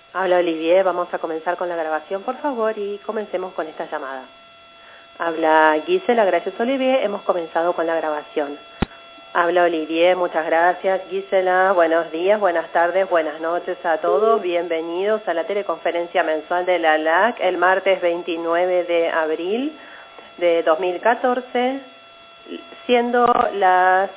Habla Olivier, vamos a comenzar con la grabación, por favor, y comencemos con esta llamada. Habla Gisela, gracias Olivier, hemos comenzado con la grabación. Habla Olivier, muchas gracias Gisela, buenos días, buenas tardes, buenas noches a todos, bienvenidos a la teleconferencia mensual de la ALAC el martes 29 de abril de 2014, siendo las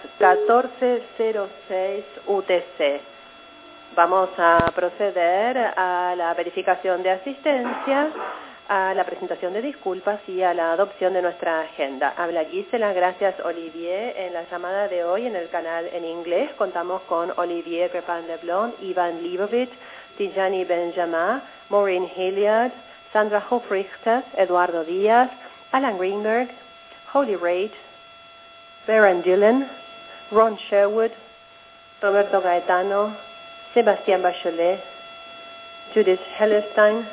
14:06 UTC. Vamos a proceder a la verificación de asistencia, a la presentación de disculpas y a la adopción de nuestra agenda. Habla Gisela, gracias Olivier. En la llamada de hoy en el canal en inglés contamos con Olivier Crepin-Leblond, Ivan Leibovich, Tijani Benjamin, Maureen Hilliard, Sandra Hofrichter, Eduardo Díaz, Alan Greenberg, Holly Reid, Baron Dillon, Ron Sherwood, Roberto Gaetano, Sebastián Bachelet, Judith Hellerstein,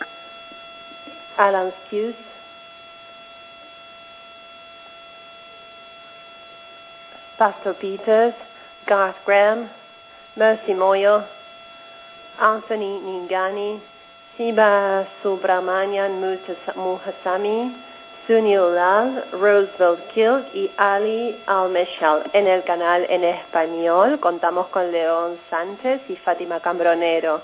Alan Skews, Pastor Peters, Garth Graham, Mercy Moyo, Anthony Ningani, Siba Subramanian Muhasami, Sunil Lal, Roosevelt Kilt y Ali Al-Meshal. En el canal en español contamos con León Sánchez y Fátima Cambronero.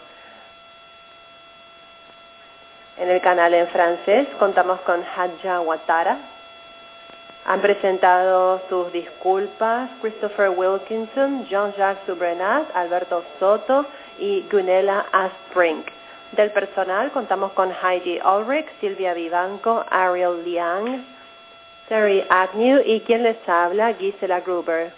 En el canal en francés contamos con Hadja Ouattara. Han presentado sus disculpas Christopher Wilkinson, Jean-Jacques Subrenat, Alberto Soto y Gunela Asprink. Del personal contamos con Heidi Ulrich, Silvia Vivanco, Ariel Liang, Terry Agnew y quien les habla, Gisela Gruber.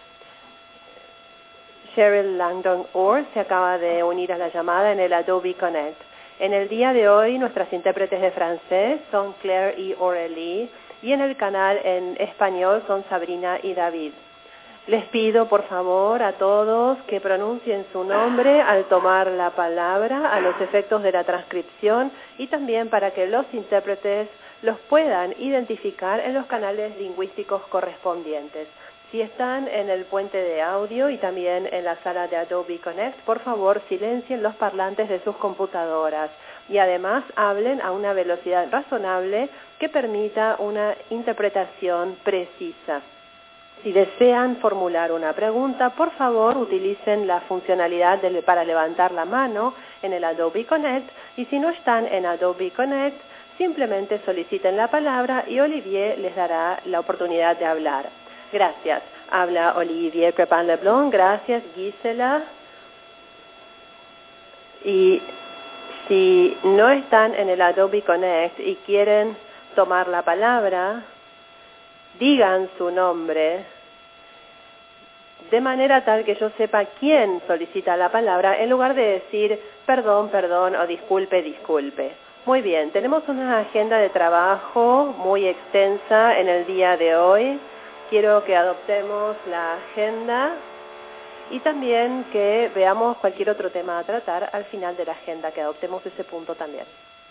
Cheryl Langdon Orr se acaba de unir a la llamada en el Adobe Connect. En el día de hoy nuestras intérpretes de francés son Claire y Aurélie y en el canal en español son Sabrina y David. Les pido, por favor, a todos que pronuncien su nombre al tomar la palabra a los efectos de la transcripción y también para que los intérpretes los puedan identificar en los canales lingüísticos correspondientes. Si están en el puente de audio y también en la sala de Adobe Connect, por favor, silencien los parlantes de sus computadoras y además hablen a una velocidad razonable que permita una interpretación precisa. Si desean formular una pregunta, por favor utilicen la funcionalidad para levantar la mano en el Adobe Connect y si no están en Adobe Connect, simplemente soliciten la palabra y Olivier les dará la oportunidad de hablar. Gracias. Habla Olivier Crepin-Leblond. Gracias, Gisela. Y si no están en el Adobe Connect y quieren tomar la palabra, digan su nombre de manera tal que yo sepa quién solicita la palabra en lugar de decir perdón, perdón o disculpe, disculpe. Muy bien, tenemos una agenda de trabajo muy extensa en el día de hoy. Quiero que adoptemos la agenda y también que veamos cualquier otro tema a tratar al final de la agenda, que adoptemos ese punto también.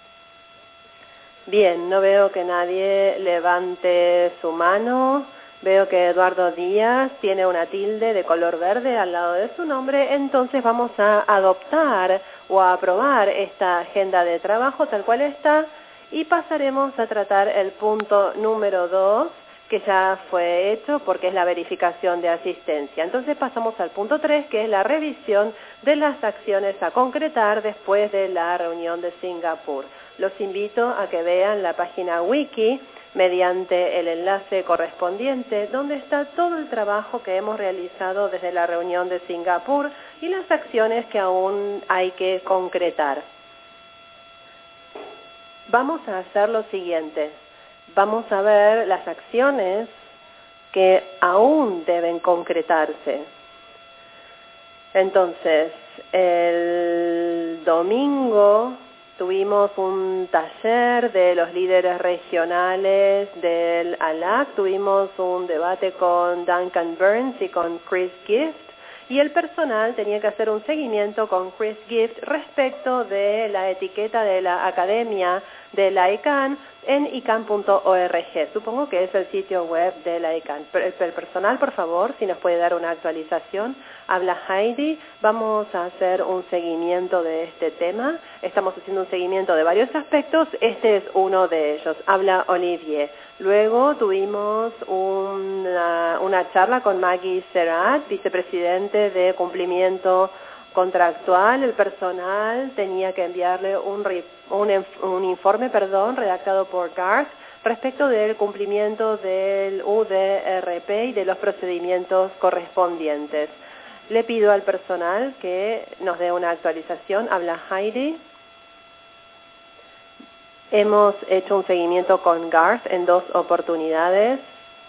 Bien, no veo que nadie levante su mano. Veo que Eduardo Díaz tiene una tilde de color verde al lado de su nombre. Entonces vamos a adoptar o a aprobar esta agenda de trabajo tal cual está y pasaremos a tratar el punto número 2, que ya fue hecho porque es la verificación de asistencia. Entonces pasamos al punto 3, que es la revisión de las acciones a concretar después de la reunión de Singapur. Los invito a que vean la página wiki mediante el enlace correspondiente, donde está todo el trabajo que hemos realizado desde la reunión de Singapur y las acciones que aún hay que concretar. Vamos a hacer lo siguiente. Vamos a ver las acciones que aún deben concretarse. Entonces, el domingo tuvimos un taller de los líderes regionales del ALAC, tuvimos un debate con Duncan Burns y con Chris Gift, y el personal tenía que hacer un seguimiento con Chris Gift respecto de la etiqueta de la Academia de la ICANN en icann.org. Supongo que es el sitio web de la ICANN. El personal, por favor, si nos puede dar una actualización. Habla Heidi. Vamos a hacer un seguimiento de este tema. Estamos haciendo un seguimiento de varios aspectos. Este es uno de ellos. Habla Olivier. Luego tuvimos una charla con Maggie Serrat, vicepresidente de cumplimiento contractual. El personal tenía que enviarle un informe redactado por Garth respecto del cumplimiento del UDRP y de los procedimientos correspondientes. Le pido al personal que nos dé una actualización. Habla Heidi. Hemos hecho un seguimiento con Garth en 2 oportunidades.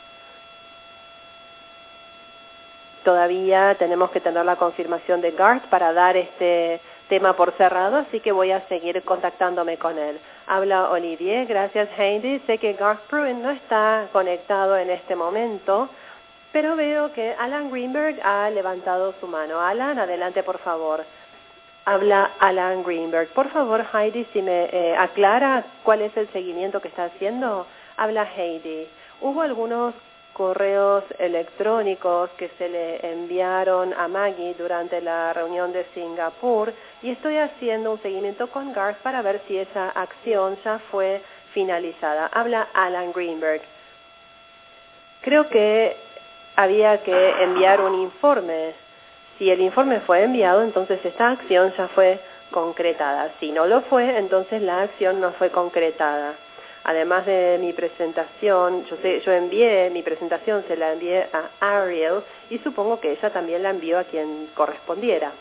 Todavía tenemos que tener la confirmación de Garth para dar este tema por cerrado, así que voy a seguir contactándome con él. Habla Olivier. Gracias, Heidi. Sé que Garth Pruin no está conectado en este momento, pero veo que Alan Greenberg ha levantado su mano. Alan, adelante, por favor. Habla Alan Greenberg. Por favor, Heidi, si me aclara cuál es el seguimiento que está haciendo. Habla Heidi. Hubo algunos correos electrónicos que se le enviaron a Maggie durante la reunión de Singapur y estoy haciendo un seguimiento con Garth para ver si esa acción ya fue finalizada. Habla Alan Greenberg. Creo que había que enviar un informe. Si el informe fue enviado, entonces esta acción ya fue concretada. Si no lo fue, entonces la acción no fue concretada. Además de mi presentación, yo envié mi presentación, se la envié a Ariel y supongo que ella también la envió a quien correspondiera.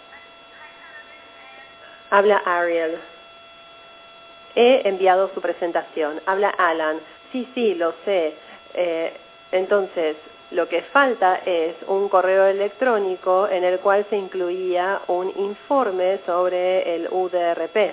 Habla Ariel. He enviado su presentación. Habla Alan. Sí, lo sé. Entonces, lo que falta es un correo electrónico en el cual se incluía un informe sobre el UDRP.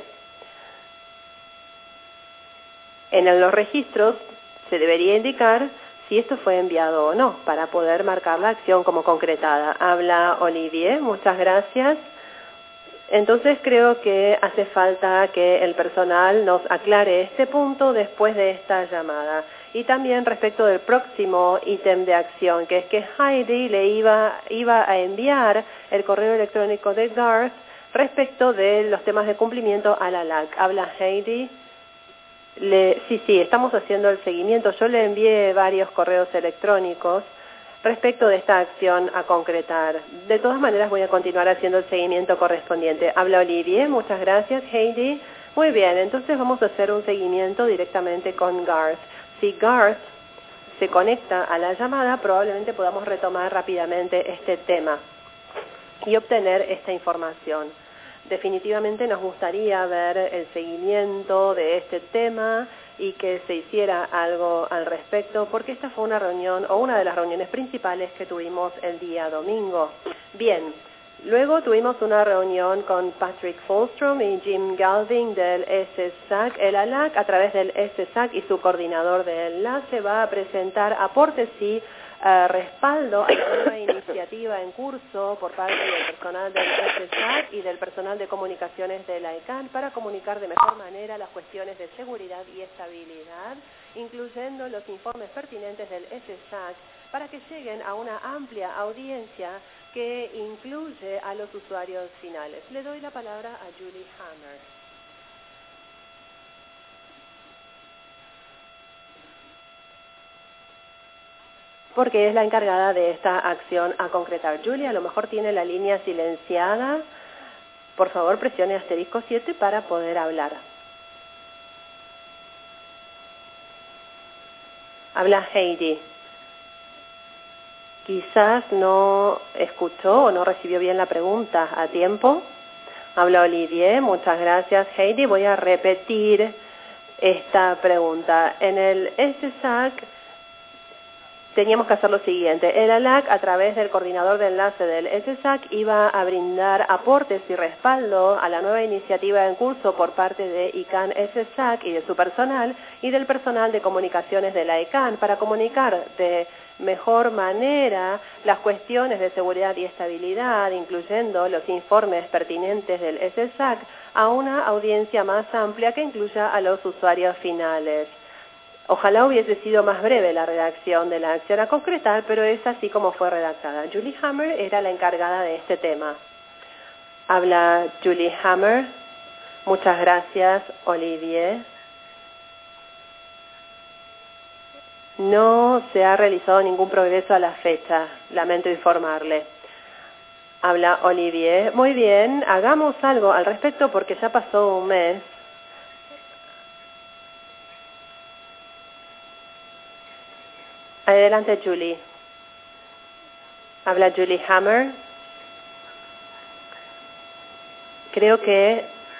En los registros se debería indicar si esto fue enviado o no, para poder marcar la acción como concretada. Habla Olivier, muchas gracias. Entonces creo que hace falta que el personal nos aclare este punto después de esta llamada. Y también respecto del próximo ítem de acción, que es que Heidi le iba a enviar el correo electrónico de Garth respecto de los temas de cumplimiento a la LAC. Habla Heidi. Sí, estamos haciendo el seguimiento. Yo le envié varios correos electrónicos respecto de esta acción a concretar. De todas maneras voy a continuar haciendo el seguimiento correspondiente. Habla Olivier, muchas gracias, Heidi. Muy bien, entonces vamos a hacer un seguimiento directamente con Garth. Si Garth se conecta a la llamada, probablemente podamos retomar rápidamente este tema y obtener esta información. Definitivamente nos gustaría ver el seguimiento de este tema y que se hiciera algo al respecto, porque esta fue una reunión o una de las reuniones principales que tuvimos el día domingo. Bien, luego tuvimos una reunión con Patrick Folstrom y Jim Galvin del SSAC. El ALAC, a través del SSAC y su coordinador de enlace, va a presentar aportes y respaldo a la nueva iniciativa en curso por parte del personal del SSAC y del personal de comunicaciones de la ICANN para comunicar de mejor manera las cuestiones de seguridad y estabilidad, incluyendo los informes pertinentes del SSAC para que lleguen a una amplia audiencia que incluye a los usuarios finales. Le doy la palabra a Julie Hammer. Porque es la encargada de esta acción a concretar. Julia, a lo mejor tiene la línea silenciada. Por favor, presione asterisco 7 para poder hablar. Habla Heidi. Quizás no escuchó o no recibió bien la pregunta a tiempo. Habla Olivier. Muchas gracias, Heidi. Voy a repetir esta pregunta. En el SSAC teníamos que hacer lo siguiente. El ALAC, a través del coordinador de enlace del SSAC, iba a brindar aportes y respaldo a la nueva iniciativa en curso por parte de ICANN SSAC y de su personal y del personal de comunicaciones de la ICANN para comunicar de mejor manera las cuestiones de seguridad y estabilidad, incluyendo los informes pertinentes del SSAC, a una audiencia más amplia que incluya a los usuarios finales. Ojalá hubiese sido más breve la redacción de la acción a concretar, pero es así como fue redactada. Julie Hammer era la encargada de este tema. Habla Julie Hammer. Muchas gracias, Olivier. No se ha realizado ningún progreso a la fecha, lamento informarle. Habla Olivier. Muy bien, hagamos algo al respecto porque ya pasó un mes. Adelante, Julie. Habla Julie Hammer. Creo que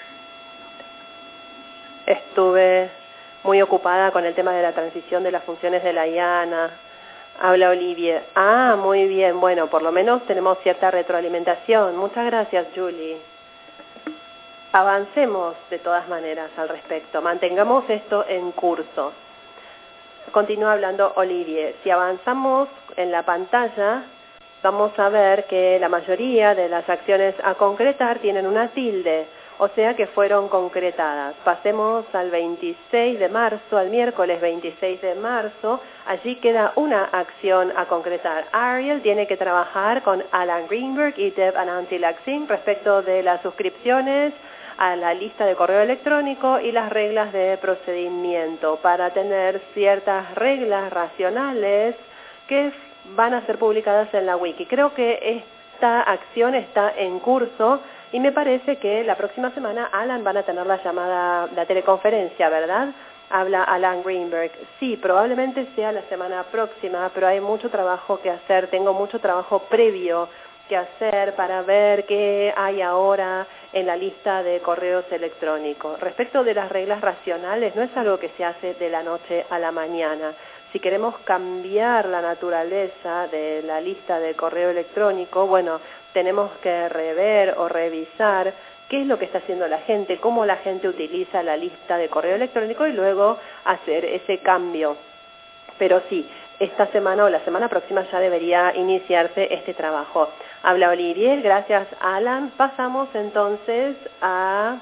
estuve muy ocupada con el tema de la transición de las funciones de la IANA. Habla Olivier. Muy bien. Bueno, por lo menos tenemos cierta retroalimentación. Muchas gracias, Julie. Avancemos de todas maneras al respecto. Mantengamos esto en curso. Continúa hablando Olivier. Si avanzamos en la pantalla, vamos a ver que la mayoría de las acciones a concretar tienen una tilde, o sea que fueron concretadas. Pasemos al 26 de marzo, al miércoles 26 de marzo. Allí queda una acción a concretar. Ariel tiene que trabajar con Alan Greenberg y Deb Anansi-Laxin respecto de las suscripciones a la lista de correo electrónico y las reglas de procedimiento para tener ciertas reglas racionales que van a ser publicadas en la wiki. Creo que esta acción está en curso y me parece que la próxima semana Alan van a tener la teleconferencia, ¿verdad? Habla Alan Greenberg. Sí, probablemente sea la semana próxima, pero hay mucho trabajo que hacer. Tengo mucho trabajo previo que hacer para ver qué hay ahora en la lista de correos electrónicos. Respecto de las reglas racionales, no es algo que se hace de la noche a la mañana. Si queremos cambiar la naturaleza de la lista de correo electrónico, bueno, tenemos que rever o revisar qué es lo que está haciendo la gente, cómo la gente utiliza la lista de correo electrónico y luego hacer ese cambio. Pero sí, esta semana o la semana próxima ya debería iniciarse este trabajo. Habla Olivier, gracias Alan. Pasamos entonces a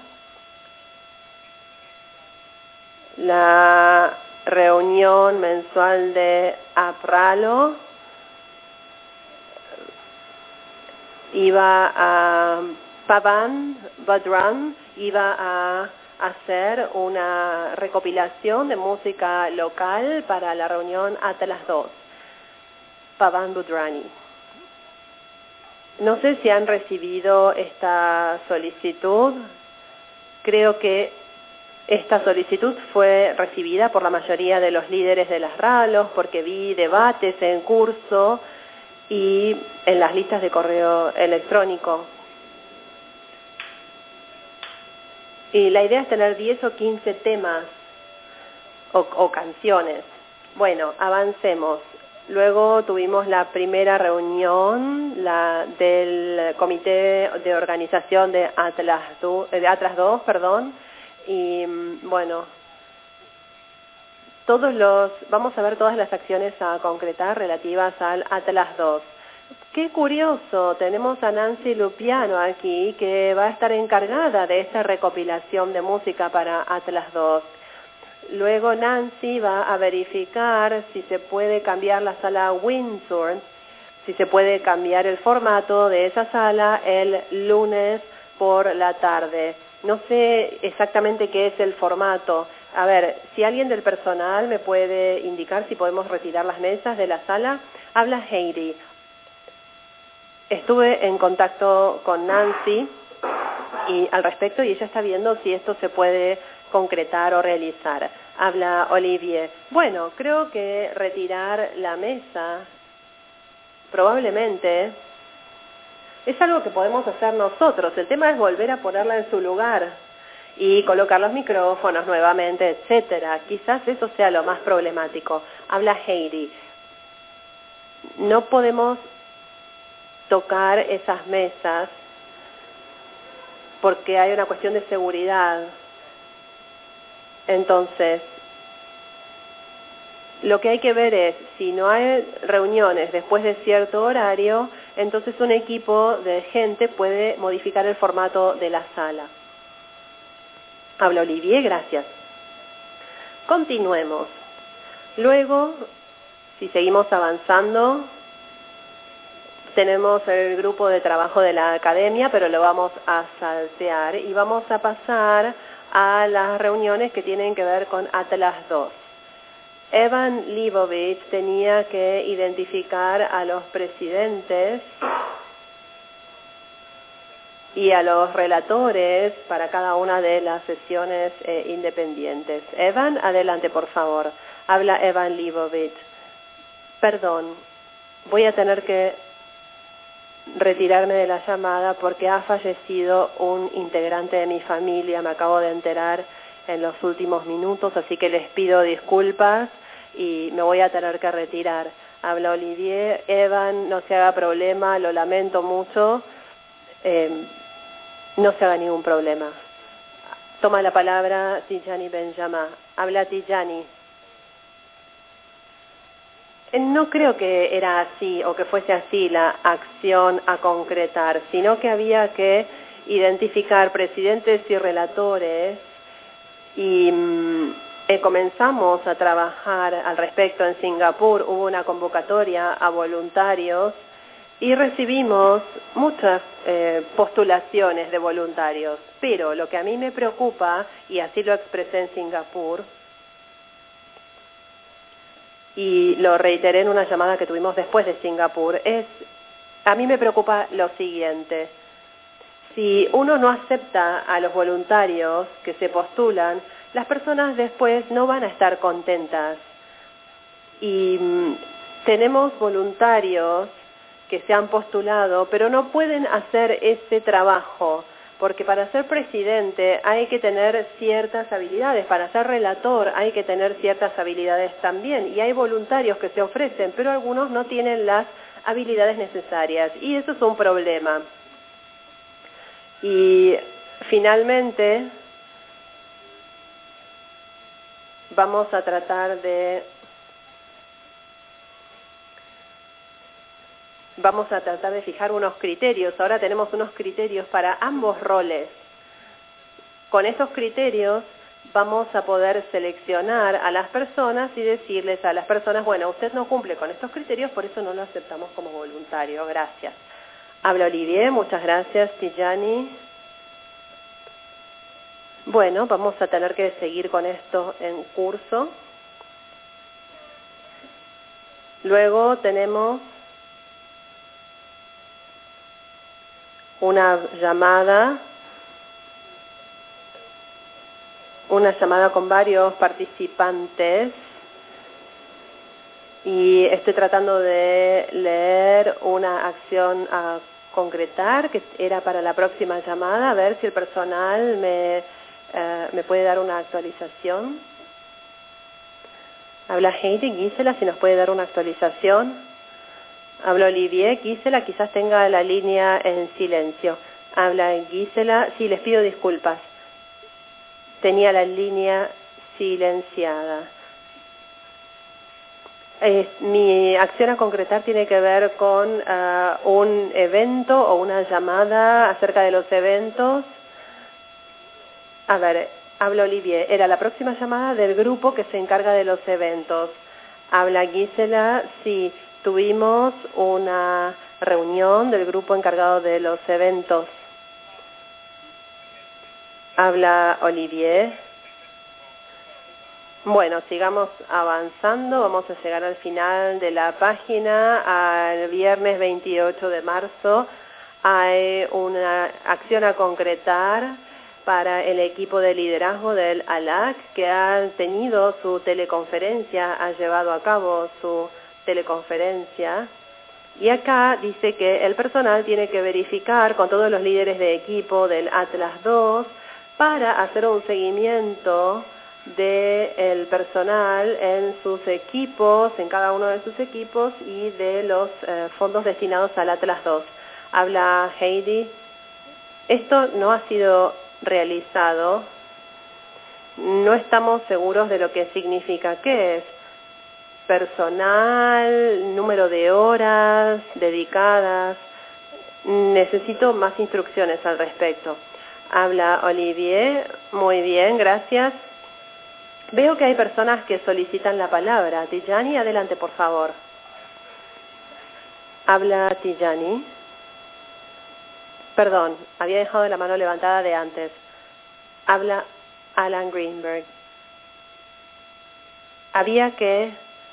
la reunión mensual de APRALO. Pavan Badran iba a hacer una recopilación de música local para la reunión Atlas 2. Pavan Budrani. No sé si han recibido esta solicitud. Creo que esta solicitud fue recibida por la mayoría de los líderes de las RALOs porque vi debates en curso y en las listas de correo electrónico. Y la idea es tener 10 o 15 temas o canciones. Bueno, avancemos. Luego tuvimos la primera reunión del Comité de Organización de Atlas 2, y bueno, vamos a ver todas las acciones a concretar relativas al Atlas 2. Qué curioso, tenemos a Nancy Lupiano aquí que va a estar encargada de esta recopilación de música para Atlas 2. Luego Nancy va a verificar si se puede cambiar la sala Windsor, si se puede cambiar el formato de esa sala el lunes por la tarde. No sé exactamente qué es el formato. A ver, si alguien del personal me puede indicar si podemos retirar las mesas de la sala. Habla Heidi. Estuve en contacto con Nancy al respecto y ella está viendo si esto se puede concretar o realizar. Habla Olivier. Bueno, creo que retirar la mesa probablemente es algo que podemos hacer nosotros. El tema es volver a ponerla en su lugar y colocar los micrófonos nuevamente, etcétera. Quizás eso sea lo más problemático. Habla Heidi. No podemos tocar esas mesas porque hay una cuestión de seguridad. Entonces, lo que hay que ver es, si no hay reuniones después de cierto horario, entonces un equipo de gente puede modificar el formato de la sala. Habla Olivier, gracias. Continuemos. Luego, si seguimos avanzando, tenemos el grupo de trabajo de la academia, pero lo vamos a saltear y vamos a pasar a las reuniones que tienen que ver con Atlas II. Evan Leibovich tenía que identificar a los presidentes y a los relatores para cada una de las sesiones independientes. Evan, adelante, por favor. Habla Evan Leibovich. Perdón, voy a tener que retirarme de la llamada porque ha fallecido un integrante de mi familia, me acabo de enterar en los últimos minutos, así que les pido disculpas y me voy a tener que retirar. Habla Olivier. Evan, no se haga problema, lo lamento mucho, no se haga ningún problema. Toma la palabra Tijani Benjamín. Habla Tijani. No creo que era así o que fuese así la acción a concretar, sino que había que identificar presidentes y relatores y comenzamos a trabajar al respecto en Singapur. Hubo una convocatoria a voluntarios y recibimos muchas postulaciones de voluntarios, pero lo que a mí me preocupa, y así lo expresé en Singapur, y lo reiteré en una llamada que tuvimos después de Singapur, a mí me preocupa lo siguiente. Si uno no acepta a los voluntarios que se postulan, las personas después no van a estar contentas. Y tenemos voluntarios que se han postulado, pero no pueden hacer ese trabajo, porque para ser presidente hay que tener ciertas habilidades, para ser relator hay que tener ciertas habilidades también, y hay voluntarios que se ofrecen, pero algunos no tienen las habilidades necesarias, y eso es un problema. Y finalmente vamos a tratar de fijar unos criterios. Ahora tenemos unos criterios para ambos roles. Con esos criterios vamos a poder seleccionar a las personas y decirles a las personas, bueno, usted no cumple con estos criterios, por eso no lo aceptamos como voluntario. Gracias. Habla Olivier, muchas gracias, Tijani. Bueno, vamos a tener que seguir con esto en curso. Luego tenemos una llamada con varios participantes y estoy tratando de leer una acción a concretar que era para la próxima llamada, a ver si el personal me puede dar una actualización. Habla Heidi. Gisela, si nos puede dar una actualización. Habla Olivier. Gisela, quizás tenga la línea en silencio. Habla Gisela. Sí, les pido disculpas. Tenía la línea silenciada. Mi acción a concretar tiene que ver con un evento o una llamada acerca de los eventos. A ver, habla Olivier. Era la próxima llamada del grupo que se encarga de los eventos. Habla Gisela. Sí, tuvimos una reunión del grupo encargado de los eventos. Habla Olivier. Bueno, sigamos avanzando. Vamos a llegar al final de la página. Al viernes 28 de marzo hay una acción a concretar para el equipo de liderazgo del ALAC, que ha tenido su teleconferencia, ha llevado a cabo su teleconferencia. Y acá dice que el personal tiene que verificar con todos los líderes de equipo del Atlas II para hacer un seguimiento del personal en sus equipos, en cada uno de sus equipos y de los fondos destinados al Atlas II. Habla Heidi. Esto no ha sido realizado. No estamos seguros de lo que significa. ¿Qué es? Personal, número de horas dedicadas. Necesito más instrucciones al respecto. Habla Olivier. Muy bien, gracias. Veo que hay personas que solicitan la palabra. Tijani, adelante, por favor. Habla Tijani. Perdón, había dejado la mano levantada de antes. Habla Alan Greenberg. Había que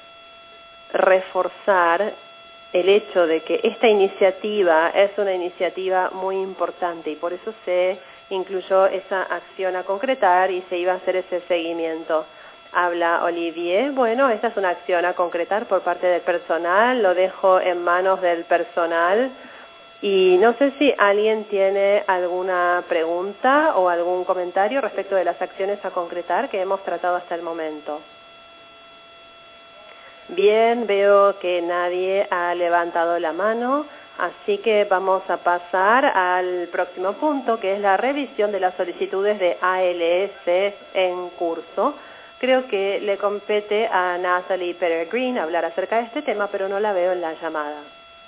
reforzar el hecho de que esta iniciativa es una iniciativa muy importante y por eso se incluyó esa acción a concretar y se iba a hacer ese seguimiento. Habla Olivier. Bueno, esta es una acción a concretar por parte del personal, lo dejo en manos del personal y no sé si alguien tiene alguna pregunta o algún comentario respecto de las acciones a concretar que hemos tratado hasta el momento. Bien, veo que nadie ha levantado la mano, así que vamos a pasar al próximo punto, que es la revisión de las solicitudes de ALS en curso. Creo que le compete a Natalie Peregrine hablar acerca de este tema, pero no la veo en la llamada.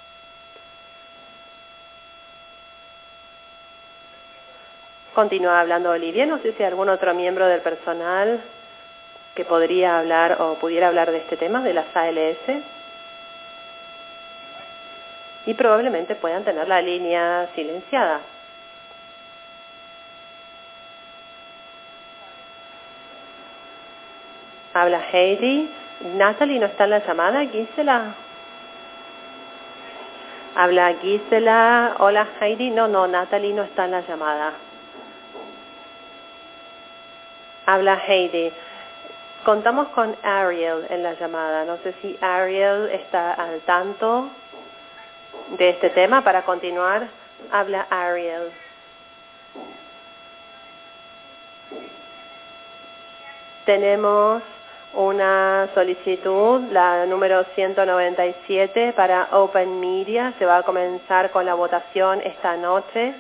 Continúa hablando Olivia, no sé si algún otro miembro del personal que podría hablar o pudiera hablar de este tema, de las ALS. Y probablemente puedan tener la línea silenciada. Habla Heidi. Natalie no está en la llamada. Gisela. Habla Gisela. Hola Heidi. No, Natalie no está en la llamada. Habla Heidi. Contamos con Ariel en la llamada. No sé si Ariel está al tanto de este tema para continuar. Habla Ariel. Tenemos una solicitud, la número 197 para Open Media. Se va a comenzar con la votación esta noche.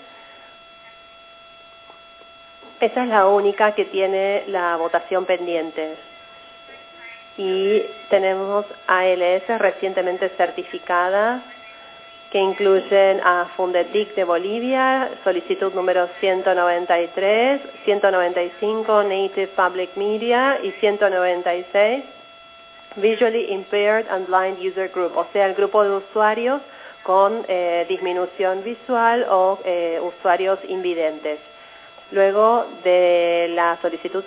Esa es la única que tiene la votación pendiente. Y tenemos ALS recientemente certificadas que incluyen a Fundetic de Bolivia, solicitud número 193, 195 Native Public Media y 196 Visually Impaired and Blind User Group, o sea, el grupo de usuarios con disminución visual o usuarios invidentes. Luego de la solicitud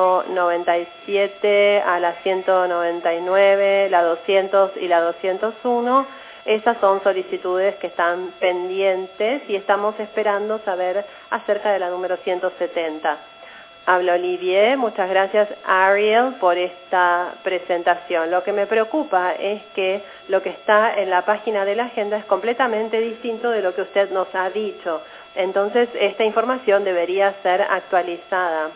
197 a la 199, la 200 y la 201, esas son solicitudes que están pendientes y estamos esperando saber acerca de la número 170. Habla Olivier, muchas gracias Ariel por esta presentación. Lo que me preocupa es que lo que está en la página de la agenda es completamente distinto de lo que usted nos ha dicho. Entonces, esta información debería ser actualizada.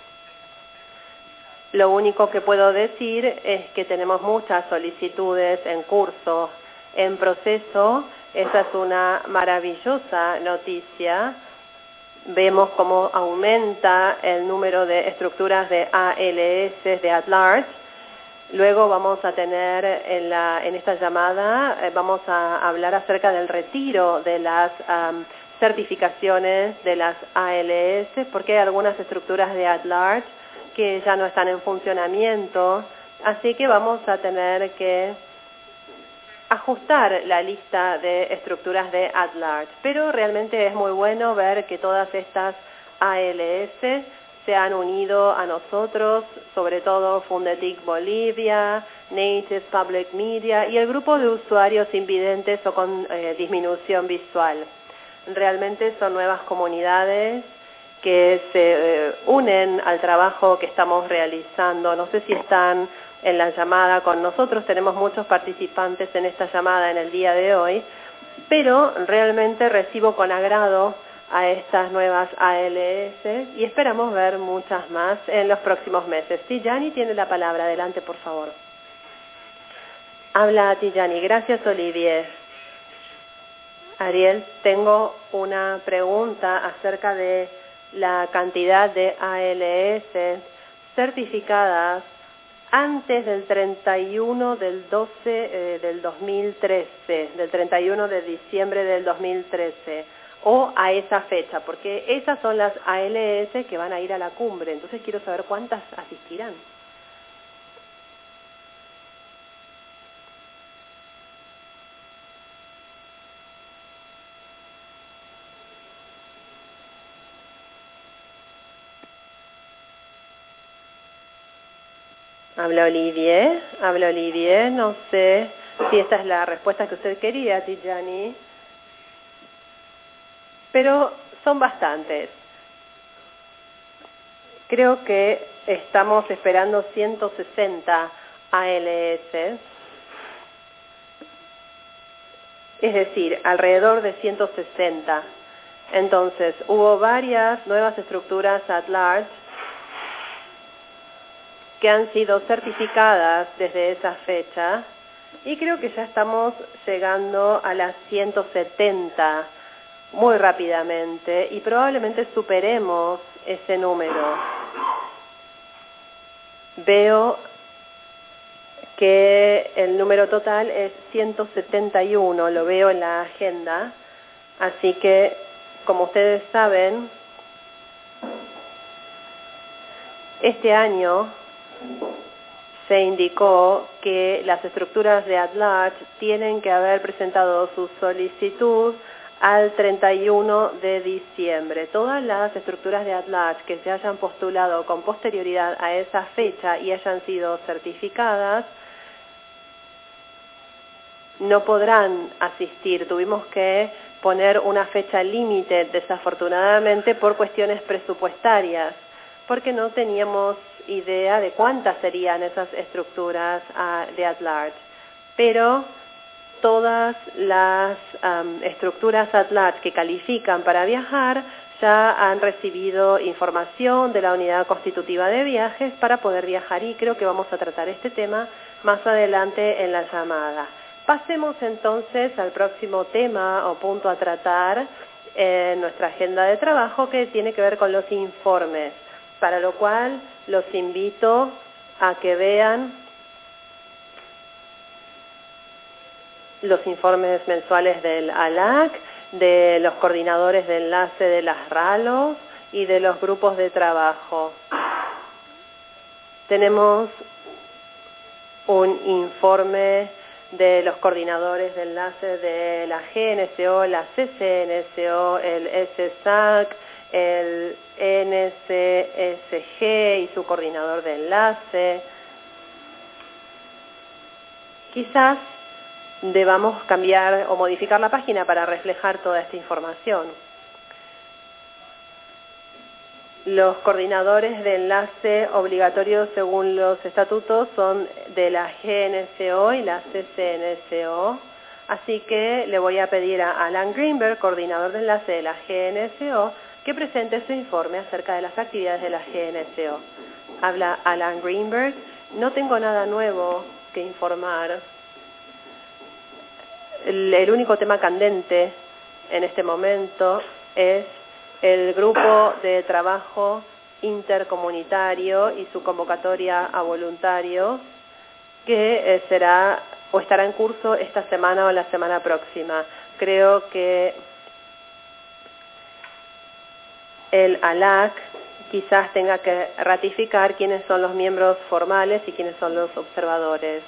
Lo único que puedo decir es que tenemos muchas solicitudes en curso, en proceso. Esa es una maravillosa noticia. Vemos cómo aumenta el número de estructuras de ALS de at large. Luego vamos a tener en esta llamada, vamos a hablar acerca del retiro de las certificaciones de las ALS, porque hay algunas estructuras de at large que ya no están en funcionamiento, así que vamos a tener que ajustar la lista de estructuras de at large. Pero realmente es muy bueno ver que todas estas ALS se han unido a nosotros, sobre todo Fundetic Bolivia, Native Public Media y el grupo de usuarios invidentes o con disminución visual. Realmente son nuevas comunidades que se unen al trabajo que estamos realizando. No sé si están en la llamada con nosotros, tenemos muchos participantes en esta llamada en el día de hoy, pero realmente recibo con agrado a estas nuevas ALS y esperamos ver muchas más en los próximos meses. Tijani tiene la palabra, adelante por favor. Habla Tijani, gracias Olivier. Ariel, tengo una pregunta acerca de la cantidad de ALS certificadas antes del 31 del 12 del 2013, del 31 de diciembre del 2013, o a esa fecha, porque esas son las ALS que van a ir a la cumbre, entonces quiero saber cuántas asistirán. Habla Olivier, no sé si esta es la respuesta que usted quería, Tijani, pero son bastantes. Creo que estamos esperando 160 ALS, es decir, alrededor de 160. Entonces, hubo varias nuevas estructuras at large que han sido certificadas desde esa fecha y creo que ya estamos llegando a las 170 muy rápidamente y probablemente superemos ese número. Veo que el número total es 171, lo veo en la agenda, así que, como ustedes saben, este año se indicó que las estructuras de at large tienen que haber presentado su solicitud al 31 de diciembre. Todas las estructuras de at large que se hayan postulado con posterioridad a esa fecha y hayan sido certificadas no podrán asistir. Tuvimos que poner una fecha límite, desafortunadamente, por cuestiones presupuestarias, porque no teníamos idea de cuántas serían esas estructuras de at large. Pero todas las estructuras at large que califican para viajar ya han recibido información de la Unidad Constitutiva de Viajes para poder viajar y creo que vamos a tratar este tema más adelante en la llamada. Pasemos entonces al próximo tema o punto a tratar en nuestra agenda de trabajo que tiene que ver con los informes, para lo cual los invito a que vean los informes mensuales del ALAC, de los coordinadores de enlace de las RALOS y de los grupos de trabajo. Tenemos un informe de los coordinadores de enlace de la GNSO, la CCNSO, el SSAC, el NCSG y su coordinador de enlace. Quizás debamos cambiar o modificar la página para reflejar toda esta información. Los coordinadores de enlace obligatorios según los estatutos son de la GNSO y la CCNSO, así que le voy a pedir a Alan Greenberg, coordinador de enlace de la GNSO, que presente su informe acerca de las actividades de la GNSO. Habla Alan Greenberg. No tengo nada nuevo que informar. El único tema candente en este momento es el grupo de trabajo intercomunitario y su convocatoria a voluntarios que será o estará en curso esta semana o la semana próxima. Creo que el ALAC quizás tenga que ratificar quiénes son los miembros formales y quiénes son los observadores.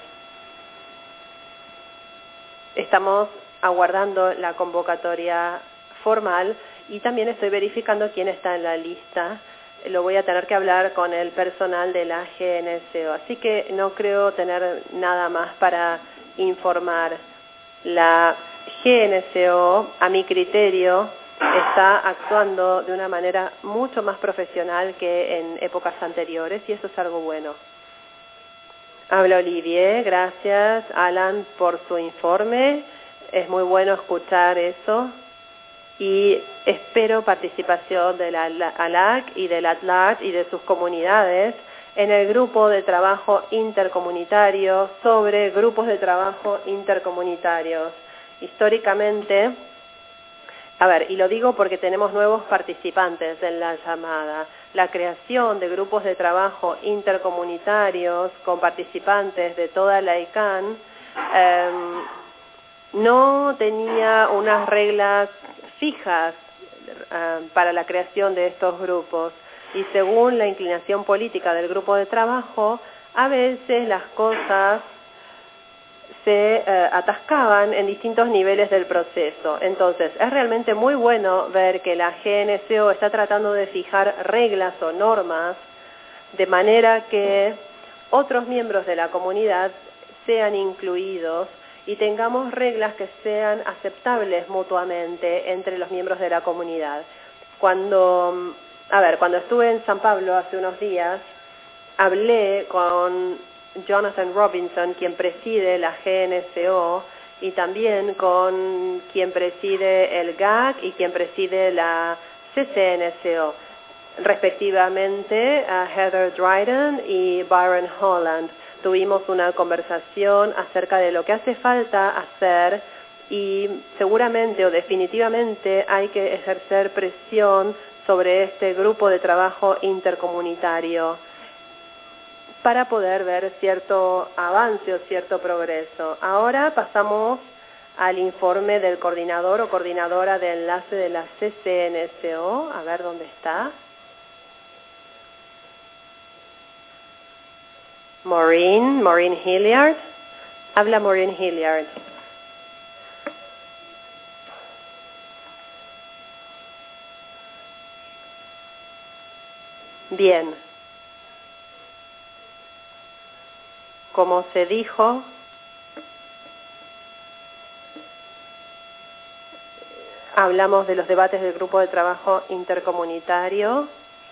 Estamos aguardando la convocatoria formal y también estoy verificando quién está en la lista. Lo voy a tener que hablar con el personal de la GNSO, así que no creo tener nada más para informar. La GNSO, a mi criterio, está actuando de una manera mucho más profesional que en épocas anteriores y eso es algo bueno. Habla Olivier, gracias Alan por su informe, es muy bueno escuchar eso y espero participación de la ALAC y del AT-LARGE y de sus comunidades en el grupo de trabajo intercomunitario sobre grupos de trabajo intercomunitarios. Históricamente, y lo digo porque tenemos nuevos participantes en la llamada. La creación de grupos de trabajo intercomunitarios con participantes de toda la ICANN no tenía unas reglas fijas para la creación de estos grupos y según la inclinación política del grupo de trabajo, a veces las cosas se atascaban en distintos niveles del proceso. Entonces, es realmente muy bueno ver que la GNSO está tratando de fijar reglas o normas de manera que otros miembros de la comunidad sean incluidos y tengamos reglas que sean aceptables mutuamente entre los miembros de la comunidad. Cuando estuve en San Pablo hace unos días, hablé con Jonathan Robinson, quien preside la GNCO, y también con quien preside el GAC y quien preside la CCNCO, respectivamente a Heather Dryden y Byron Holland. Tuvimos una conversación acerca de lo que hace falta hacer y seguramente o definitivamente hay que ejercer presión sobre este grupo de trabajo intercomunitario para poder ver cierto avance o cierto progreso. Ahora pasamos al informe del coordinador o coordinadora de enlace de la CCNCO. A ver dónde está. Maureen Hilliard. Habla Maureen Hilliard. Bien. Como se dijo, hablamos de los debates del grupo de trabajo intercomunitario.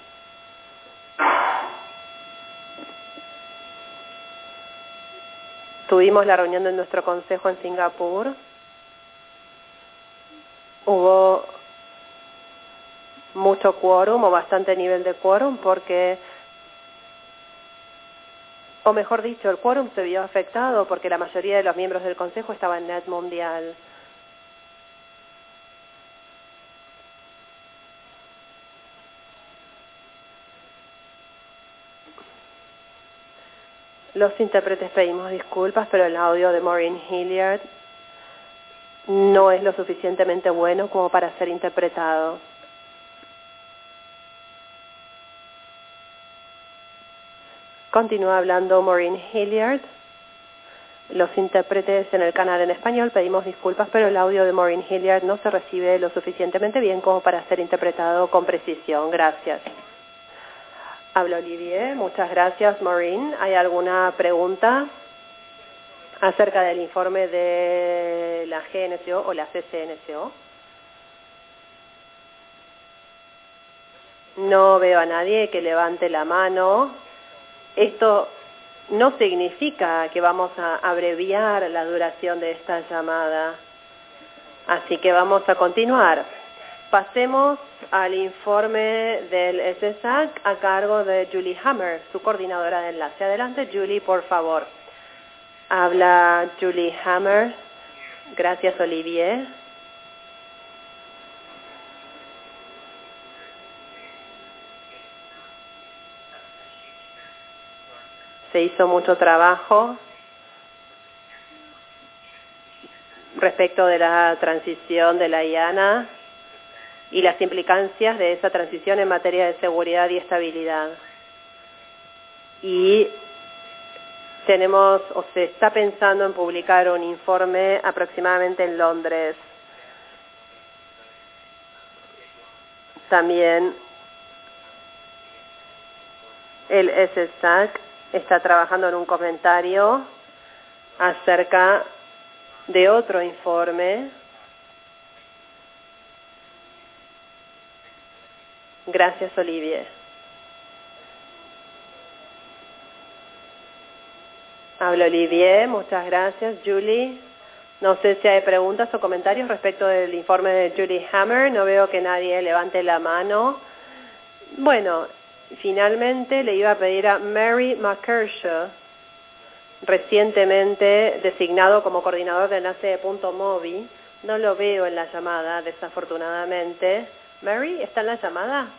Tuvimos la reunión de nuestro consejo en Singapur. Hubo mucho quórum o bastante nivel de quórum porque, o mejor dicho, el quórum se vio afectado porque la mayoría de los miembros del consejo estaban en Net Mundial. Los intérpretes pedimos disculpas, pero el audio de Maureen Hilliard no es lo suficientemente bueno como para ser interpretado. Continúa hablando Maureen Hilliard. Los intérpretes en el canal en español pedimos disculpas, pero el audio de Maureen Hilliard no se recibe lo suficientemente bien como para ser interpretado con precisión. Gracias. Habla Olivier. Muchas gracias, Maureen. ¿Hay alguna pregunta acerca del informe de la GNCO o la CCNCO? No veo a nadie que levante la mano. Esto no significa que vamos a abreviar la duración de esta llamada. Así que vamos a continuar. Pasemos al informe del SSAC a cargo de Julie Hammer, su coordinadora de enlace. Adelante, Julie, por favor. Habla Julie Hammer. Gracias, Olivier. Se hizo mucho trabajo respecto de la transición de la IANA y las implicancias de esa transición en materia de seguridad y estabilidad. Y se está pensando en publicar un informe aproximadamente en Londres. También el SSAC está trabajando en un comentario acerca de otro informe. Gracias, Olivier. Habla Olivier, muchas gracias. Julie, no sé si hay preguntas o comentarios respecto del informe de Julie Hammer. No veo que nadie levante la mano. Bueno, finalmente le iba a pedir a Mary McKershaw, recientemente designado como coordinador de enlace de Punto Mobi. No lo veo en la llamada, desafortunadamente. Mary, ¿está en la llamada?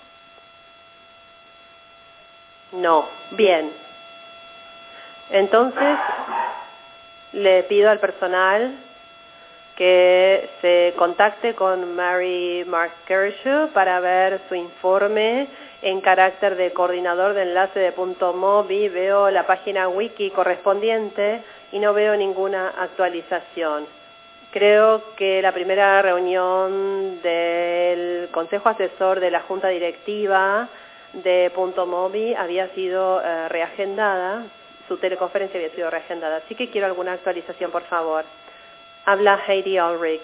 No. Bien. Entonces, le pido al personal que se contacte con Mary McKershaw para ver su informe en carácter de coordinador de enlace de Punto Mobi. Veo la página wiki correspondiente y no veo ninguna actualización. Creo que la primera reunión del Consejo Asesor de la Junta Directiva de Punto Mobi había sido reagendada. su teleconferencia había sido reagendada. Así que quiero alguna actualización, por favor. Habla Heidi Ulrich.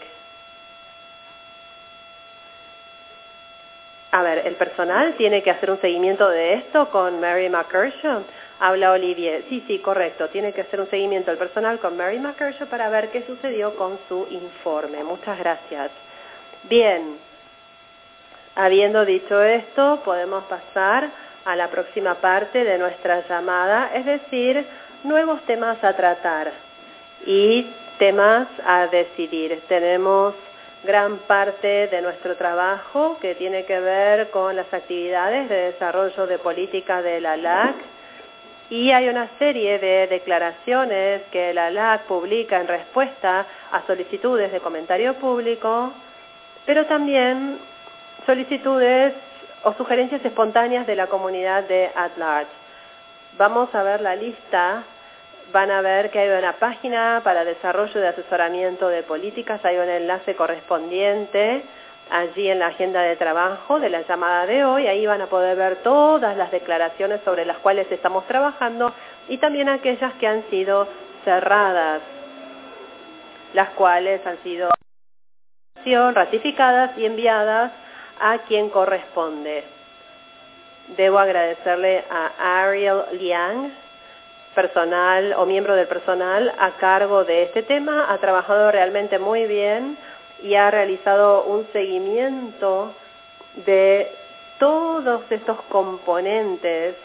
A ver, ¿el personal tiene que hacer un seguimiento de esto con Mary McCurshaw? Habla Olivier. Sí, correcto. Tiene que hacer un seguimiento el personal con Mary McCurshaw para ver qué sucedió con su informe. Muchas gracias. Bien. Habiendo dicho esto, podemos pasar a la próxima parte de nuestra llamada, es decir, nuevos temas a tratar y temas a decidir. Tenemos gran parte de nuestro trabajo que tiene que ver con las actividades de desarrollo de política de la LAC y hay una serie de declaraciones que la LAC publica en respuesta a solicitudes de comentario público, pero también solicitudes o sugerencias espontáneas de la comunidad de at large. Vamos a ver la lista. Van a ver que hay una página para desarrollo de asesoramiento de políticas, hay un enlace correspondiente allí en la agenda de trabajo de la llamada de hoy. Ahí van a poder ver todas las declaraciones sobre las cuales estamos trabajando y también aquellas que han sido cerradas, las cuales han sido ratificadas y enviadas a quien corresponde. Debo agradecerle a Ariel Liang, personal o miembro del personal a cargo de este tema. Ha trabajado realmente muy bien y ha realizado un seguimiento de todos estos componentes.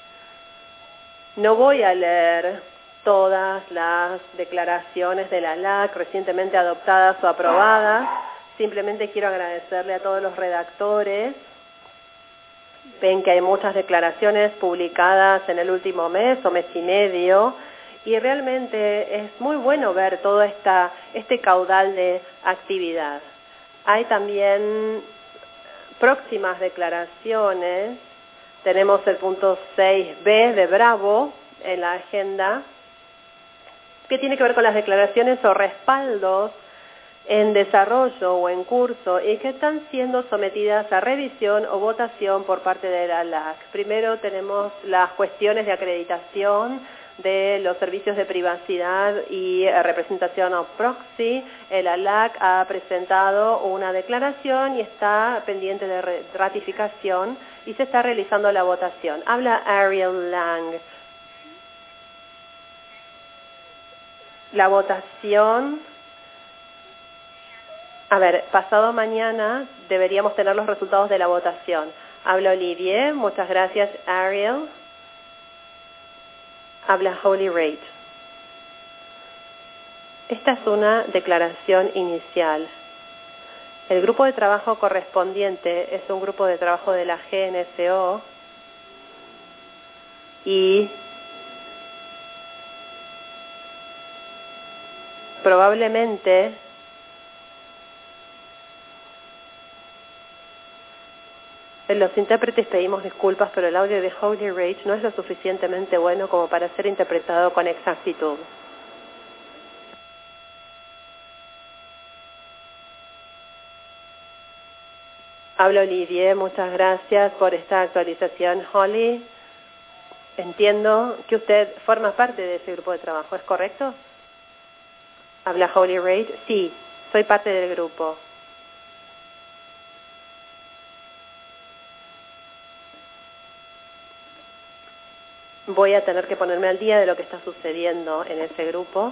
No voy a leer todas las declaraciones de la LAC recientemente adoptadas o aprobadas. Simplemente quiero agradecerle a todos los redactores. Ven que hay muchas declaraciones publicadas en el último mes o mes y medio y realmente es muy bueno ver todo este caudal de actividad. Hay también próximas declaraciones. Tenemos el punto 6b de Bravo en la agenda, que tiene que ver con las declaraciones o respaldos en desarrollo o en curso y que están siendo sometidas a revisión o votación por parte de la LAC. Primero tenemos las cuestiones de acreditación de los servicios de privacidad y representación o proxy. La LAC ha presentado una declaración y está pendiente de ratificación y se está realizando la votación. Habla Ariel Lang. La votación, pasado mañana deberíamos tener los resultados de la votación. Habla Olivier, muchas gracias Ariel. Habla Holly Rate. Esta es una declaración inicial. El grupo de trabajo correspondiente es un grupo de trabajo de la GNSO y probablemente los intérpretes pedimos disculpas, pero el audio de Holy Rage no es lo suficientemente bueno como para ser interpretado con exactitud. Habla Olivier, muchas gracias por esta actualización, Holly. Entiendo que usted forma parte de ese grupo de trabajo, ¿es correcto? Habla Holy Rage. Sí, soy parte del grupo. Voy a tener que ponerme al día de lo que está sucediendo en ese grupo.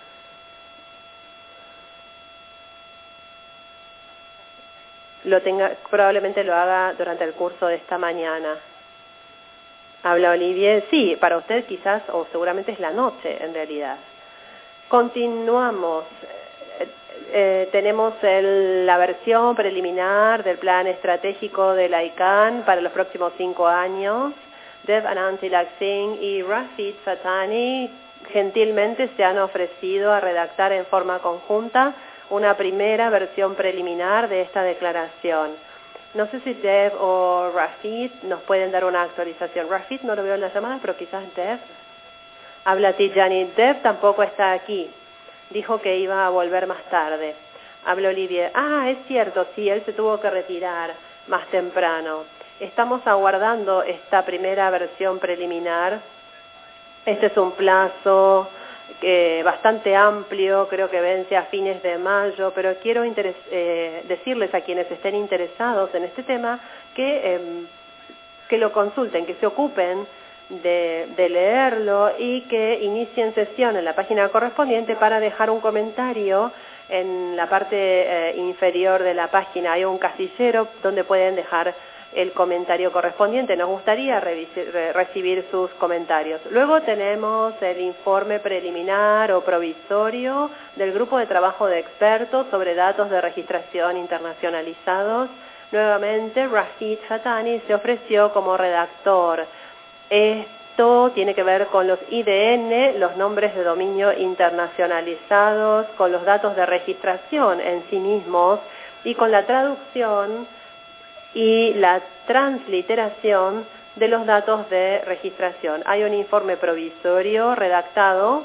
Probablemente lo haga durante el curso de esta mañana. Habla Olivier. Sí, para usted quizás o seguramente es la noche en realidad. Continuamos. Tenemos la versión preliminar del plan estratégico de la ICANN para los próximos 5 años. Dev Anantilak Singh y Rashid Fatani gentilmente se han ofrecido a redactar en forma conjunta una primera versión preliminar de esta declaración. No sé si Dev o Rashid nos pueden dar una actualización. Rashid no lo veo en la llamada, pero quizás Dev. Habla Tijani. Dev tampoco está aquí. Dijo que iba a volver más tarde. Habla Olivier. Es cierto, sí, él se tuvo que retirar más temprano. Estamos aguardando esta primera versión preliminar Este es un plazo bastante amplio, creo que vence a fines de mayo, pero quiero decirles a quienes estén interesados en este tema que lo consulten, que se ocupen de leerlo y que inicien sesión en la página correspondiente para dejar un comentario. En la parte inferior de la página hay un casillero donde pueden dejar el comentario correspondiente. Nos gustaría recibir sus comentarios. Luego tenemos el informe preliminar o provisorio del grupo de trabajo de expertos sobre datos de registración internacionalizados. Nuevamente, Rashid Fatani se ofreció como redactor. Esto tiene que ver con los IDN, los nombres de dominio internacionalizados, con los datos de registración en sí mismos y con la traducción y la transliteración de los datos de registración. Hay un informe provisorio redactado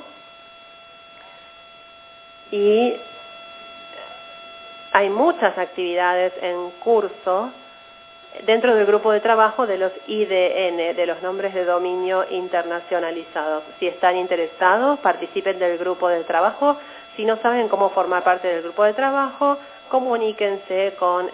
y hay muchas actividades en curso dentro del grupo de trabajo de los IDN, de los nombres de dominio internacionalizados. Si están interesados, participen del grupo de trabajo. Si no saben cómo formar parte del grupo de trabajo, comuníquense con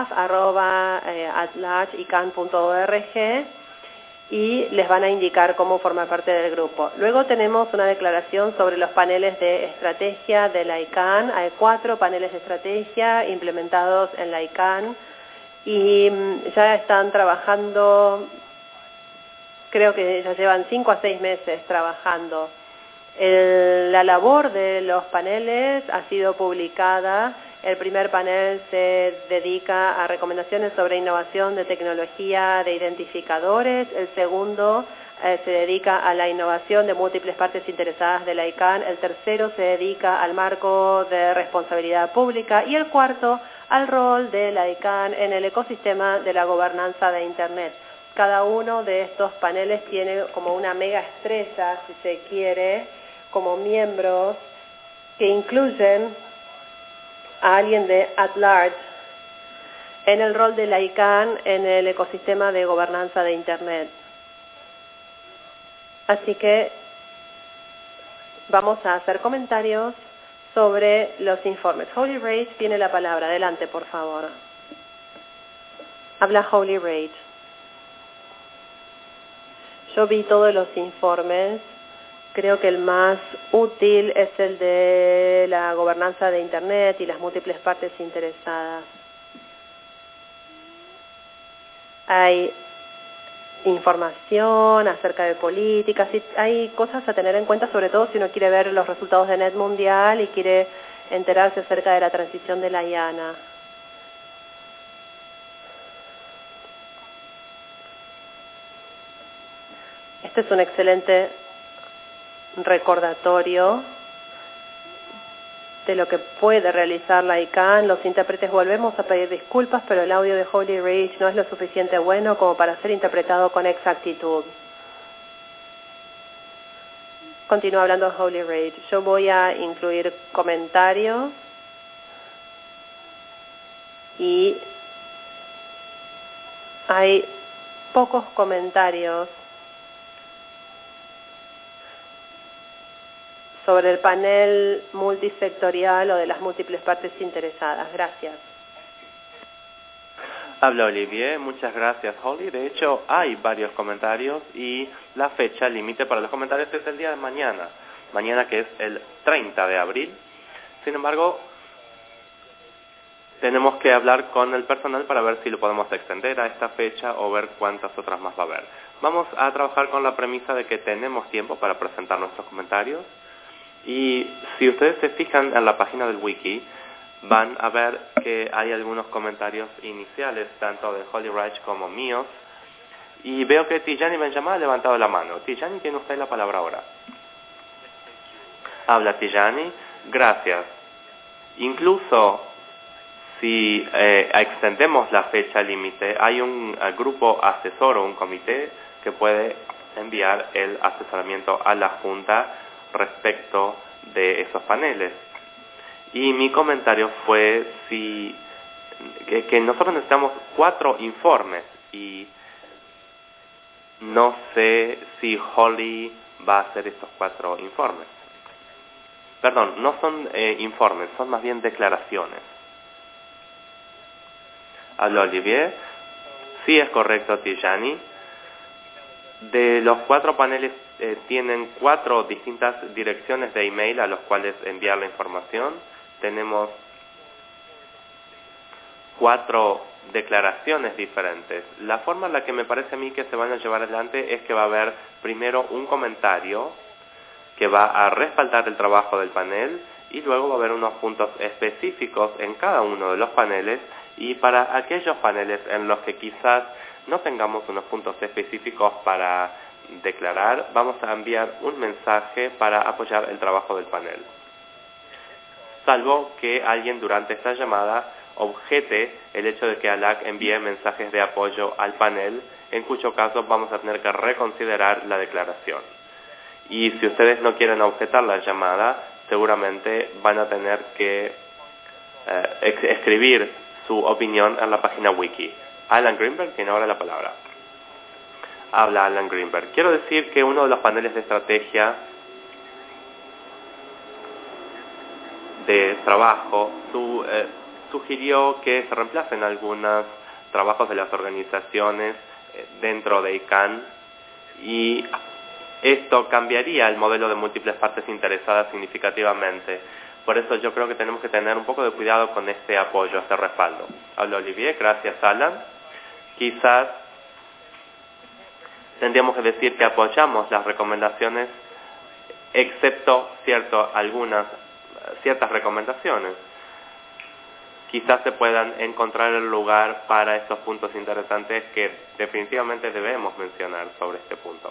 staff@atlargeican.org y les van a indicar cómo formar parte del grupo. Luego tenemos una declaración sobre los paneles de estrategia de la ICANN. Hay 4 paneles de estrategia implementados en la ICANN y ya están trabajando, creo que ya llevan 5 a 6 meses trabajando. La labor de los paneles ha sido publicada. El primer panel se dedica a recomendaciones sobre innovación de tecnología de identificadores. El segundo se dedica a la innovación de múltiples partes interesadas de la ICANN. El tercero se dedica al marco de responsabilidad pública. Y el cuarto al rol de la ICANN en el ecosistema de la gobernanza de Internet. Cada uno de estos paneles tiene como una mega estrella, si se quiere, como miembros que incluyen a alguien de at-large en el rol de la ICANN en el ecosistema de gobernanza de Internet. Así que vamos a hacer comentarios sobre los informes. Holly Rage tiene la palabra. Adelante, por favor. Habla Holly Rage. Yo vi todos los informes. Creo que el más útil es el de la gobernanza de Internet y las múltiples partes interesadas. Hay información acerca de políticas, y hay cosas a tener en cuenta, sobre todo si uno quiere ver los resultados de Net Mundial y quiere enterarse acerca de la transición de la IANA. Este es un excelente recordatorio de lo que puede realizar la ICANN. Los intérpretes volvemos a pedir disculpas, pero el audio de Holly Rage no es lo suficiente bueno como para ser interpretado con exactitud. Continúa hablando Holly Rage. Yo voy a incluir comentarios y hay pocos comentarios sobre el panel multisectorial o de las múltiples partes interesadas. Gracias. Habla Olivier, muchas gracias Holly. De hecho hay varios comentarios y la fecha límite para los comentarios es el día de mañana. Mañana que es el 30 de abril. Sin embargo, tenemos que hablar con el personal para ver si lo podemos extender a esta fecha o ver cuántas otras más va a haber. Vamos a trabajar con la premisa de que tenemos tiempo para presentar nuestros comentarios. Y si ustedes se fijan en la página del wiki, van a ver que hay algunos comentarios iniciales, tanto de Holly Rage como míos. Y veo que Tijani Benjamin ha levantado la mano. Tijani, tiene usted la palabra ahora. Habla Tijani. Gracias. Incluso si extendemos la fecha límite, hay un grupo asesor o un comité que puede enviar el asesoramiento a la Junta respecto de esos paneles. Y mi comentario fue que nosotros necesitamos 4 informes y no sé si Holly va a hacer estos 4 informes. Perdón, no son informes, son más bien declaraciones. Habla Olivier. Sí, es correcto, Tijani. De los 4 paneles tienen 4 distintas direcciones de email a los cuales enviar la información. Tenemos 4 declaraciones diferentes. La forma en la que me parece a mí que se van a llevar adelante es que va a haber primero un comentario que va a respaldar el trabajo del panel y luego va a haber unos puntos específicos en cada uno de los paneles, y para aquellos paneles en los que quizás no tengamos unos puntos específicos para declarar, vamos a enviar un mensaje para apoyar el trabajo del panel. Salvo que alguien durante esta llamada objete el hecho de que ALAC envíe mensajes de apoyo al panel, en cuyo caso vamos a tener que reconsiderar la declaración. Y si ustedes no quieren objetar la llamada, seguramente van a tener que escribir su opinión en la página wiki. Alan Greenberg tiene ahora la palabra. Habla Alan Greenberg. Quiero decir que uno de los paneles de estrategia de trabajo sugirió que se reemplacen algunos trabajos de las organizaciones dentro de ICANN, y esto cambiaría el modelo de múltiples partes interesadas significativamente. Por eso yo creo que tenemos que tener un poco de cuidado con este apoyo, este respaldo. Habla Olivier. Gracias, Alan. Quizás tendríamos que decir que apoyamos las recomendaciones, excepto ciertas recomendaciones. Quizás se puedan encontrar el lugar para estos puntos interesantes que definitivamente debemos mencionar sobre este punto.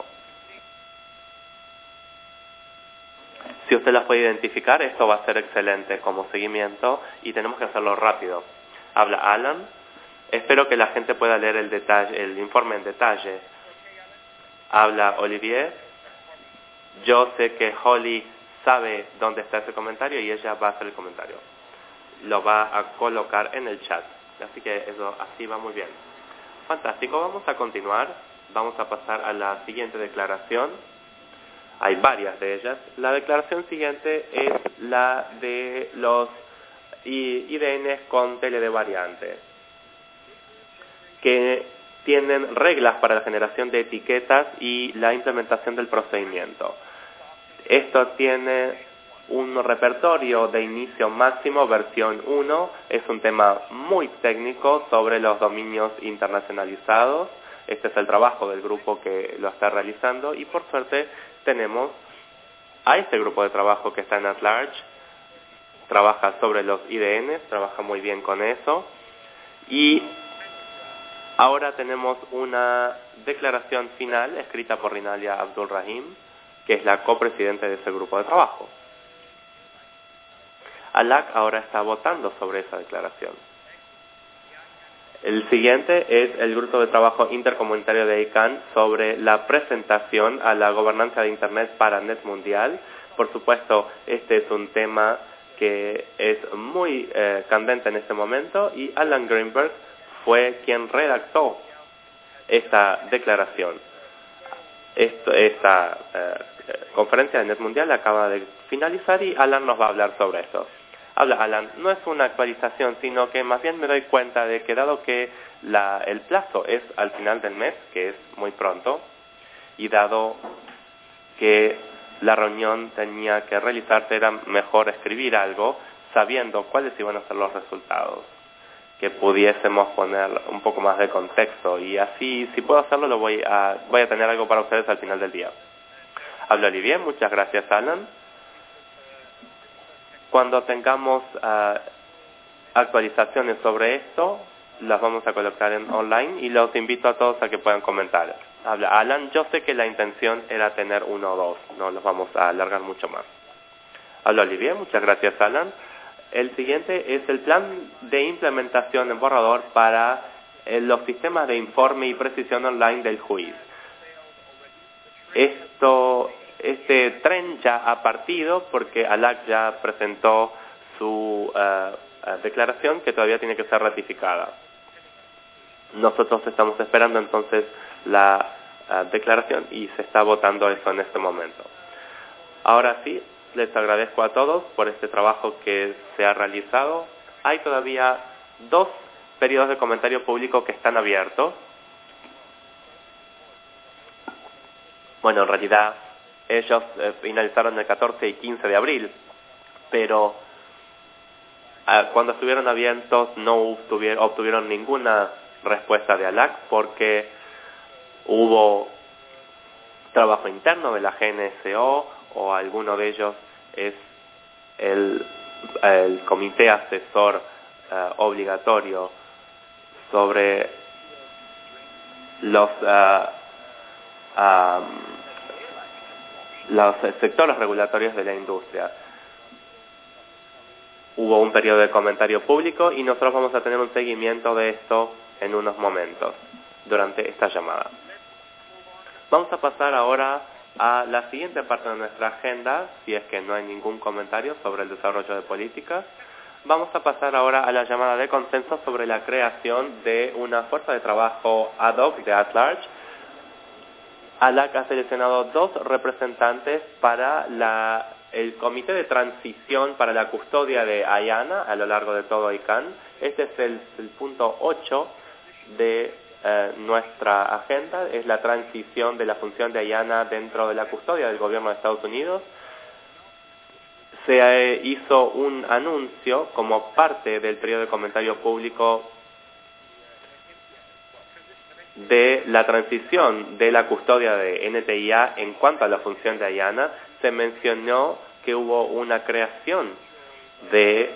Si usted las puede identificar, esto va a ser excelente como seguimiento y tenemos que hacerlo rápido. Habla Alan. Espero que la gente pueda leer el informe en detalle. Habla Olivier. Yo sé que Holly sabe dónde está ese comentario y ella va a hacer el comentario. Lo va a colocar en el chat. Así que eso así va muy bien. Fantástico. Vamos a continuar. Vamos a pasar a la siguiente declaración. Hay varias de ellas. La declaración siguiente es la de los IDNs con tele de variante, que tienen reglas para la generación de etiquetas y la implementación del procedimiento. Esto tiene un repertorio de inicio máximo, versión 1. Es un tema muy técnico sobre los dominios internacionalizados. Este es el trabajo del grupo que lo está realizando y por suerte tenemos a este grupo de trabajo que está en @large, trabaja sobre los IDNs, trabaja muy bien con eso, y ahora tenemos una declaración final escrita por Rinalia Abdul-Rahim, que es la copresidente de ese grupo de trabajo. ALAC ahora está votando sobre esa declaración. El siguiente es el grupo de trabajo intercomunitario de ICANN sobre la presentación a la gobernanza de Internet para Net Mundial. Por supuesto, este es un tema que es muy candente en este momento y Alan Greenberg fue quien redactó esta declaración. Esta conferencia de Net Mundial acaba de finalizar y Alan nos va a hablar sobre eso. Habla Alan. No es una actualización, sino que más bien me doy cuenta de que dado que el plazo es al final del mes, que es muy pronto, y dado que la reunión tenía que realizarse, era mejor escribir algo sabiendo cuáles iban a ser los resultados, que pudiésemos poner un poco más de contexto, y así, si puedo hacerlo, voy a tener algo para ustedes al final del día. Habla Olivier. Muchas gracias, Alan. Cuando tengamos actualizaciones sobre esto, las vamos a colocar en online y los invito a todos a que puedan comentar. Habla Alan. Yo sé que la intención era tener 1 o 2, no los vamos a alargar mucho más. Habla Olivier. Muchas gracias, Alan. El siguiente es el plan de implementación en borrador para los sistemas de informe y precisión online del juiz. Este tren ya ha partido porque ALAC ya presentó su declaración, que todavía tiene que ser ratificada. Nosotros estamos esperando entonces la declaración y se está votando eso en este momento. Ahora sí, les agradezco a todos por este trabajo que se ha realizado. Hay todavía 2 periodos de comentario público que están abiertos. Bueno, en realidad ellos finalizaron el 14 y 15 de abril, pero cuando estuvieron abiertos no obtuvieron ninguna respuesta de ALAC porque hubo trabajo interno de la GNSO o alguno de ellos es el comité asesor obligatorio sobre los sectores regulatorios de la industria. Hubo un periodo de comentario público y nosotros vamos a tener un seguimiento de esto en unos momentos durante esta llamada. Vamos a pasar ahora a la siguiente parte de nuestra agenda, si es que no hay ningún comentario sobre el desarrollo de políticas. Vamos a pasar ahora a la llamada de consenso sobre la creación de una fuerza de trabajo ad hoc de at-large. ALAC ha seleccionado 2 representantes para el comité de transición para la custodia de IANA a lo largo de todo ICANN. Este es el punto 8 de nuestra agenda, es la transición de la función de IANA dentro de la custodia del gobierno de Estados Unidos. Se hizo un anuncio como parte del periodo de comentario público de la transición de la custodia de NTIA en cuanto a la función de IANA. Se mencionó que hubo una creación de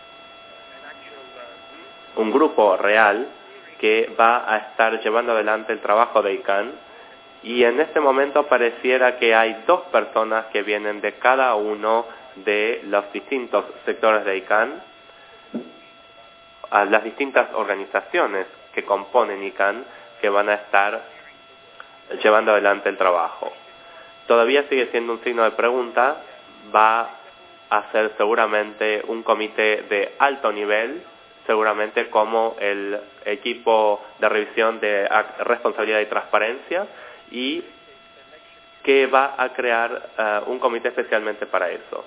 un grupo real que va a estar llevando adelante el trabajo de ICANN, y en este momento pareciera que hay 2 personas que vienen de cada uno de los distintos sectores de ICANN, a las distintas organizaciones que componen ICANN, que van a estar llevando adelante el trabajo. Todavía sigue siendo un signo de pregunta. Va a ser seguramente un comité de alto nivel, seguramente como el equipo de revisión de responsabilidad y transparencia, y que va a crear un comité especialmente para eso.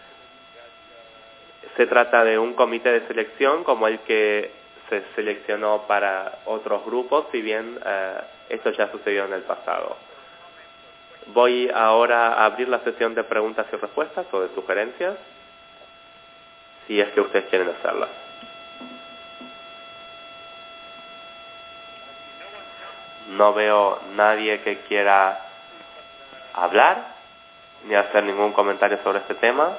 Se trata de un comité de selección como el que se seleccionó para otros grupos, si bien esto ya sucedió en el pasado. Voy ahora a abrir la sesión de preguntas y respuestas o de sugerencias, si es que ustedes quieren hacerlas. No veo nadie que quiera hablar ni hacer ningún comentario sobre este tema.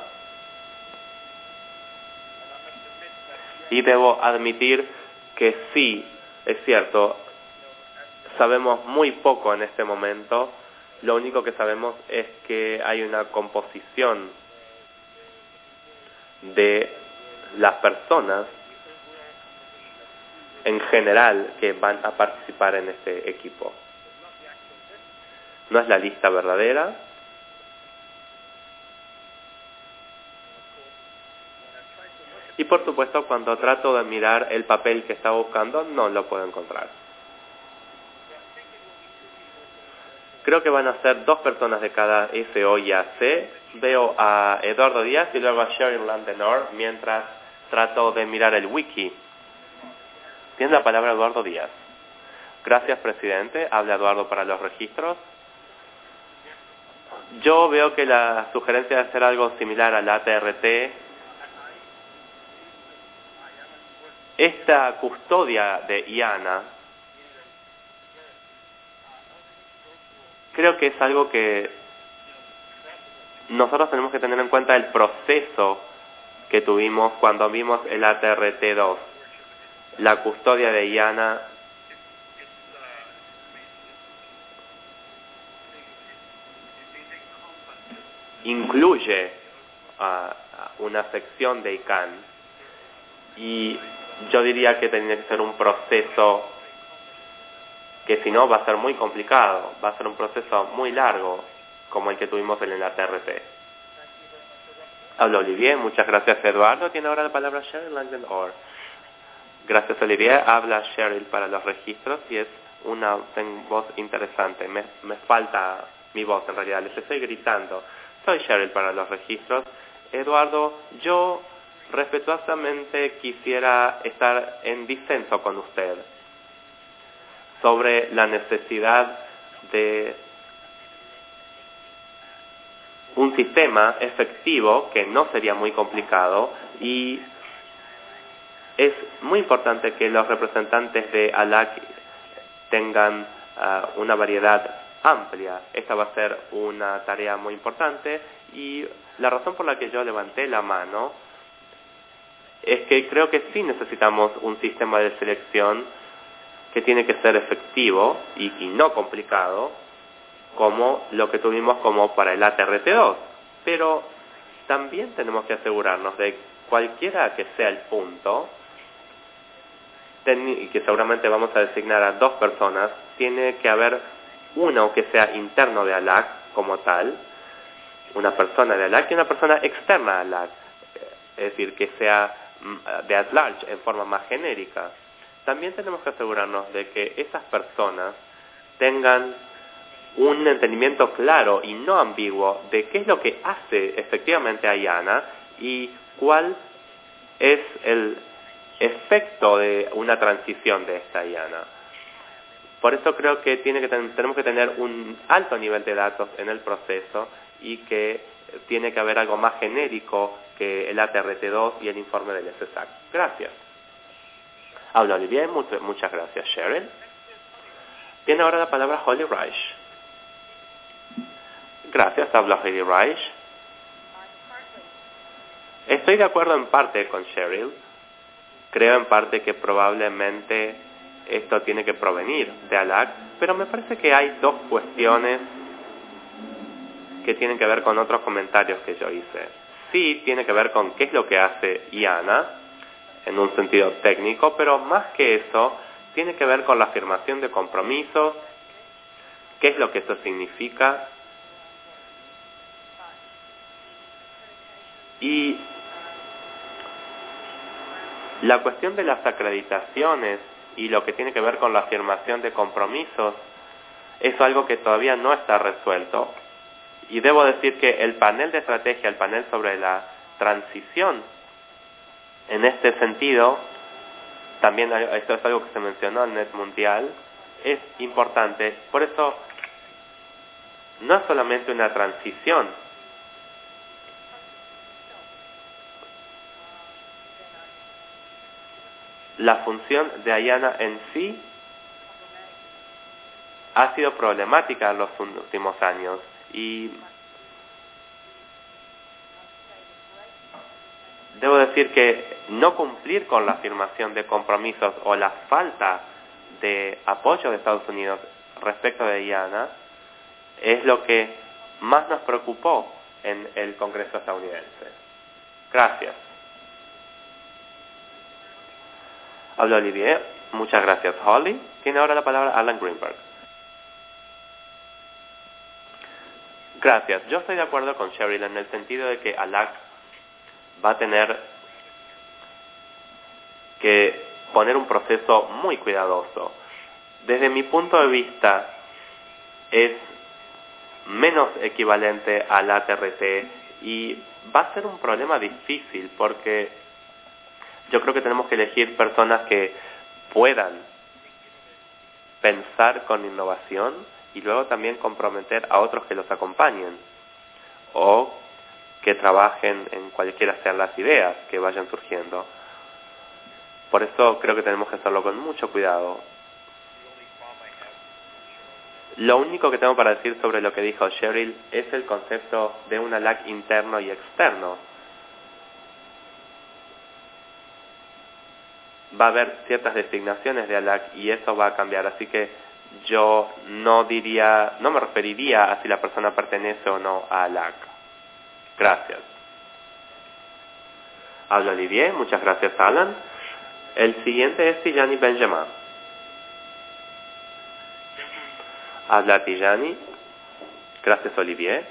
Y debo admitir que sí, es cierto, sabemos muy poco en este momento. Lo único que sabemos es que hay una composición de las personas en general que van a participar en este equipo. No es la lista verdadera. Y por supuesto, cuando trato de mirar el papel que estaba buscando, no lo puedo encontrar. Creo que van a ser 2 personas de cada SO y AC. Veo a Eduardo Díaz y luego a Sheryl Landenor mientras trato de mirar el wiki. Tiene la palabra Eduardo Díaz. Gracias, presidente. Habla Eduardo para los registros. Yo veo que la sugerencia de hacer algo similar al ATRT, esta custodia de IANA, creo que es algo que nosotros tenemos que tener en cuenta el proceso que tuvimos cuando vimos el ATRT2. La custodia de IANA incluye una sección de ICANN, y yo diría que tiene que ser un proceso que si no va a ser muy complicado, va a ser un proceso muy largo como el que tuvimos en el ATRT. Habla Olivier, muchas gracias Eduardo. Tiene ahora la palabra Sheryl Landenor. Gracias Olivier, habla Sheryl para los registros y es una voz interesante. Me falta mi voz en realidad, les estoy gritando. Soy Cheryl para los registros. Eduardo, yo respetuosamente quisiera estar en disenso con usted sobre la necesidad de un sistema efectivo que no sería muy complicado, y es muy importante que los representantes de ALAC tengan una variedad amplia. Esta va a ser una tarea muy importante, y la razón por la que yo levanté la mano es que creo que sí necesitamos un sistema de selección que tiene que ser efectivo y no complicado, como lo que tuvimos como para el ATRT2. Pero también tenemos que asegurarnos de cualquiera que sea el punto, y que seguramente vamos a designar a 2 personas, tiene que haber uno que sea interno de ALAC como tal, una persona de ALAC y una persona externa a ALAC, es decir, que sea de at large en forma más genérica. También tenemos que asegurarnos de que esas personas tengan un entendimiento claro y no ambiguo de qué es lo que hace efectivamente IANA y cuál es el efecto de una transición de esta IANA. Por eso creo que tenemos que tener un alto nivel de datos en el proceso, y que tiene que haber algo más genérico que el ATRT2 y el informe del SSAC. Gracias. Habla Olivier, muchas gracias, Cheryl. Tiene ahora la palabra Holly Reich. Gracias, habla Holly Reich. Estoy de acuerdo en parte con Cheryl. Creo en parte que probablemente esto tiene que provenir de ALAC, pero me parece que hay 2 cuestiones que tienen que ver con otros comentarios que yo hice. Sí, tiene que ver con qué es lo que hace IANA en un sentido técnico, pero más que eso, tiene que ver con la afirmación de compromisos, qué es lo que eso significa, y la cuestión de las acreditaciones y lo que tiene que ver con la afirmación de compromisos es algo que todavía no está resuelto. Y debo decir que el panel de estrategia, el panel sobre la transición, en este sentido, también esto es algo que se mencionó en Net Mundial, es importante. Por eso, no es solamente una transición. La función de IANA en sí ha sido problemática en los últimos años, y debo decir que no cumplir con la afirmación de compromisos o la falta de apoyo de Estados Unidos respecto de IANA es lo que más nos preocupó en el Congreso estadounidense. Gracias. Habla Olivier. Muchas gracias, Holly. Tiene ahora la palabra Alan Greenberg. Gracias. Yo estoy de acuerdo con Cheryl en el sentido de que ALAC va a tener que poner un proceso muy cuidadoso. Desde mi punto de vista, es menos equivalente al ATRT, y va a ser un problema difícil porque yo creo que tenemos que elegir personas que puedan pensar con innovación y luego también comprometer a otros que los acompañen o que trabajen en cualquiera sean las ideas que vayan surgiendo. Por eso creo que tenemos que hacerlo con mucho cuidado. Lo único que tengo para decir sobre lo que dijo Cheryl es el concepto de un ALAC interno y externo. Va a haber ciertas designaciones de ALAC y eso va a cambiar, así que yo no me referiría a si la persona pertenece o no a ALAC. Gracias. Habla Olivier, muchas gracias Alan. El siguiente es Tijani Benjamin. Habla Tijani. Gracias Olivier.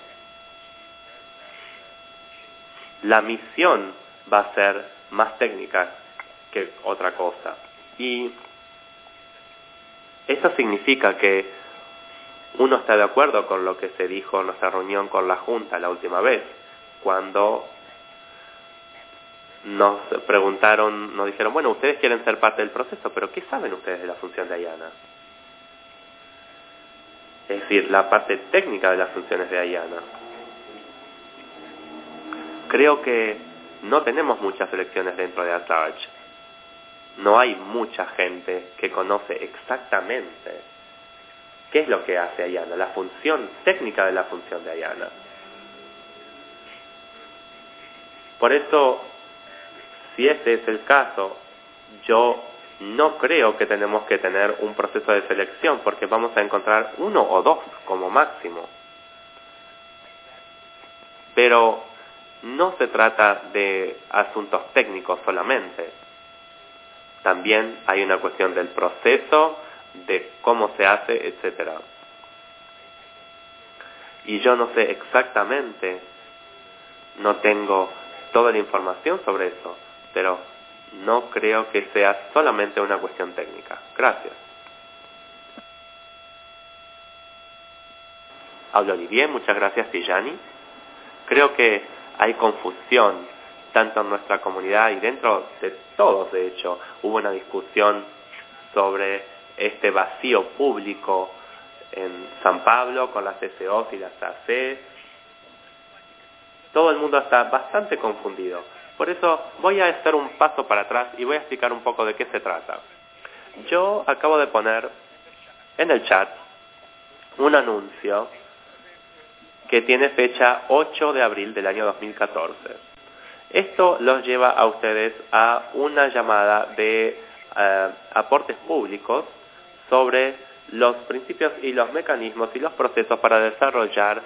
La misión va a ser más técnica que otra cosa. Y Esto significa que uno está de acuerdo con lo que se dijo en nuestra reunión con la Junta la última vez, cuando nos preguntaron, nos dijeron, bueno, ustedes quieren ser parte del proceso, pero ¿qué saben ustedes de la función de IANA? Es decir, la parte técnica de las funciones de IANA. Creo que no tenemos muchas elecciones dentro de At-Large. No hay mucha gente que conoce exactamente qué es lo que hace IANA, la función técnica de la función de IANA. Por eso, si este es el caso, yo no creo que tenemos que tener un proceso de selección, porque vamos a encontrar 1 o 2 como máximo. Pero no se trata de asuntos técnicos solamente. También hay una cuestión del proceso, de cómo se hace, etc. Y yo no sé exactamente, no tengo toda la información sobre eso, pero no creo que sea solamente una cuestión técnica. Gracias. Habla Olivier, muchas gracias Tijani. Creo que hay confusión tanto en nuestra comunidad y dentro de todos, de hecho, hubo una discusión sobre este vacío público en San Pablo con las CCOs y las AC. Todo el mundo está bastante confundido. Por eso voy a hacer un paso para atrás y voy a explicar un poco de qué se trata. Yo acabo de poner en el chat un anuncio que tiene fecha 8 de abril del año 2014. Esto los lleva a ustedes a una llamada de aportes públicos sobre los principios y los mecanismos y los procesos para desarrollar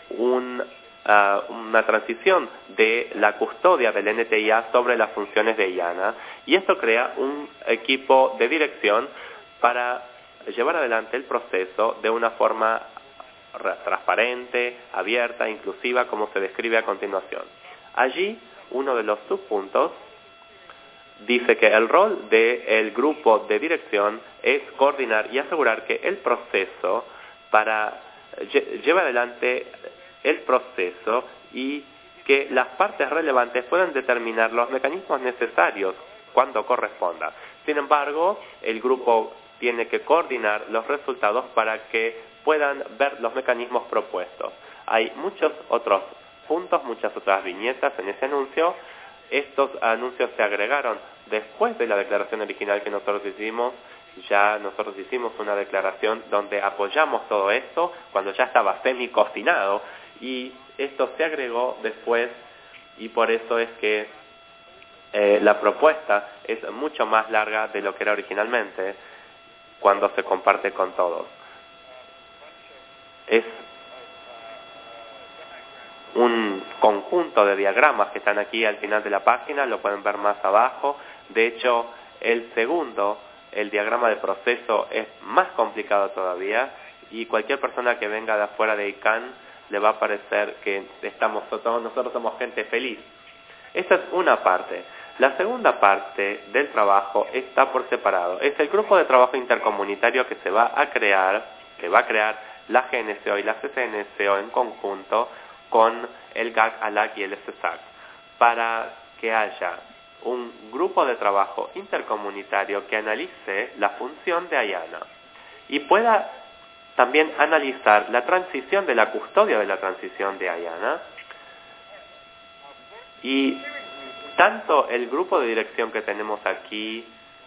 una transición de la custodia del NTIA sobre las funciones de IANA, y esto crea un equipo de dirección para llevar adelante el proceso de una forma transparente, abierta, inclusiva, como se describe a continuación. Allí, uno de los subpuntos dice que el rol del grupo de dirección es coordinar y asegurar que el proceso lleve adelante el proceso y que las partes relevantes puedan determinar los mecanismos necesarios cuando corresponda. Sin embargo, el grupo tiene que coordinar los resultados para que puedan ver los mecanismos propuestos. Hay muchos otros puntos, muchas otras viñetas en ese anuncio. Estos anuncios se agregaron después de la declaración original que nosotros hicimos. Ya nosotros hicimos una declaración donde apoyamos todo esto cuando ya estaba semi-cocinado, y esto se agregó después, y por eso es que la propuesta es mucho más larga de lo que era originalmente cuando se comparte con todos. Es un conjunto de diagramas que están aquí al final de la página, lo pueden ver más abajo. De hecho, el segundo, el diagrama de proceso, es más complicado todavía, y cualquier persona que venga de afuera de ICANN le va a parecer que nosotros somos gente feliz. Esta es una parte. La segunda parte del trabajo está por separado. Es el grupo de trabajo intercomunitario que va a crear la GNCO y la CCNCO en conjunto con el GAC, ALAC y el SSAC, para que haya un grupo de trabajo intercomunitario que analice la función de IANA y pueda también analizar la transición de la custodia de la transición de IANA. Y tanto el grupo de dirección que tenemos aquí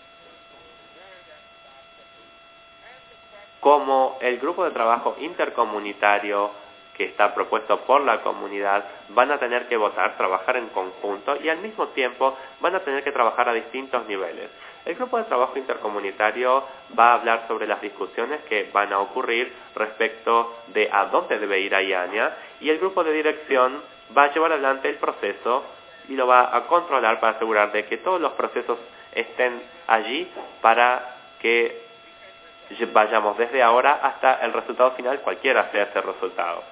como el grupo de trabajo intercomunitario que está propuesto por la comunidad van a tener que trabajar en conjunto, y al mismo tiempo van a tener que trabajar a distintos niveles. El grupo de trabajo intercomunitario va a hablar sobre las discusiones que van a ocurrir respecto de a dónde debe ir IANA, y el grupo de dirección va a llevar adelante el proceso y lo va a controlar para asegurar de que todos los procesos estén allí para que vayamos desde ahora hasta el resultado final, cualquiera sea ese resultado.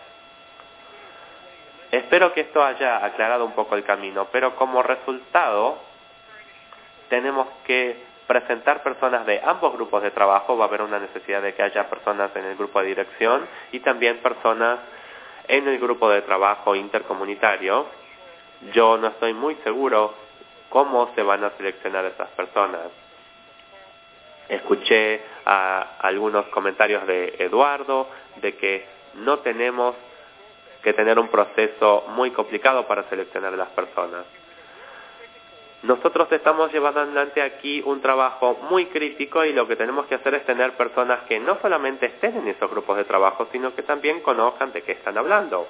Espero que esto haya aclarado un poco el camino, pero como resultado tenemos que presentar personas de ambos grupos de trabajo. Va a haber una necesidad de que haya personas en el grupo de dirección y también personas en el grupo de trabajo intercomunitario. Yo no estoy muy seguro cómo se van a seleccionar esas personas. Escuché algunos comentarios de Eduardo de que no tenemos que tener un proceso muy complicado para seleccionar a las personas. Nosotros estamos llevando adelante aquí un trabajo muy crítico y lo que tenemos que hacer es tener personas que no solamente estén en esos grupos de trabajo, sino que también conozcan de qué están hablando.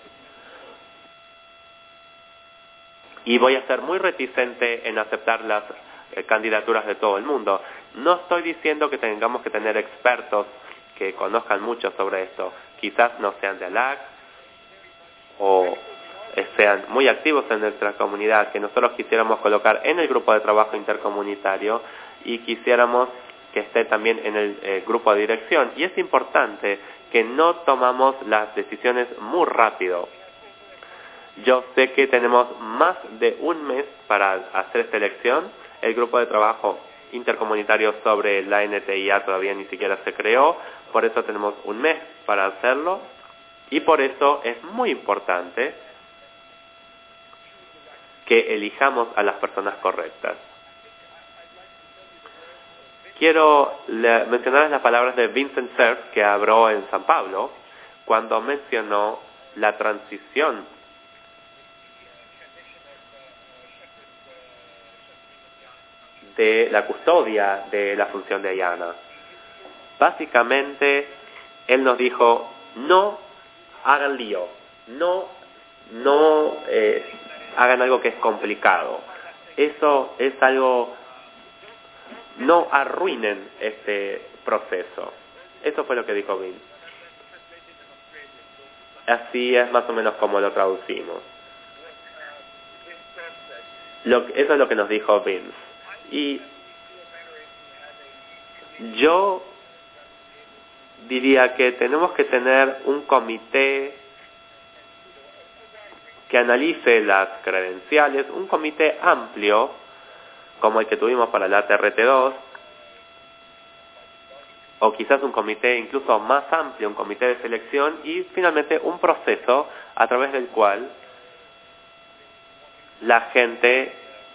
Y voy a ser muy reticente en aceptar las candidaturas de todo el mundo. No estoy diciendo que tengamos que tener expertos que conozcan mucho sobre esto. Quizás no sean de ALAC o sean muy activos en nuestra comunidad, que nosotros quisiéramos colocar en el grupo de trabajo intercomunitario y quisiéramos que esté también en el grupo de dirección. Y es importante que no tomamos las decisiones muy rápido. Yo sé que tenemos más de un mes para hacer esta elección. El grupo de trabajo intercomunitario sobre la NTIA todavía ni siquiera se creó, por eso tenemos un mes para hacerlo y por eso es muy importante que elijamos a las personas correctas. Quiero mencionar las palabras de Vincent Cerf, que habló en San Pablo, cuando mencionó la transición de la custodia de la función de IANA. Básicamente, él nos dijo, no hagan lío, no hagan algo que es complicado. Eso es algo, no arruinen este proceso. Eso fue lo que dijo Vince. Así es más o menos como lo traducimos. Eso es lo que nos dijo Vince. Y yo diría que tenemos que tener un comité que analice las credenciales, un comité amplio, como el que tuvimos para la TRT2, o quizás un comité incluso más amplio, un comité de selección, y finalmente un proceso a través del cual la gente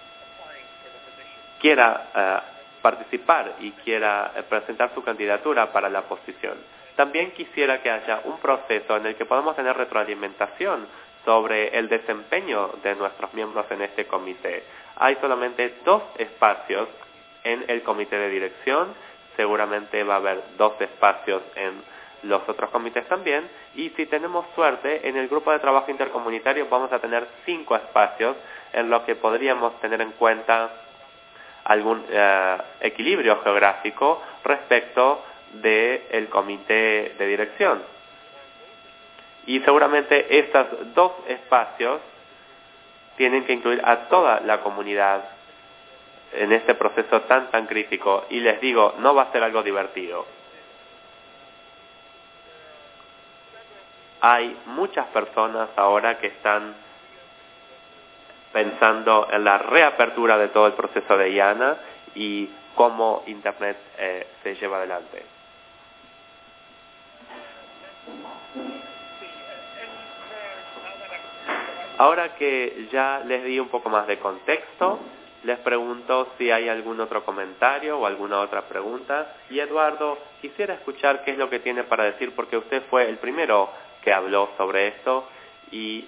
quiera participar y quiera presentar su candidatura para la posición. También quisiera que haya un proceso en el que podamos tener retroalimentación sobre el desempeño de nuestros miembros en este comité. Hay solamente 2 espacios en el comité de dirección, seguramente va a haber 2 espacios en los otros comités también, y si tenemos suerte, en el grupo de trabajo intercomunitario vamos a tener 5 espacios en los que podríamos tener en cuenta algún equilibrio geográfico respecto del comité de dirección. Y seguramente estos 2 espacios tienen que incluir a toda la comunidad en este proceso tan crítico. Y les digo, no va a ser algo divertido. Hay muchas personas ahora que están pensando en la reapertura de todo el proceso de IANA y cómo Internet se lleva adelante. Ahora que ya les di un poco más de contexto, les pregunto si hay algún otro comentario o alguna otra pregunta. Y Eduardo, quisiera escuchar qué es lo que tiene para decir, porque usted fue el primero que habló sobre esto y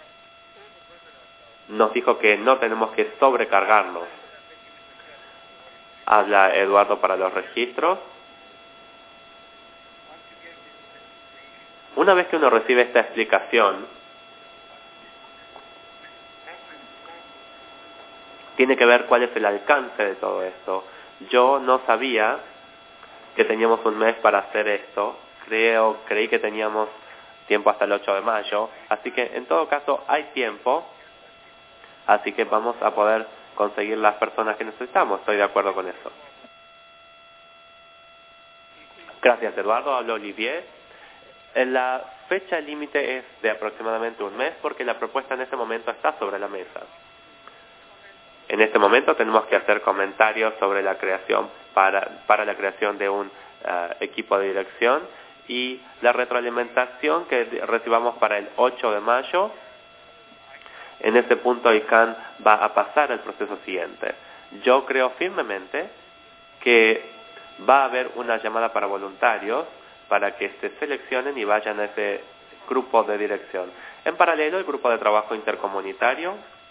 nos dijo que no tenemos que sobrecargarnos. Habla Eduardo para los registros. Una vez que uno recibe esta explicación, tiene que ver cuál es el alcance de todo esto. Yo no sabía que teníamos un mes para hacer esto. Creí que teníamos tiempo hasta el 8 de mayo. Así que en todo caso hay tiempo. Así que vamos a poder conseguir las personas que necesitamos. Estoy de acuerdo con eso. Gracias, Eduardo. Hablo Olivier. La fecha límite es de aproximadamente un mes porque la propuesta en este momento está sobre la mesa. En este momento tenemos que hacer comentarios sobre la creación para la creación de un equipo de dirección y la retroalimentación que recibamos para el 8 de mayo. En ese punto ICANN va a pasar al proceso siguiente. Yo creo firmemente que va a haber una llamada para voluntarios para que se seleccionen y vayan a ese grupo de dirección. En paralelo, el grupo de trabajo intercomunitario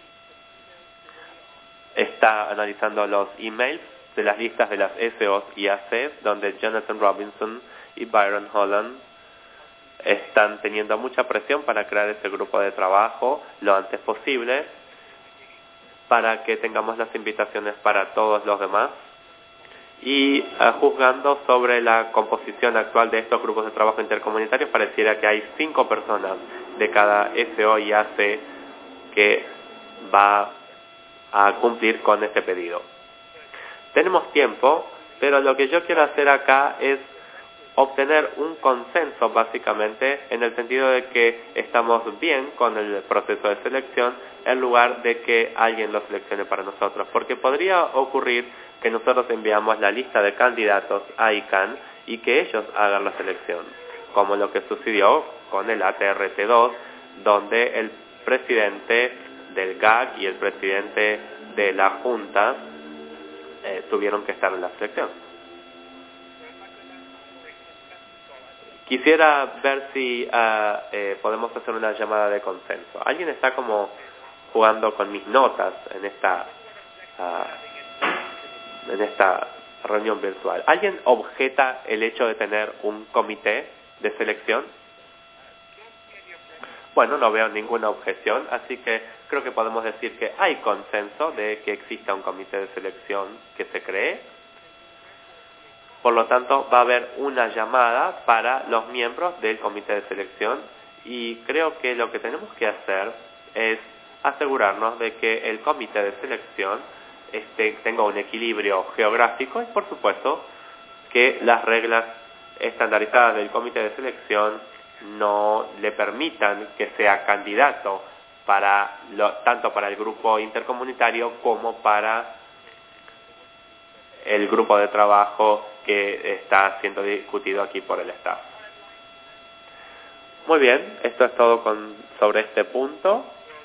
está analizando los emails de las listas de las SOs y ACs, donde Jonathan Robinson y Byron Holland están teniendo mucha presión para crear ese grupo de trabajo lo antes posible, para que tengamos las invitaciones para todos los demás. Y juzgando sobre la composición actual de estos grupos de trabajo intercomunitarios, pareciera que hay 5 personas de cada SO y AC que va a cumplir con este pedido. Tenemos tiempo, pero lo que yo quiero hacer acá es obtener un consenso, básicamente, en el sentido de que estamos bien con el proceso de selección, en lugar de que alguien lo seleccione para nosotros. Porque podría ocurrir que nosotros enviamos la lista de candidatos a ICANN y que ellos hagan la selección, como lo que sucedió con el ATRT2, donde el presidente del GAC y el presidente de la Junta tuvieron que estar en la selección. Quisiera ver si podemos hacer una llamada de consenso. ¿Alguien está como jugando con mis notas en esta reunión virtual? ¿Alguien objeta el hecho de tener un comité de selección? Bueno, no veo ninguna objeción, así que creo que podemos decir que hay consenso de que exista un comité de selección que se cree. Por lo tanto, va a haber una llamada para los miembros del comité de selección y creo que lo que tenemos que hacer es asegurarnos de que el comité de selección tenga un equilibrio geográfico y, por supuesto, que las reglas estandarizadas del comité de selección no le permitan que sea candidato tanto para el grupo intercomunitario como para el grupo de trabajo que está siendo discutido aquí por el staff. Muy bien, esto es todo sobre este punto.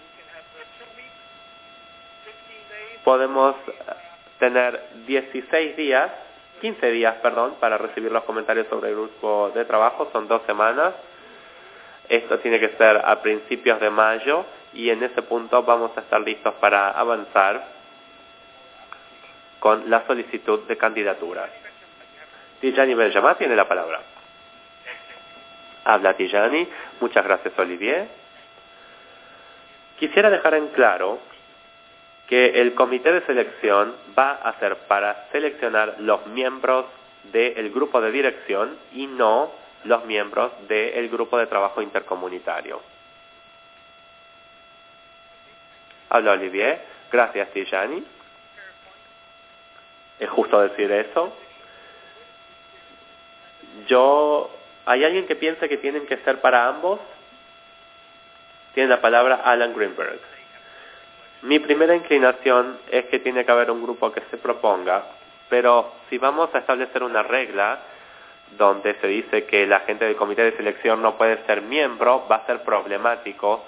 Podemos tener 15 días, para recibir los comentarios sobre el grupo de trabajo, son 2 semanas. Esto tiene que ser a principios de mayo y en ese punto vamos a estar listos para avanzar con la solicitud de candidaturas. Tijani Benjamin tiene la palabra. Habla Tijani. Muchas gracias, Olivier. Quisiera dejar en claro que el comité de selección va a ser para seleccionar los miembros del grupo de dirección y no los miembros del grupo de trabajo intercomunitario. Habla Olivier. Gracias, Tijani. Es justo decir eso. ¿Hay alguien que piense que tienen que ser para ambos? Tiene la palabra Alan Greenberg. Mi primera inclinación es que tiene que haber un grupo que se proponga, pero si vamos a establecer una regla donde se dice que la gente del comité de selección no puede ser miembro, va a ser problemático.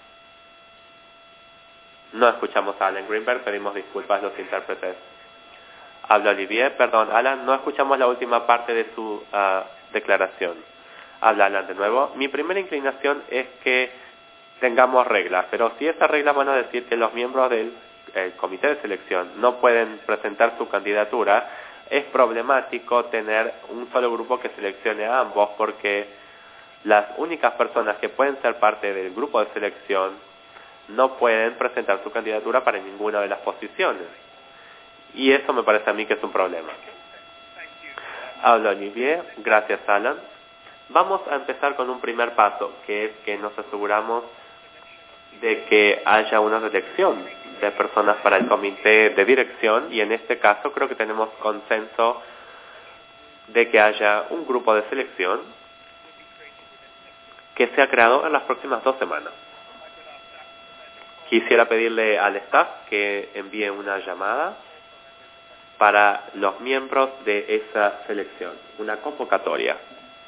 No escuchamos a Alan Greenberg, pedimos disculpas a los intérpretes. Habla Olivier. Perdón, Alan, no escuchamos la última parte de su declaración. Habla Alan de nuevo. Mi primera inclinación es que tengamos reglas, pero si esas reglas van a decir que los miembros del comité de selección no pueden presentar su candidatura, es problemático tener un solo grupo que seleccione a ambos, porque las únicas personas que pueden ser parte del grupo de selección no pueden presentar su candidatura para ninguna de las posiciones. Y eso me parece a mí que es un problema. Habla Olivier. Gracias, Alan. Vamos a empezar con un primer paso, que es que nos aseguramos de que haya una selección de personas para el comité de dirección, y en este caso creo que tenemos consenso de que haya un grupo de selección que sea creado en las próximas 2 semanas. Quisiera pedirle al staff que envíe una llamada para los miembros de esa selección, una convocatoria.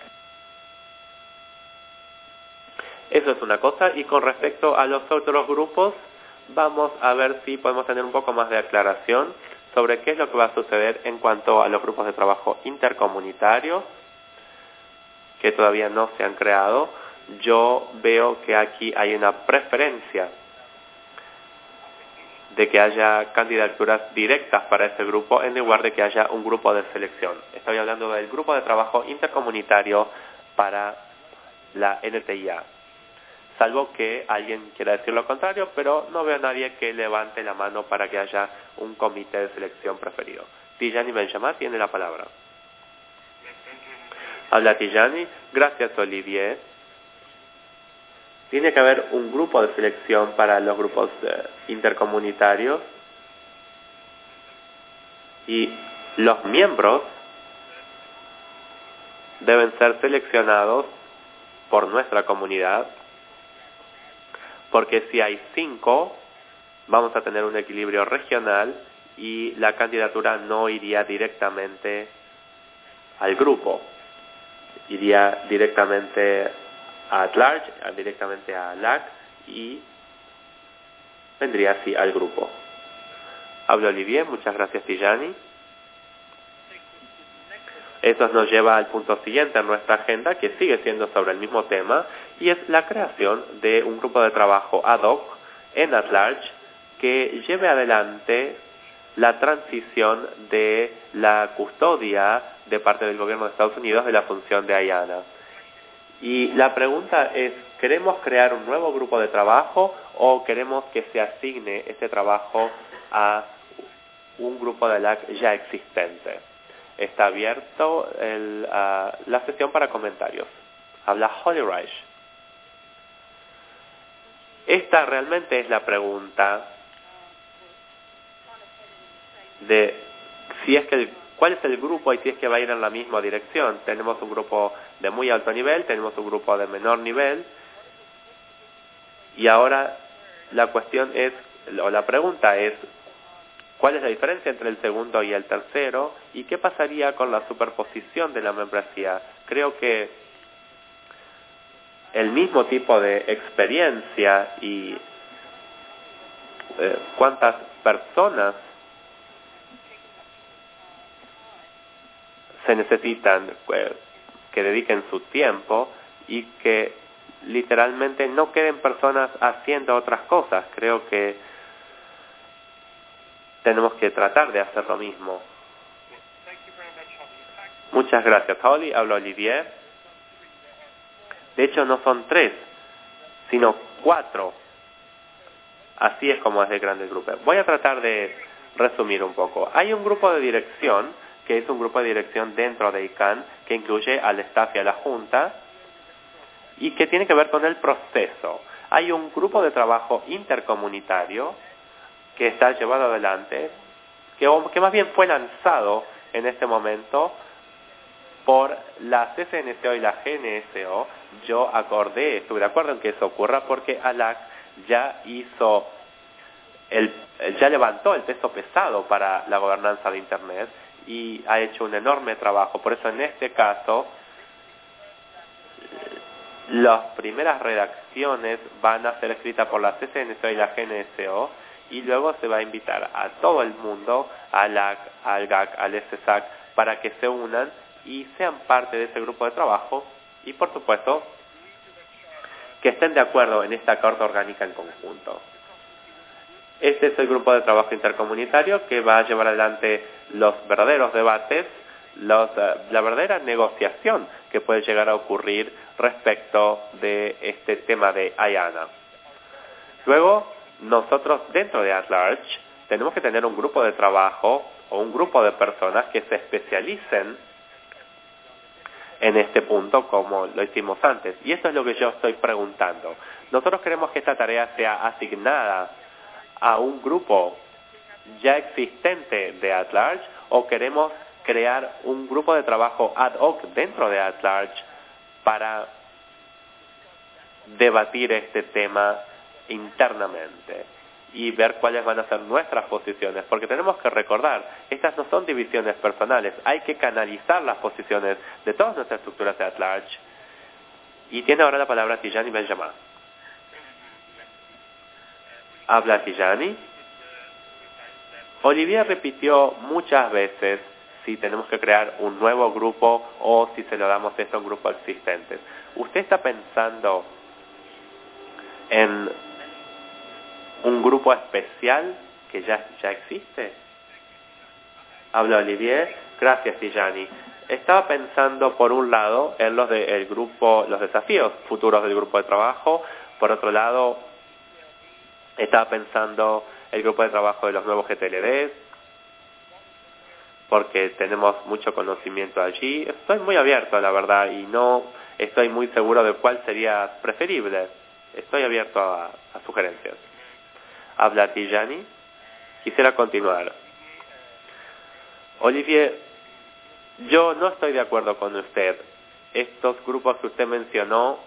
Eso es una cosa, y con respecto a los otros grupos, vamos a ver si podemos tener un poco más de aclaración sobre qué es lo que va a suceder en cuanto a los grupos de trabajo intercomunitarios que todavía no se han creado. Yo veo que aquí hay una preferencia de que haya candidaturas directas para ese grupo en lugar de que haya un grupo de selección. Estoy hablando del grupo de trabajo intercomunitario para la NTIA. Salvo que alguien quiera decir lo contrario, pero no veo a nadie que levante la mano para que haya un comité de selección preferido. Tijani Benjamin tiene la palabra. Habla Tijani. Gracias, Olivier. Tiene que haber un grupo de selección para los grupos intercomunitarios y los miembros deben ser seleccionados por nuestra comunidad, porque si hay 5, vamos a tener un equilibrio regional y la candidatura no iría directamente al grupo, iría directamente a At Large, directamente a LAC, y vendría así al grupo. Habla Olivier. Muchas gracias, Tijani. Eso nos lleva al punto siguiente en nuestra agenda, que sigue siendo sobre el mismo tema, y es la creación de un grupo de trabajo ad hoc en At Large que lleve adelante la transición de la custodia de parte del gobierno de Estados Unidos de la función de IANA. Y la pregunta es, ¿queremos crear un nuevo grupo de trabajo o queremos que se asigne este trabajo a un grupo de LAC ya existente? Está abierto la sesión para comentarios. Habla Holly Reich. Esta realmente es la pregunta de si es que cuál es el grupo y si es que va a ir en la misma dirección. Tenemos un grupo de muy alto nivel, tenemos un grupo de menor nivel, y ahora la cuestión es, o la pregunta es, ¿cuál es la diferencia entre el segundo y el tercero? ¿Y qué pasaría con la superposición de la membresía? Creo que el mismo tipo de experiencia y cuántas personas se necesitan que dediquen su tiempo y que literalmente no queden personas haciendo otras cosas. Creo que tenemos que tratar de hacer lo mismo. Muchas gracias, Holly. Habla Olivier. De hecho, no son 3, sino 4. Así es como es de grande el grupo. Voy a tratar de resumir un poco. Hay un grupo de dirección, que es un grupo de dirección dentro de ICANN, que incluye al staff y a la junta, y que tiene que ver con el proceso. Hay un grupo de trabajo intercomunitario que está llevado adelante, que más bien fue lanzado en este momento por la CCNCO y la GNSO. Yo estuve de acuerdo en que eso ocurra porque ALAC ya ya levantó el peso pesado para la gobernanza de Internet y ha hecho un enorme trabajo. Por eso en este caso las primeras redacciones van a ser escritas por la CCNCO y la GNSO, y luego se va a invitar a todo el mundo, al LAC, al GAC, al SSAC, para que se unan y sean parte de ese grupo de trabajo, y por supuesto que estén de acuerdo en esta carta orgánica en conjunto. Este es el grupo de trabajo intercomunitario que va a llevar adelante los verdaderos debates, la verdadera negociación que puede llegar a ocurrir respecto de este tema de IANA. Luego, nosotros dentro de At Large tenemos que tener un grupo de trabajo o un grupo de personas que se especialicen en este punto como lo hicimos antes. Y esto es lo que yo estoy preguntando. ¿Nosotros queremos que esta tarea sea asignada a un grupo ya existente de At Large o queremos crear un grupo de trabajo ad hoc dentro de At Large para debatir este tema internamente? y ver cuáles van a ser nuestras posiciones, porque tenemos que recordar, estas no son divisiones personales, hay que canalizar las posiciones de todas nuestras estructuras de at large. Y tiene ahora la palabra Tijani Benjamin. Habla Tijani. Olivier repitió muchas veces si tenemos que crear un nuevo grupo o si se lo damos esto a un grupo existente. ¿Usted está pensando en un grupo especial que ya existe? Habla Olivier. Gracias, Tijani. Estaba pensando, por un lado, en los desafíos futuros del grupo de trabajo. Por otro lado, estaba pensando el grupo de trabajo de los nuevos GTLDs, porque tenemos mucho conocimiento allí. Estoy muy abierto, la verdad, y no estoy muy seguro de cuál sería preferible. Estoy abierto a sugerencias. Habla Tijani. Quisiera continuar. Olivier, yo no estoy de acuerdo con usted. Estos grupos que usted mencionó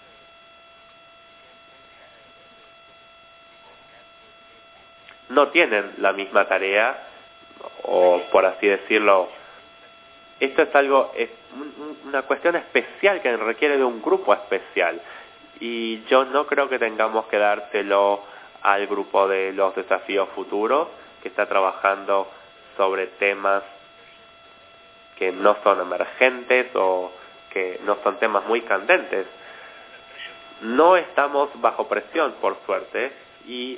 no tienen la misma tarea, o por así decirlo, esto es una cuestión especial que requiere de un grupo especial. Y yo no creo que tengamos que dárselo al grupo de los desafíos futuros, que está trabajando sobre temas que no son emergentes o que no son temas muy candentes. No estamos bajo presión, por suerte, y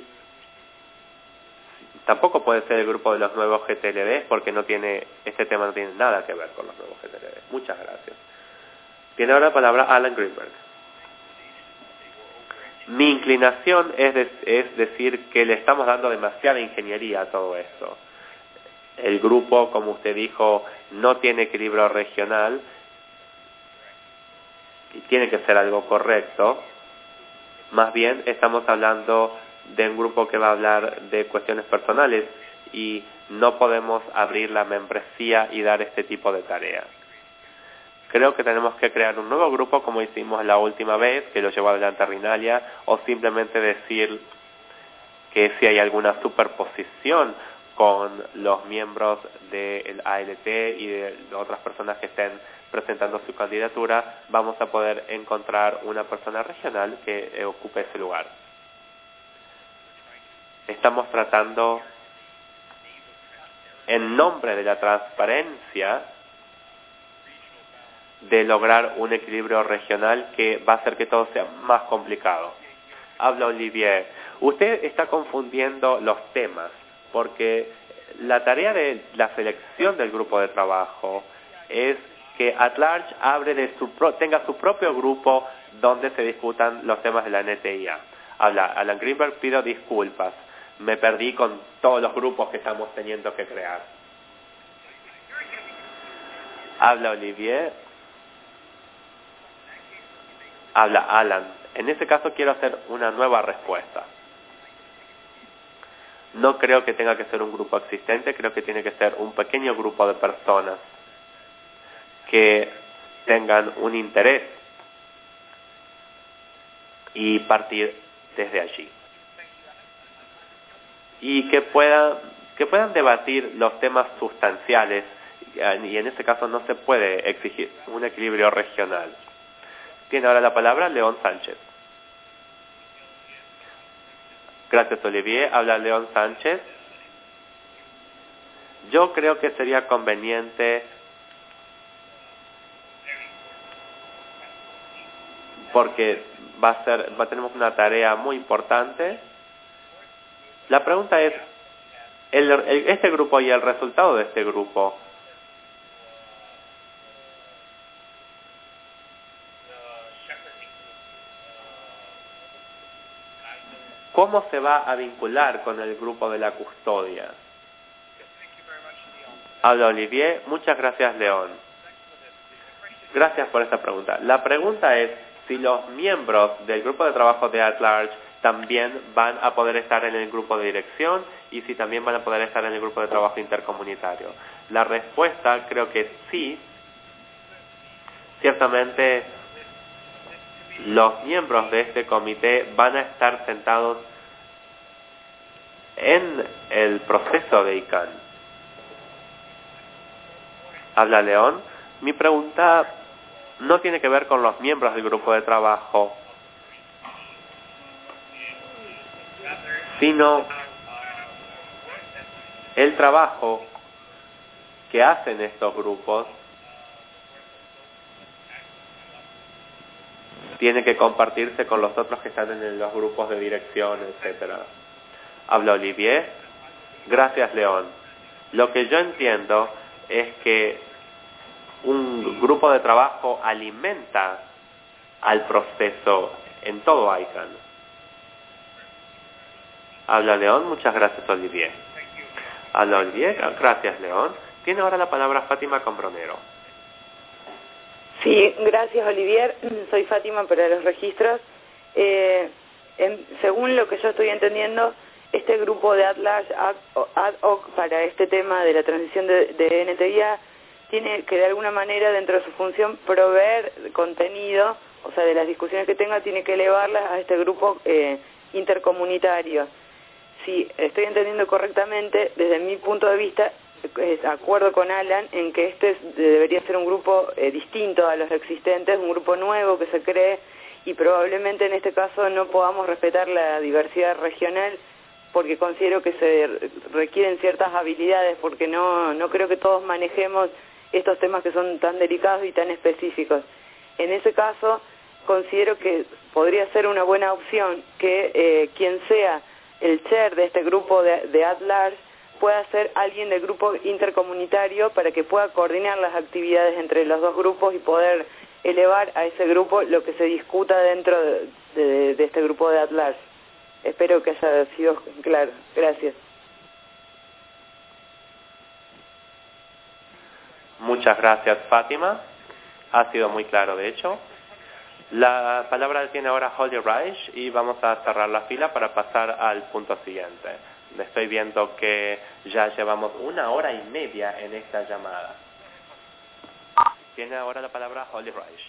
tampoco puede ser el grupo de los nuevos GTLD porque este tema no tiene nada que ver con los nuevos GTLD. Muchas gracias. Tiene ahora la palabra Alan Greenberg. Mi inclinación es decir que le estamos dando demasiada ingeniería a todo esto. El grupo, como usted dijo, no tiene equilibrio regional y tiene que ser algo correcto. Más bien estamos hablando de un grupo que va a hablar de cuestiones personales y no podemos abrir la membresía y dar este tipo de tareas. Creo que tenemos que crear un nuevo grupo como hicimos la última vez, que lo llevó adelante Rinalia, o simplemente decir que si hay alguna superposición con los miembros del ALT y de otras personas que estén presentando su candidatura, vamos a poder encontrar una persona regional que ocupe ese lugar. Estamos tratando, en nombre de la transparencia, de lograr un equilibrio regional que va a hacer que todo sea más complicado. Habla Olivier. Usted está confundiendo los temas, porque la tarea de la selección del grupo de trabajo es que at large tenga su propio grupo donde se discutan los temas de la NTIA. Habla Alan Greenberg, pido disculpas. Me perdí con todos los grupos que estamos teniendo que crear. Habla Olivier. Habla Alan. En ese caso quiero hacer una nueva respuesta. No creo que tenga que ser un grupo existente, creo que tiene que ser un pequeño grupo de personas que tengan un interés y partir desde allí. Y que puedan debatir los temas sustanciales, y en ese caso no se puede exigir un equilibrio regional. Tiene ahora la palabra León Sánchez. Gracias, Olivier. Habla León Sánchez. Yo creo que sería conveniente, porque tenemos una tarea muy importante. La pregunta es, este grupo y el resultado de este grupo, ¿cómo se va a vincular con el grupo de la custodia? Habla Olivier. Muchas gracias, León. Gracias por esta pregunta. La pregunta es si los miembros del grupo de trabajo de at large también van a poder estar en el grupo de dirección y si también van a poder estar en el grupo de trabajo intercomunitario. La respuesta creo que sí. Ciertamente los miembros de este comité van a estar sentados en el proceso de ICANN. Habla León. Mi pregunta no tiene que ver con los miembros del grupo de trabajo, sino el trabajo que hacen estos grupos tiene que compartirse con los otros que están en los grupos de dirección, etcétera. Habla Olivier. Gracias, León. Lo que yo entiendo es que un grupo de trabajo alimenta al proceso en todo ICANN. Habla León. Muchas gracias, Olivier. Habla Olivier. Gracias, León. Tiene ahora la palabra Fátima Combronero. Sí, gracias, Olivier. Soy Fátima para los registros. Según lo que yo estoy entendiendo, este grupo de Atlas ad hoc para este tema de la transición de NTIA tiene que de alguna manera dentro de su función proveer contenido, o sea, de las discusiones que tenga, tiene que elevarlas a este grupo intercomunitario. Si estoy entendiendo correctamente, desde mi punto de vista, de acuerdo con Alan en que este debería ser un grupo distinto a los existentes, un grupo nuevo que se cree, y probablemente en este caso no podamos respetar la diversidad regional porque considero que se requieren ciertas habilidades, porque no creo que todos manejemos estos temas que son tan delicados y tan específicos. En ese caso considero que podría ser una buena opción que quien sea el chair de este grupo de Atlas pueda ser alguien del grupo intercomunitario para que pueda coordinar las actividades entre los dos grupos y poder elevar a ese grupo lo que se discuta dentro de este grupo de Atlas. Espero que haya sido claro. Gracias. Muchas gracias, Fátima. Ha sido muy claro, de hecho. La palabra tiene ahora Holly Reich y vamos a cerrar la fila para pasar al punto siguiente. Estoy viendo que ya llevamos 1 hora y media en esta llamada. Tiene ahora la palabra Holly Reich.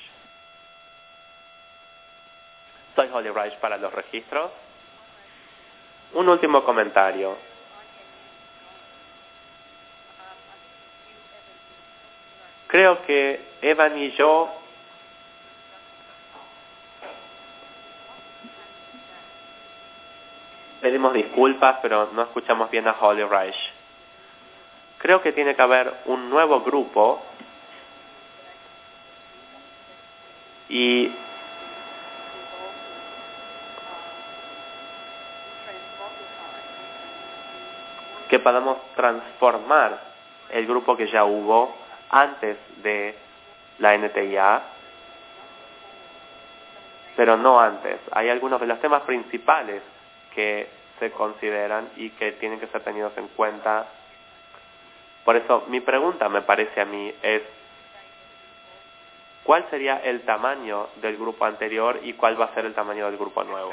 Soy Holly Reich para los registros. Un último comentario. Creo que Evan y yo pedimos disculpas, pero no escuchamos bien a Holly Reich. Creo que tiene que haber un nuevo grupo y que podamos transformar el grupo que ya hubo antes de la NTIA, pero no antes. Hay algunos de los temas principales que se consideran y que tienen que ser tenidos en cuenta. Por eso mi pregunta, me parece a mí, es ¿cuál sería el tamaño del grupo anterior y cuál va a ser el tamaño del grupo nuevo?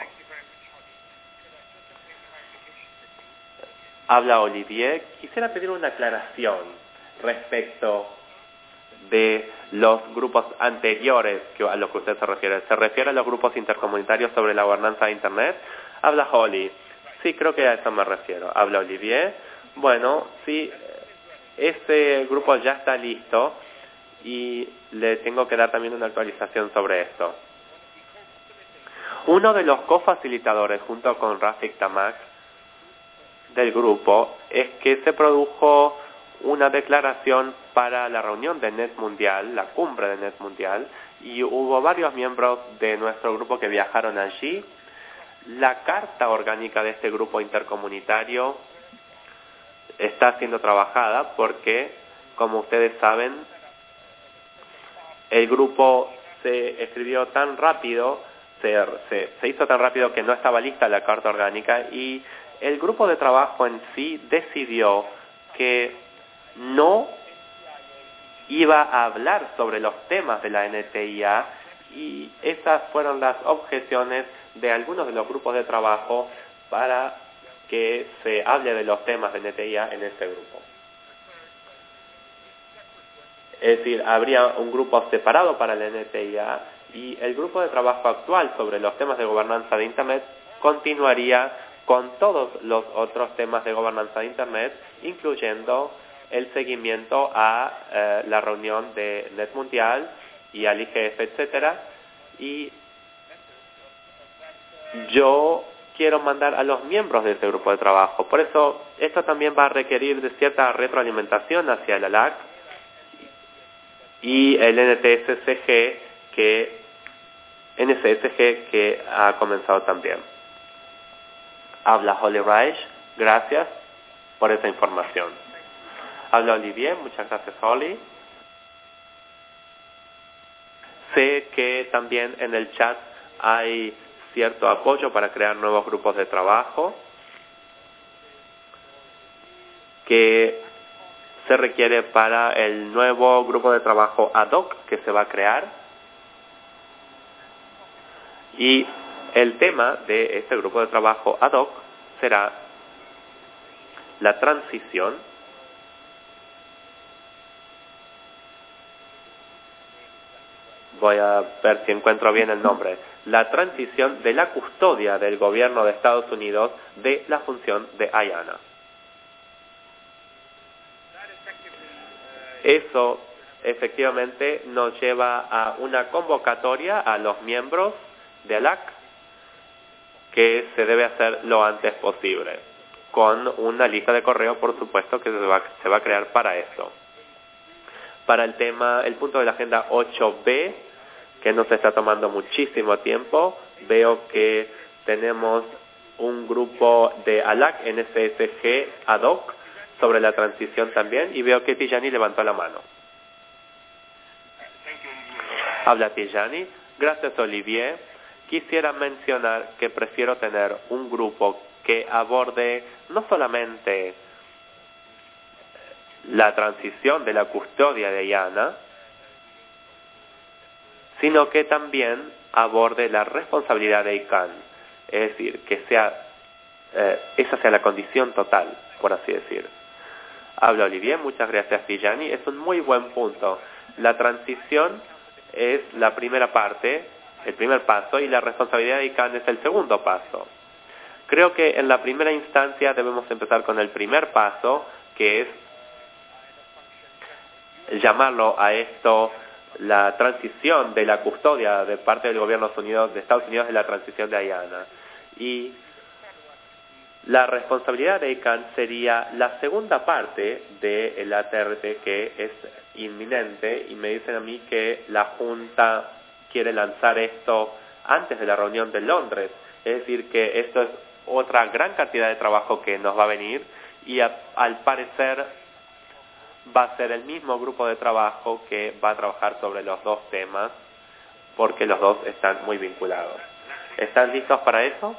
Habla Olivier. Quisiera pedir una aclaración respecto de los grupos anteriores a los que usted se refiere. ¿Se refiere a los grupos intercomunitarios sobre la gobernanza de Internet? Habla Holly. Sí, creo que a eso me refiero. Habla Olivier. Bueno, sí, ese grupo ya está listo y le tengo que dar también una actualización sobre esto. Uno de los cofacilitadores junto con Rafik Tamak del grupo es que se produjo una declaración para la reunión de Net Mundial, la cumbre de Net Mundial, y hubo varios miembros de nuestro grupo que viajaron allí. La carta orgánica de este grupo intercomunitario está siendo trabajada porque, como ustedes saben, el grupo se escribió tan rápido, se hizo tan rápido que no estaba lista la carta orgánica y el grupo de trabajo en sí decidió que no iba a hablar sobre los temas de la NTIA y esas fueron las objeciones de algunos de los grupos de trabajo para que se hable de los temas de NTIA en ese grupo. Es decir, habría un grupo separado para la NTIA y el grupo de trabajo actual sobre los temas de gobernanza de Internet continuaría con todos los otros temas de gobernanza de Internet, incluyendo el seguimiento a la reunión de Net Mundial y al IGF, etcétera. Y yo quiero mandar a los miembros de ese grupo de trabajo. Por eso, esto también va a requerir de cierta retroalimentación hacia el ALAC y el NSSG que ha comenzado también. Habla Holly Reich, gracias por esa información. Habla Olivier, muchas gracias Holly. Sé que también en el chat hay cierto apoyo para crear nuevos grupos de trabajo que se requiere para el nuevo grupo de trabajo ad hoc que se va a crear. Y el tema de este grupo de trabajo ad hoc será la transición voy a ver si encuentro bien el nombre, la transición de la custodia del gobierno de Estados Unidos de la función de IANA. Eso efectivamente nos lleva a una convocatoria a los miembros de ALAC que se debe hacer lo antes posible, con una lista de correo, por supuesto, que se va a crear para eso. Para el tema, el punto de la agenda 8B, que nos está tomando muchísimo tiempo, veo que tenemos un grupo de ALAC, NSSG, ad hoc, sobre la transición también, y veo que Tijani levantó la mano. Habla Tijani. Gracias, Olivier. Quisiera mencionar que prefiero tener un grupo que aborde no solamente la transición de la custodia de IANA, sino que también aborde la responsabilidad de ICANN. Es decir, que esa sea la condición total, por así decir. Habla Olivier, muchas gracias Tijani. Es un muy buen punto. La transición es la primera parte, el primer paso, y la responsabilidad de ICANN es el segundo paso. Creo que en la primera instancia debemos empezar con el primer paso, que es llamarlo a esto la transición de la custodia de parte del gobierno de Estados Unidos de la transición de IANA. Y la responsabilidad de ICANN sería la segunda parte del ATRT, que es inminente, y me dicen a mí que la Junta quiere lanzar esto antes de la reunión de Londres. Es decir, que esto es otra gran cantidad de trabajo que nos va a venir, y al parecer va a ser el mismo grupo de trabajo que va a trabajar sobre los dos temas, porque los dos están muy vinculados. ¿Están listos para eso?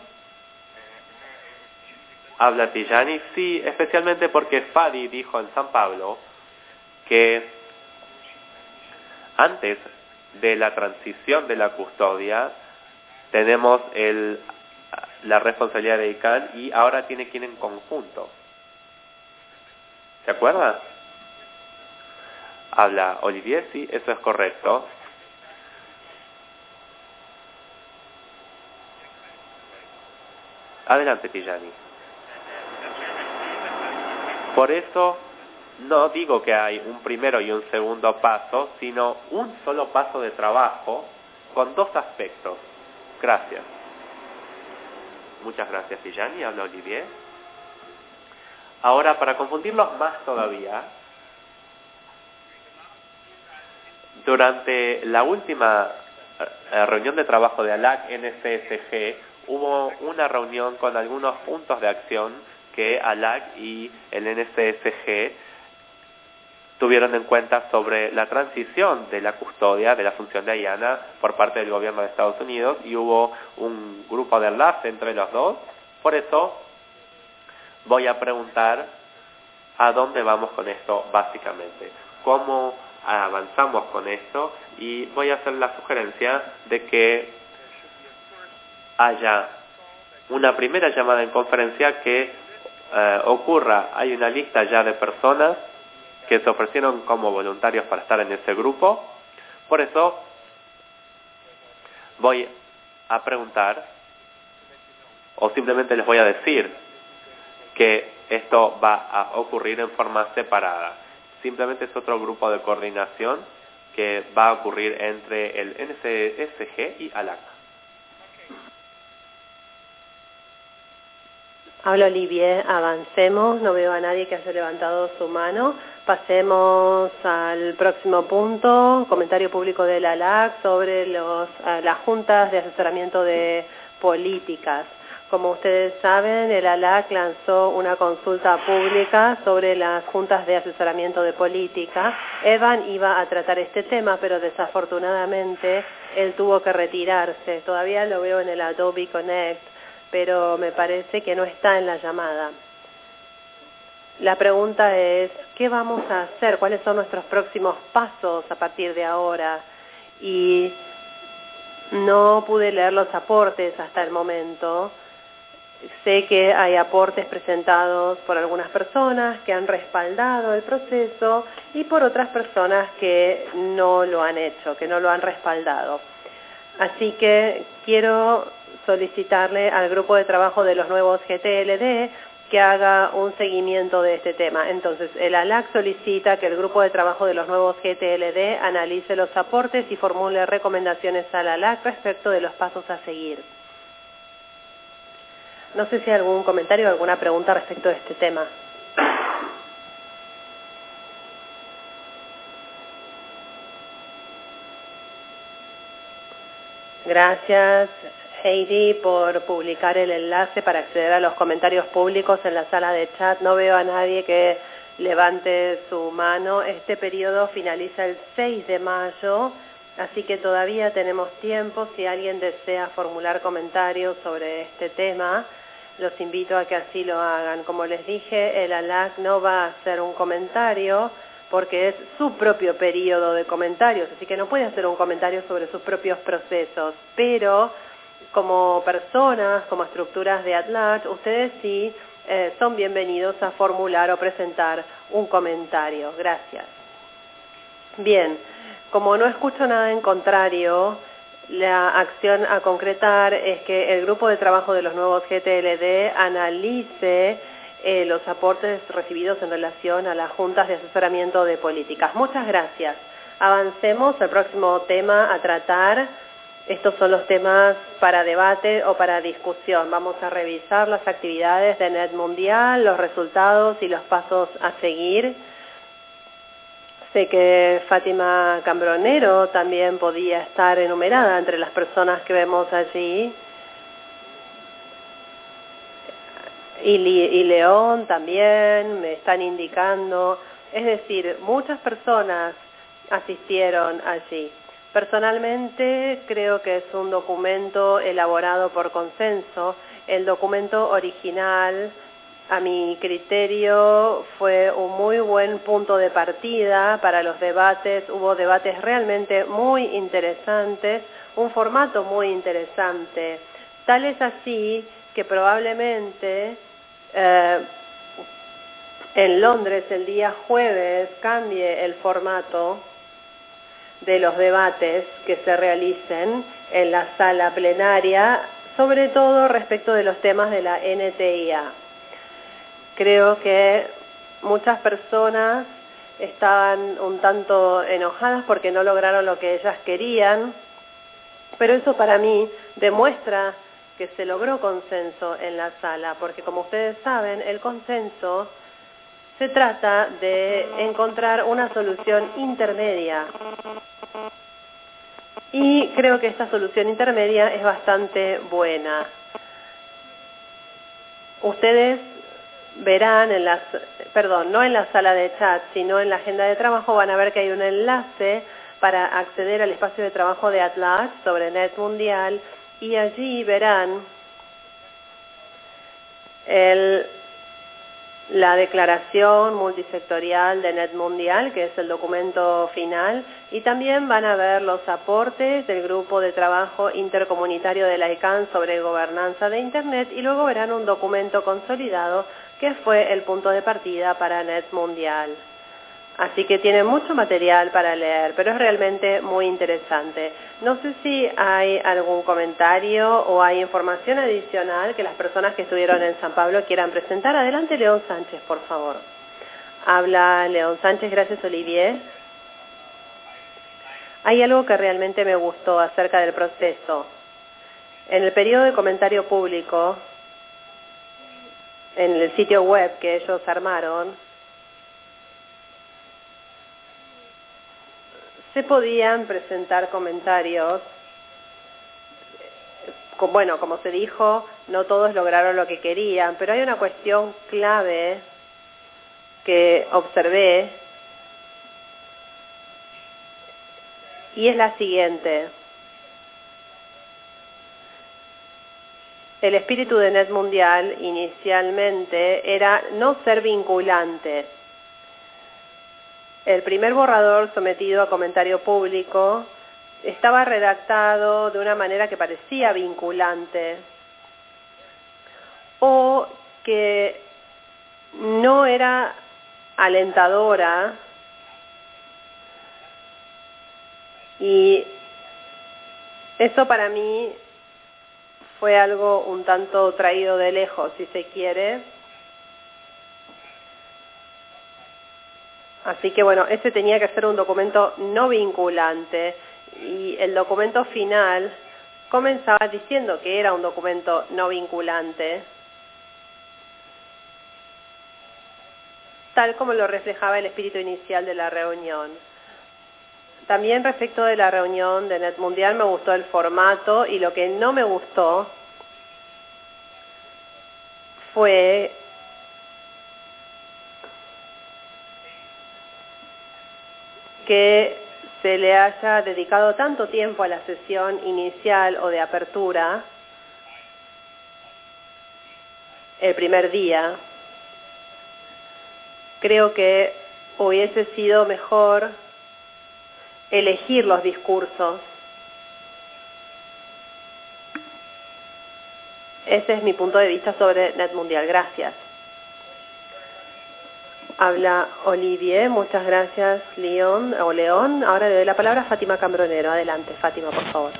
Habla Tijani. Sí, especialmente porque Fadi dijo en San Pablo que antes de la transición de la custodia tenemos la responsabilidad de ICANN, y ahora tiene que ir en conjunto. ¿Se acuerda? Habla Olivier, sí, eso es correcto. Adelante, Tijani. Por eso no digo que hay un primero y un segundo paso, sino un solo paso de trabajo con dos aspectos. Gracias. Muchas gracias, Tijani. Habla Olivier. Ahora, para confundirlos más todavía, durante la última reunión de trabajo de ALAC NCSG hubo una reunión con algunos puntos de acción que ALAC y el NCSG tuvieron en cuenta sobre la transición de la custodia de la función de IANA por parte del gobierno de Estados Unidos, y hubo un grupo de enlace entre los dos. Por eso voy a preguntar a dónde vamos con esto básicamente, cómo avanzamos con esto, y voy a hacer la sugerencia de que haya una primera llamada en conferencia que ocurra. Hay una lista ya de personas que se ofrecieron como voluntarios para estar en ese grupo. Por eso voy a preguntar o simplemente les voy a decir que esto va a ocurrir en forma separada. Simplemente es otro grupo de coordinación que va a ocurrir entre el NCSG y ALAC. Habla Olivier, avancemos, no veo a nadie que haya levantado su mano. Pasemos al próximo punto, comentario público de la ALAC sobre las juntas de asesoramiento de políticas. Como ustedes saben, el ALAC lanzó una consulta pública sobre las juntas de asesoramiento de política. Evan iba a tratar este tema, pero desafortunadamente él tuvo que retirarse. Todavía lo veo en el Adobe Connect, pero me parece que no está en la llamada. La pregunta es, ¿qué vamos a hacer? ¿Cuáles son nuestros próximos pasos a partir de ahora? Y no pude leer los aportes hasta el momento. Sé que hay aportes presentados por algunas personas que han respaldado el proceso y por otras personas que no lo han hecho, que no lo han respaldado. Así que quiero solicitarle al grupo de trabajo de los nuevos GTLD que haga un seguimiento de este tema. Entonces, el ALAC solicita que el grupo de trabajo de los nuevos GTLD analice los aportes y formule recomendaciones al ALAC respecto de los pasos a seguir. No sé si hay algún comentario o alguna pregunta respecto de este tema. Gracias, Heidi, por publicar el enlace para acceder a los comentarios públicos en la sala de chat. No veo a nadie que levante su mano. Este periodo finaliza el 6 de mayo, así que todavía tenemos tiempo. Si alguien desea formular comentarios sobre este tema, los invito a que así lo hagan. Como les dije, el ALAC no va a hacer un comentario porque es su propio periodo de comentarios, así que no puede hacer un comentario sobre sus propios procesos, pero como personas, como estructuras de ATLAC, ustedes sí son bienvenidos a formular o presentar un comentario. Gracias. Bien, como no escucho nada en contrario, la acción a concretar es que el grupo de trabajo de los nuevos GTLD analice los aportes recibidos en relación a las juntas de asesoramiento de políticas. Muchas gracias. Avancemos al próximo tema a tratar. Estos son los temas para debate o para discusión. Vamos a revisar las actividades de NET Mundial, los resultados y los pasos a seguir. Sé que Fátima Cambronero también podía estar enumerada entre las personas que vemos allí. Y León también me están indicando. Es decir, muchas personas asistieron allí. Personalmente creo que es un documento elaborado por consenso. El documento original, a mi criterio, fue un muy buen punto de partida para los debates. Hubo debates realmente muy interesantes, un formato muy interesante. Tal es así que probablemente en Londres el día jueves cambie el formato de los debates que se realicen en la sala plenaria, sobre todo respecto de los temas de la NTIA. Creo que muchas personas estaban un tanto enojadas porque no lograron lo que ellas querían, pero eso para mí demuestra que se logró consenso en la sala, porque como ustedes saben, el consenso se trata de encontrar una solución intermedia. Y creo que esta solución intermedia es bastante buena. Ustedes verán no en la sala de chat, sino en la agenda de trabajo, van a ver que hay un enlace para acceder al espacio de trabajo de ATLAC sobre NET Mundial, y allí verán la declaración multisectorial de NET Mundial, que es el documento final, y también van a ver los aportes del grupo de trabajo intercomunitario de la ICANN sobre gobernanza de Internet, y luego verán un documento consolidado que fue el punto de partida para NET Mundial. Así que tiene mucho material para leer, pero es realmente muy interesante. No sé si hay algún comentario o hay información adicional que las personas que estuvieron en San Pablo quieran presentar. Adelante, León Sánchez, por favor. Habla León Sánchez, gracias, Olivier. Hay algo que realmente me gustó acerca del proceso. En el periodo de comentario público, en el sitio web que ellos armaron, se podían presentar comentarios. Bueno, como se dijo, no todos lograron lo que querían, pero hay una cuestión clave que observé y es la siguiente. El espíritu de Net Mundial inicialmente era no ser vinculante. El primer borrador sometido a comentario público estaba redactado de una manera que parecía vinculante o que no era alentadora, y eso para mí fue algo un tanto traído de lejos, si se quiere. Así que bueno, ese tenía que ser un documento no vinculante y el documento final comenzaba diciendo que era un documento no vinculante, tal como lo reflejaba el espíritu inicial de la reunión. También respecto de la reunión de Net Mundial me gustó el formato, y lo que no me gustó fue que se le haya dedicado tanto tiempo a la sesión inicial o de apertura el primer día. Creo que hubiese sido mejor elegir los discursos. Ese es mi punto de vista sobre Net Mundial. Gracias. Habla Olivier. Muchas gracias, León. Ahora le doy la palabra a Fátima Cambronero. Adelante, Fátima, por favor.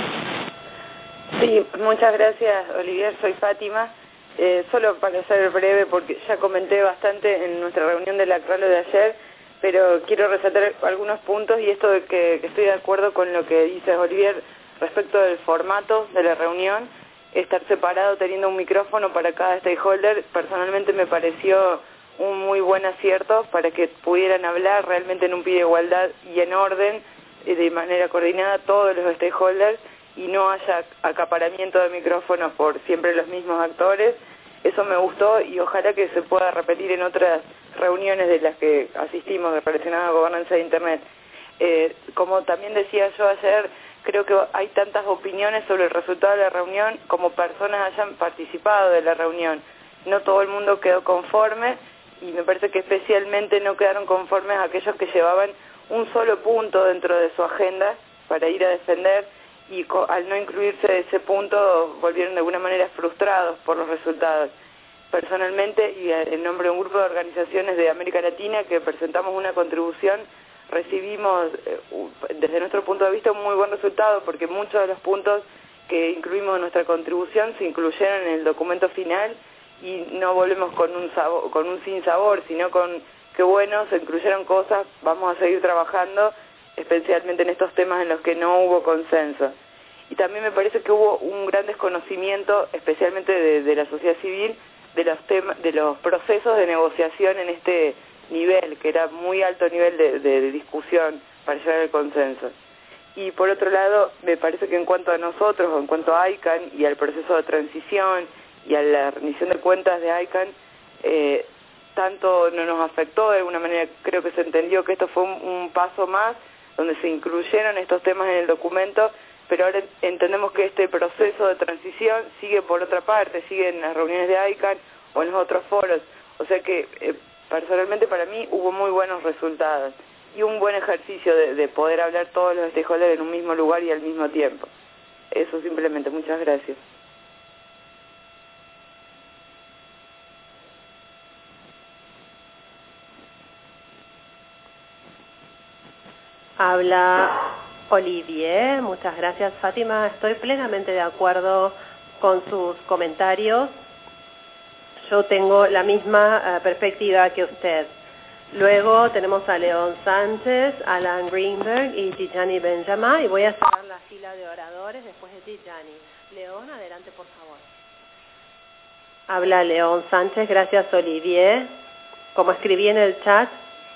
Sí, muchas gracias, Olivier. Soy Fátima. Solo para ser breve, porque ya comenté bastante en nuestra reunión del Acralo de ayer, pero quiero resaltar algunos puntos, y esto de que estoy de acuerdo con lo que dice Olivier respecto del formato de la reunión, estar separado teniendo un micrófono para cada stakeholder. Personalmente me pareció un muy buen acierto para que pudieran hablar realmente en un pie de igualdad y en orden, de manera coordinada, todos los stakeholders, y no haya acaparamiento de micrófonos por siempre los mismos actores. Eso me gustó y ojalá que se pueda repetir en otras reuniones de las que asistimos relacionadas a gobernanza de Internet. Como también decía yo ayer, creo que hay tantas opiniones sobre el resultado de la reunión como personas hayan participado de la reunión. No todo el mundo quedó conforme, y me parece que especialmente no quedaron conformes aquellos que llevaban un solo punto dentro de su agenda para ir a defender, y al no incluirse ese punto volvieron de alguna manera frustrados por los resultados. Personalmente, y en nombre de un grupo de organizaciones de América Latina que presentamos una contribución, recibimos desde nuestro punto de vista un muy buen resultado, porque muchos de los puntos que incluimos en nuestra contribución se incluyeron en el documento final, y no volvemos con un sinsabor, sino con que bueno, se incluyeron cosas, vamos a seguir trabajando, especialmente en estos temas en los que no hubo consenso. Y también me parece que hubo un gran desconocimiento, especialmente de la sociedad civil, de los procesos de negociación en este nivel, que era muy alto nivel de discusión para llegar al consenso. Y por otro lado, me parece que en cuanto a nosotros, o en cuanto a ICANN y al proceso de transición y a la rendición de cuentas de ICANN, tanto no nos afectó. De alguna manera creo que se entendió que esto fue un paso más, donde se incluyeron estos temas en el documento, pero ahora entendemos que este proceso de transición sigue por otra parte, sigue en las reuniones de ICANN o en los otros foros. O sea que personalmente para mí hubo muy buenos resultados y un buen ejercicio de poder hablar todos los stakeholders en un mismo lugar y al mismo tiempo. Eso simplemente, muchas gracias. Habla Olivier. Muchas gracias, Fátima. Estoy plenamente de acuerdo con sus comentarios. Yo tengo la misma perspectiva que usted. Luego tenemos a León Sánchez, Alan Greenberg y Tijani Benjamín, y voy a cerrar la fila de oradores después de Tijani. León, adelante, por favor. Habla León Sánchez. Gracias, Olivier. Como escribí en el chat,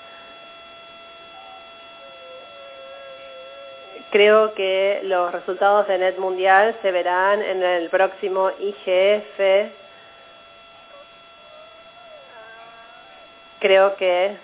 creo que los resultados de Net Mundial se verán en el próximo IGF. Creo que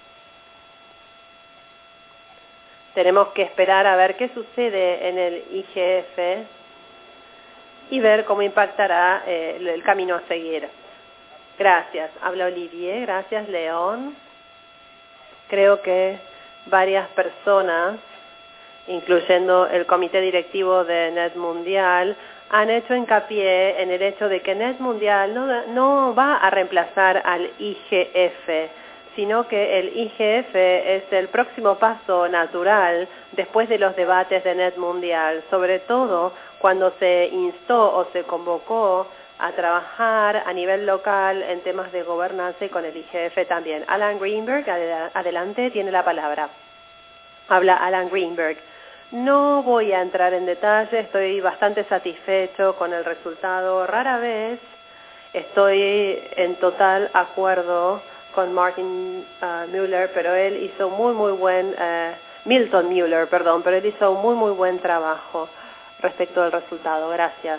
tenemos que esperar a ver qué sucede en el IGF y ver cómo impactará el camino a seguir. Gracias. Habla Olivier. Gracias, León. Creo que varias personas, incluyendo el comité directivo de Net Mundial, han hecho hincapié en el hecho de que Net Mundial no va a reemplazar al IGF, sino que el IGF es el próximo paso natural después de los debates de Net Mundial, sobre todo cuando se instó o se convocó a trabajar a nivel local en temas de gobernanza y con el IGF también. Alan Greenberg, adelante, tiene la palabra. Habla Alan Greenberg. No voy a entrar en detalle, estoy bastante satisfecho con el resultado. Rara vez estoy en total acuerdo con Martin Mueller, pero él hizo Milton Mueller, perdón, pero él hizo un muy buen trabajo respecto al resultado. Gracias.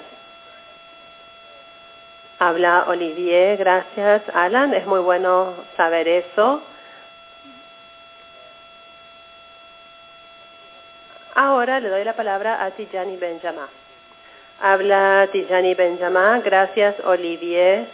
Habla Olivier. Gracias, Alan. Es muy bueno saber eso. Ahora le doy la palabra a Tijani Benjamín. Habla Tijani Benjamín. Gracias, Olivier.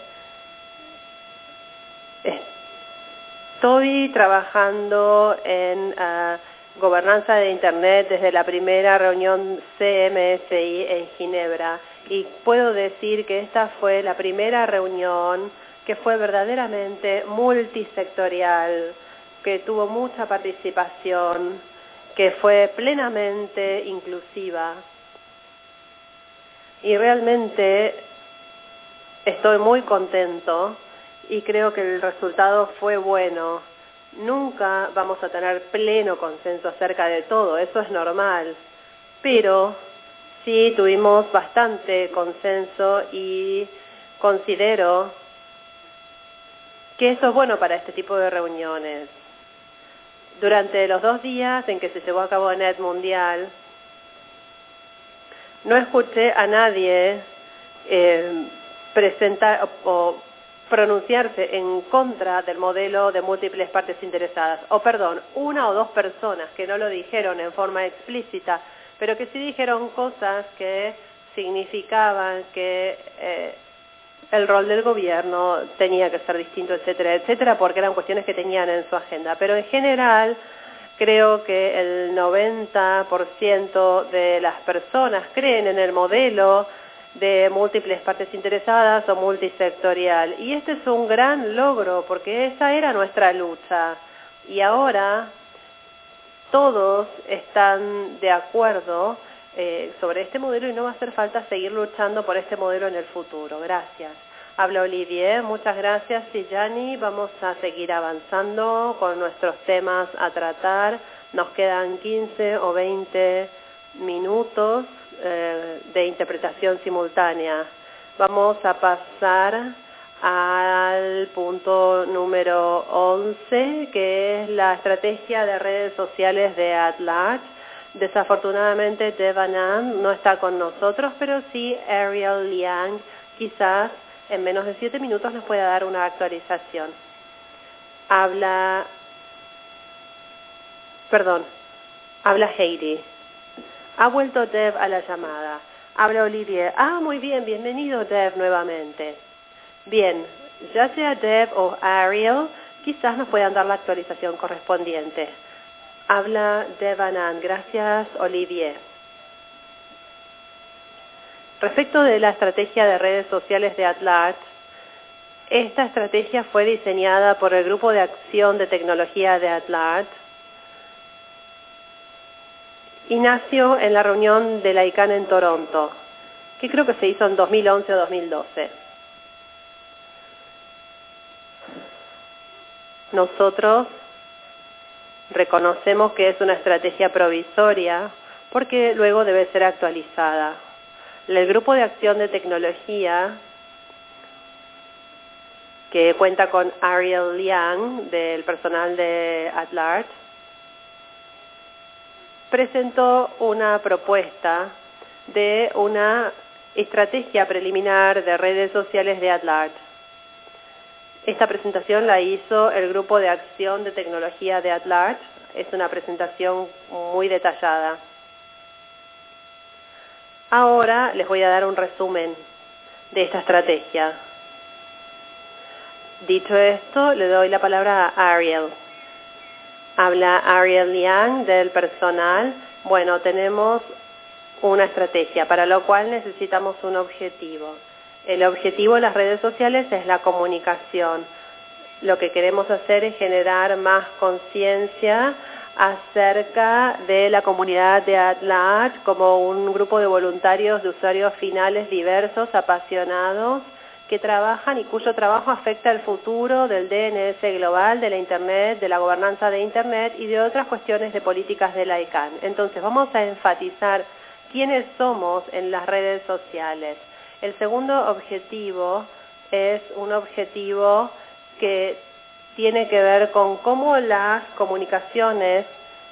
Estoy trabajando en gobernanza de Internet desde la primera reunión CMSI en Ginebra y puedo decir que esta fue la primera reunión que fue verdaderamente multisectorial, que tuvo mucha participación, que fue plenamente inclusiva. Y realmente estoy muy contento y creo que el resultado fue bueno. Nunca vamos a tener pleno consenso acerca de todo, eso es normal, pero sí tuvimos bastante consenso y considero que eso es bueno para este tipo de reuniones. Durante los 2 días en que se llevó a cabo Net Mundial, no escuché a nadie presentar o pronunciarse en contra del modelo de múltiples partes interesadas. Una o dos personas que no lo dijeron en forma explícita, pero que sí dijeron cosas que significaban que el rol del gobierno tenía que ser distinto, etcétera, etcétera, porque eran cuestiones que tenían en su agenda. Pero en general, creo que el 90% de las personas creen en el modelo de múltiples partes interesadas o multisectorial. Y este es un gran logro, porque esa era nuestra lucha. Y ahora todos están de acuerdo sobre este modelo y no va a hacer falta seguir luchando por este modelo en el futuro. Gracias. Habla Olivier. Muchas gracias, Tijani. Vamos a seguir avanzando con nuestros temas a tratar. Nos quedan 15 o 20 minutos de interpretación simultánea. Vamos a pasar al punto número 11, que es la estrategia de redes sociales de @large. Desafortunadamente Dev Anand no está con nosotros, pero sí Ariel Liang. Quizás en menos de 7 minutos nos pueda dar una actualización. Habla Heidi. Ha vuelto Dev a la llamada. Habla Olivier. Muy bien, bienvenido Dev nuevamente. Bien, ya sea Dev o Ariel, quizás nos puedan dar la actualización correspondiente. Habla Dev Anand. Gracias, Olivier. Respecto de la estrategia de redes sociales de @large, esta estrategia fue diseñada por el Grupo de Acción de Tecnología de @large y nació en la reunión de la ICANN en Toronto, que creo que se hizo en 2011 o 2012. Nosotros reconocemos que es una estrategia provisoria porque luego debe ser actualizada. El Grupo de Acción de Tecnología, que cuenta con Ariel Liang, del personal de @large, presentó una propuesta de una estrategia preliminar de redes sociales de @large. Esta presentación la hizo el Grupo de Acción de Tecnología de @large. Es una presentación muy detallada. Ahora les voy a dar un resumen de esta estrategia. Dicho esto, le doy la palabra a Ariel. Habla Ariel Liang del personal. Bueno, tenemos una estrategia, para lo cual necesitamos un objetivo. El objetivo de las redes sociales es la comunicación. Lo que queremos hacer es generar más conciencia acerca de la comunidad de @large como un grupo de voluntarios, de usuarios finales diversos, apasionados, que trabajan y cuyo trabajo afecta el futuro del DNS global, de la Internet, de la gobernanza de Internet y de otras cuestiones de políticas de la ICANN. Entonces, vamos a enfatizar quiénes somos en las redes sociales. El segundo objetivo es un objetivo que tiene que ver con cómo las comunicaciones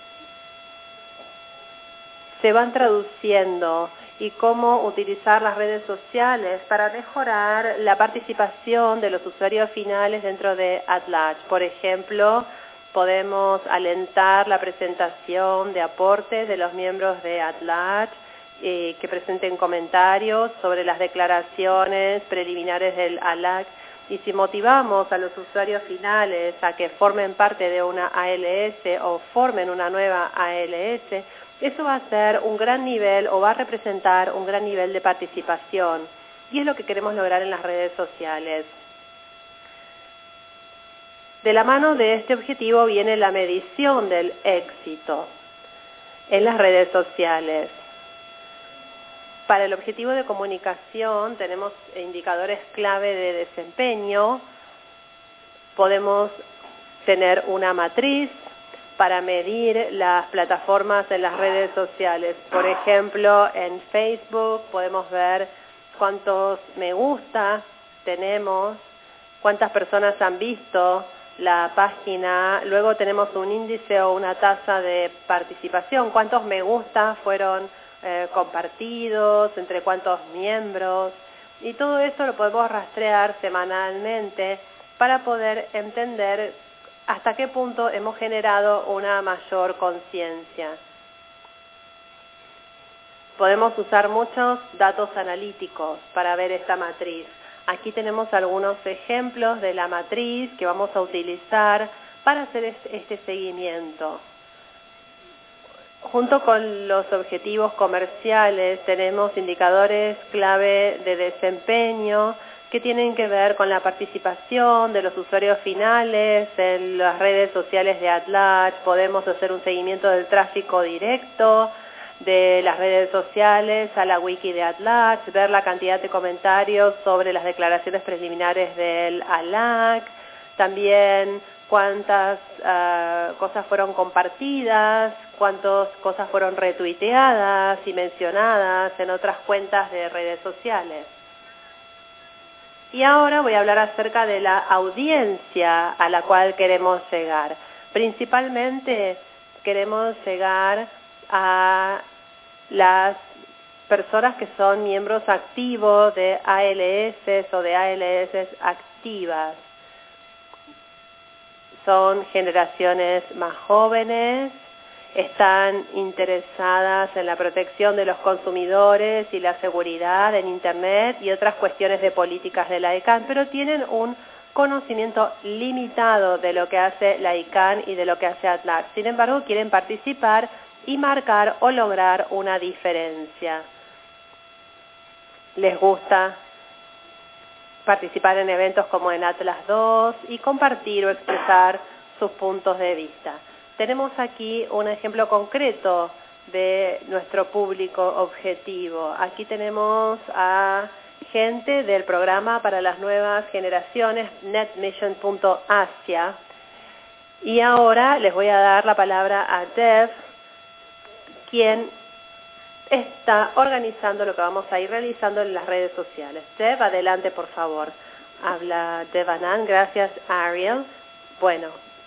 se van traduciendo y cómo utilizar las redes sociales para mejorar la participación de los usuarios finales dentro de @large. Por ejemplo, podemos alentar la presentación de aportes de los miembros de @large, que presenten comentarios sobre las declaraciones preliminares del ALAC, y si motivamos a los usuarios finales a que formen parte de una ALS o formen una nueva ALS, eso va a ser un gran nivel o va a representar un gran nivel de participación, y es lo que queremos lograr en las redes sociales. De la mano de este objetivo viene la medición del éxito en las redes sociales. Para el objetivo de comunicación tenemos indicadores clave de desempeño. Podemos tener una matriz para medir las plataformas en las redes sociales. Por ejemplo, en Facebook podemos ver cuántos me gusta tenemos, cuántas personas han visto la página. Luego tenemos un índice o una tasa de participación, cuántos me gusta fueron compartidos, entre cuántos miembros, y todo esto lo podemos rastrear semanalmente para poder entender hasta qué punto hemos generado una mayor conciencia. Podemos usar muchos datos analíticos para ver esta matriz. Aquí tenemos algunos ejemplos de la matriz que vamos a utilizar para hacer este seguimiento. Junto con los objetivos comerciales tenemos indicadores clave de desempeño que tienen que ver con la participación de los usuarios finales en las redes sociales de @large. Podemos hacer un seguimiento del tráfico directo de las redes sociales a la wiki de @large, ver la cantidad de comentarios sobre las declaraciones preliminares del ALAC, también cuántas cosas fueron compartidas, cuántas cosas fueron retuiteadas y mencionadas en otras cuentas de redes sociales. Y ahora voy a hablar acerca de la audiencia a la cual queremos llegar. Principalmente queremos llegar a las personas que son miembros activos de ALS o de ALS activas. Son generaciones más jóvenes, están interesadas en la protección de los consumidores y la seguridad en Internet y otras cuestiones de políticas de la ICANN, pero tienen un conocimiento limitado de lo que hace la ICANN y de lo que hace @large. Sin embargo, quieren participar y marcar o lograr una diferencia. Les gusta participar en eventos como en Atlas 2 y compartir o expresar sus puntos de vista. Tenemos aquí un ejemplo concreto de nuestro público objetivo. Aquí tenemos a gente del programa para las nuevas generaciones, netmission.asia. Y ahora les voy a dar la palabra a Dev, quien está organizando lo que vamos a ir realizando en las redes sociales. Dev, adelante, por favor. Habla Dev Anand. Gracias, Ariel. Bueno,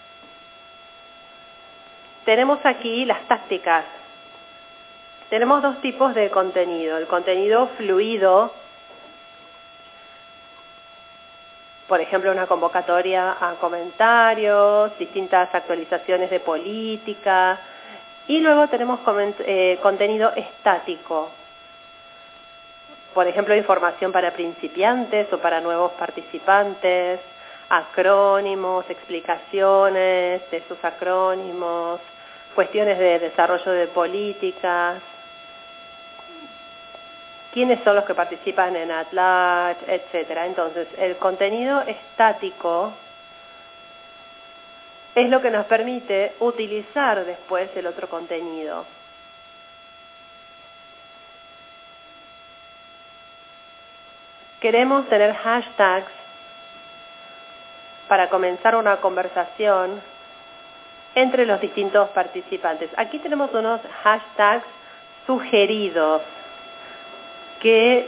tenemos aquí las tácticas. Tenemos dos tipos de contenido. El contenido fluido, por ejemplo, una convocatoria a comentarios, distintas actualizaciones de política. Y luego tenemos contenido estático, por ejemplo, información para principiantes o para nuevos participantes, acrónimos, explicaciones de esos acrónimos, cuestiones de desarrollo de políticas, quiénes son los que participan en @large, etcétera. Entonces, el contenido estático es lo que nos permite utilizar después el otro contenido. Queremos tener hashtags para comenzar una conversación entre los distintos participantes. Aquí tenemos unos hashtags sugeridos que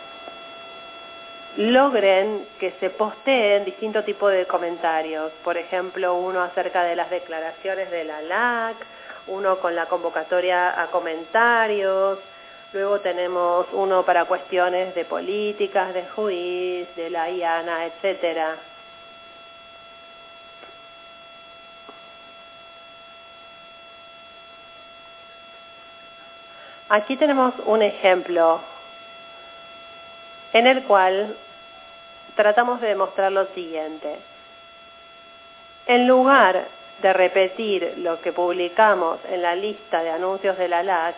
logren que se posteen distintos tipos de comentarios. Por ejemplo, uno acerca de las declaraciones de la LAC, uno con la convocatoria a comentarios, luego tenemos uno para cuestiones de políticas, de juiz, de la IANA, etcétera. Aquí tenemos un ejemplo en el cual tratamos de demostrar lo siguiente. En lugar de repetir lo que publicamos en la lista de anuncios de la LAC,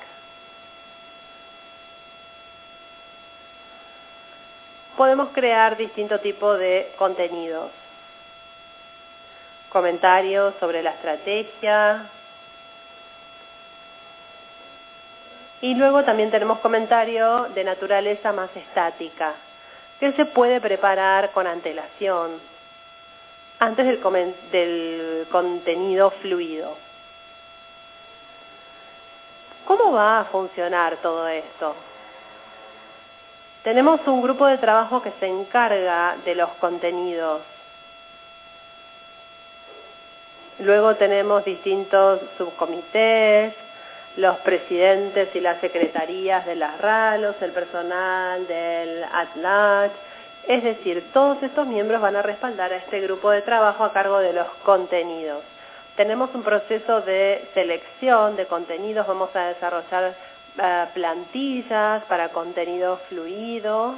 podemos crear distintos tipos de contenidos. Comentarios sobre la estrategia. Y luego también tenemos comentario de naturaleza más estática, que se puede preparar con antelación, antes del contenido fluido. ¿Cómo va a funcionar todo esto? Tenemos un grupo de trabajo que se encarga de los contenidos. Luego tenemos distintos subcomités, los presidentes y las secretarías de las RALOS, el personal del @large, es decir, todos estos miembros van a respaldar a este grupo de trabajo a cargo de los contenidos. Tenemos un proceso de selección de contenidos, vamos a desarrollar plantillas para contenido fluido.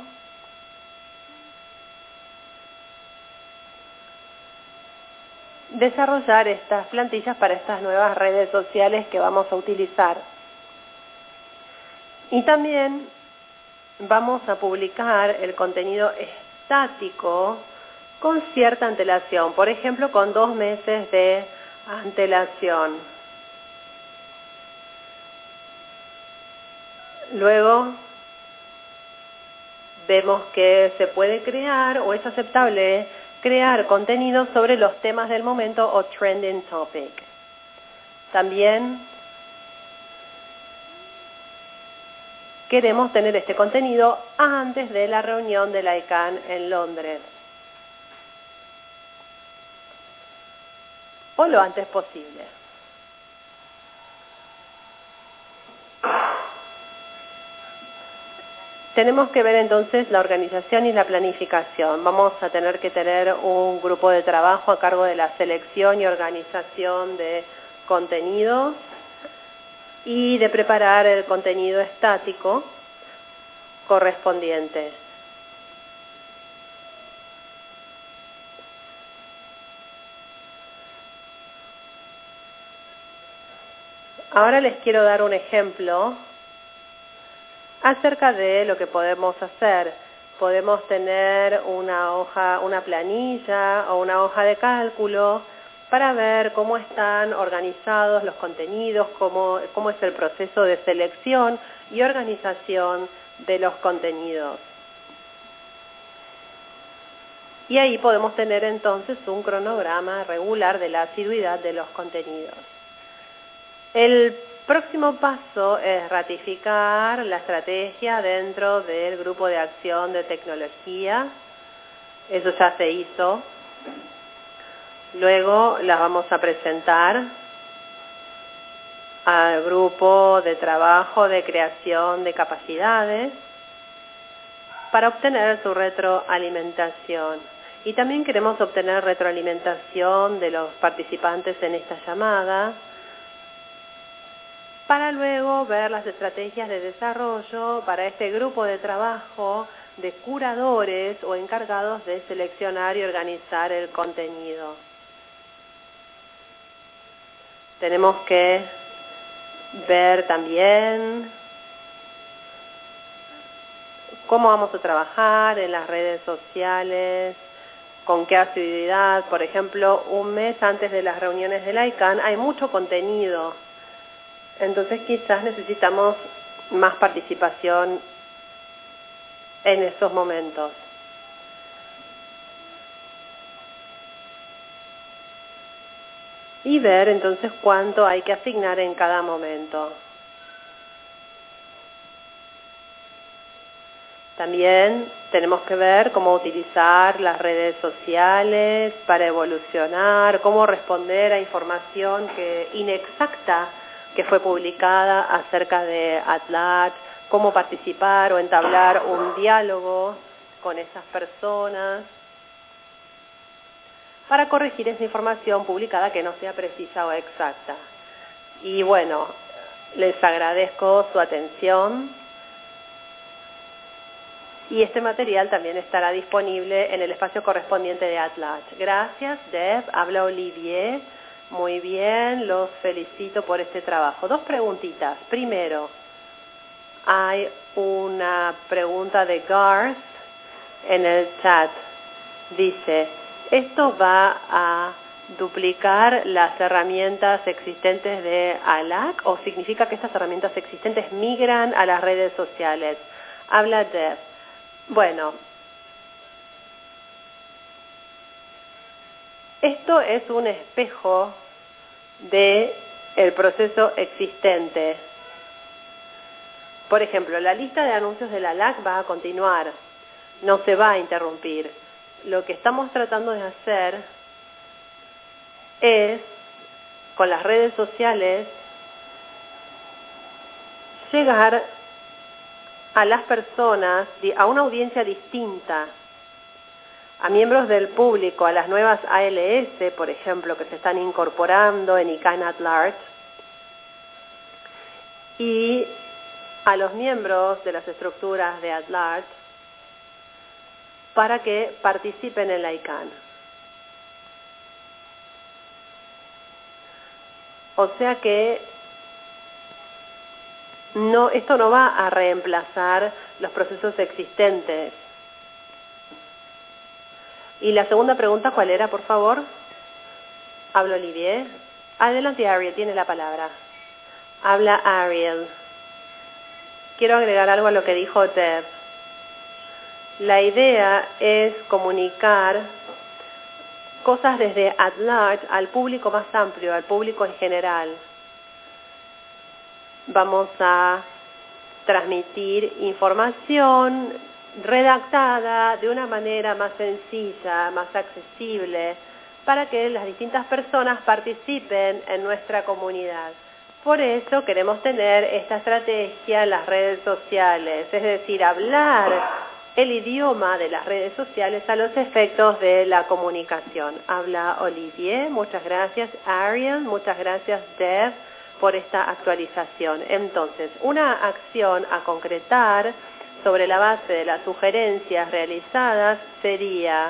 Desarrollar estas plantillas para estas nuevas redes sociales que vamos a utilizar. Y también vamos a publicar el contenido estático con cierta antelación, por ejemplo, con 2 meses de antelación. Luego vemos que se puede crear o es aceptable crear contenido sobre los temas del momento o trending topic. También queremos tener este contenido antes de la reunión de la ICANN en Londres, o lo antes posible. Tenemos que ver entonces la organización y la planificación. Vamos a tener que tener un grupo de trabajo a cargo de la selección y organización de contenidos y de preparar el contenido estático correspondiente. Ahora les quiero dar un ejemplo acerca de lo que podemos hacer. Podemos tener una planilla o una hoja de cálculo para ver cómo están organizados los contenidos, cómo es el proceso de selección y organización de los contenidos. Y ahí podemos tener entonces un cronograma regular de la asiduidad de los contenidos. El próximo paso es ratificar la estrategia dentro del grupo de acción de tecnología. Eso ya se hizo. Luego las vamos a presentar al grupo de trabajo de creación de capacidades para obtener su retroalimentación. Y también queremos obtener retroalimentación de los participantes en esta llamada para luego ver las estrategias de desarrollo para este grupo de trabajo de curadores o encargados de seleccionar y organizar el contenido. Tenemos que ver también cómo vamos a trabajar en las redes sociales, con qué asiduidad. Por ejemplo, un mes antes de las reuniones del ICANN hay mucho contenido. Entonces quizás necesitamos más participación en esos momentos. Y ver entonces cuánto hay que asignar en cada momento. También tenemos que ver cómo utilizar las redes sociales para evolucionar, cómo responder a información inexacta que fue publicada acerca de @large, cómo participar o entablar un diálogo con esas personas para corregir esa información publicada que no sea precisa o exacta. Y bueno, les agradezco su atención y este material también estará disponible en el espacio correspondiente de @large. Gracias, Deb. Habla Olivier. Muy bien, los felicito por este trabajo. 2 preguntitas. Primero, hay una pregunta de Garth en el chat. Dice, ¿esto va a duplicar las herramientas existentes de ALAC o significa que estas herramientas existentes migran a las redes sociales? Habla Deb. Bueno, esto es un espejo del proceso existente. Por ejemplo, la lista de anuncios de la ALAC va a continuar, no se va a interrumpir. Lo que estamos tratando de hacer es, con las redes sociales, llegar a las personas, a una audiencia distinta, a miembros del público, a las nuevas ALS, por ejemplo, que se están incorporando en ICANN @large, y a los miembros de las estructuras de @large para que participen en la ICANN. O sea que esto no va a reemplazar los procesos existentes. Y la segunda pregunta, ¿cuál era, por favor? Habla Olivier. Adelante, Ariel, tiene la palabra. Habla Ariel. Quiero agregar algo a lo que dijo Deb. La idea es comunicar cosas desde @large al público más amplio, al público en general. Vamos a transmitir información redactada de una manera más sencilla, más accesible, para que las distintas personas participen en nuestra comunidad. Por eso queremos tener esta estrategia en las redes sociales, es decir, hablar el idioma de las redes sociales a los efectos de la comunicación. Habla Olivier, muchas gracias. Ariel, muchas gracias. Deb, por esta actualización. Entonces, una acción a concretar sobre la base de las sugerencias realizadas sería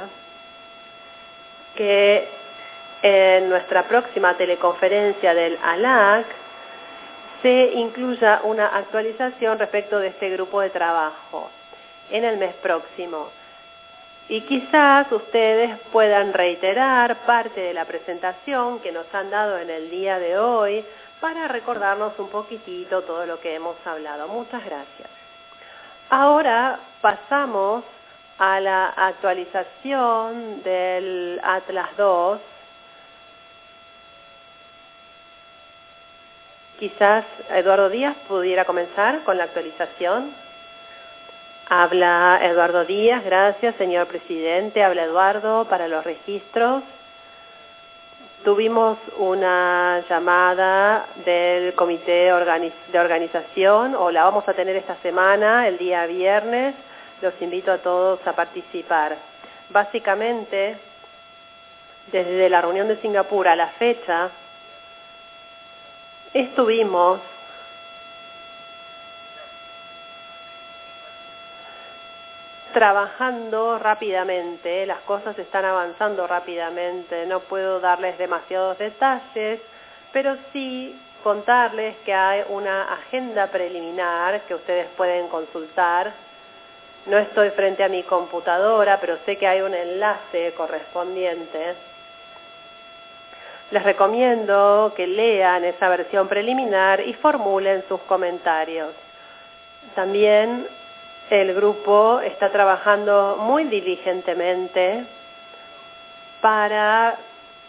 que en nuestra próxima teleconferencia del ALAC se incluya una actualización respecto de este grupo de trabajo en el mes próximo. Y quizás ustedes puedan reiterar parte de la presentación que nos han dado en el día de hoy para recordarnos un poquitito todo lo que hemos hablado. Muchas gracias. Ahora pasamos a la actualización del Atlas II. Quizás Eduardo Díaz pudiera comenzar con la actualización. Habla Eduardo Díaz, gracias, señor presidente. Habla Eduardo para los registros. Tuvimos una llamada del comité de organización, o la vamos a tener esta semana, el día viernes. Los invito a todos a participar. Básicamente, desde la reunión de Singapur a la fecha, estuvimos trabajando rápidamente, las cosas están avanzando rápidamente, no puedo darles demasiados detalles, pero sí contarles que hay una agenda preliminar que ustedes pueden consultar. No estoy frente a mi computadora, pero sé que hay un enlace correspondiente. Les recomiendo que lean esa versión preliminar y formulen sus comentarios. También el grupo está trabajando muy diligentemente para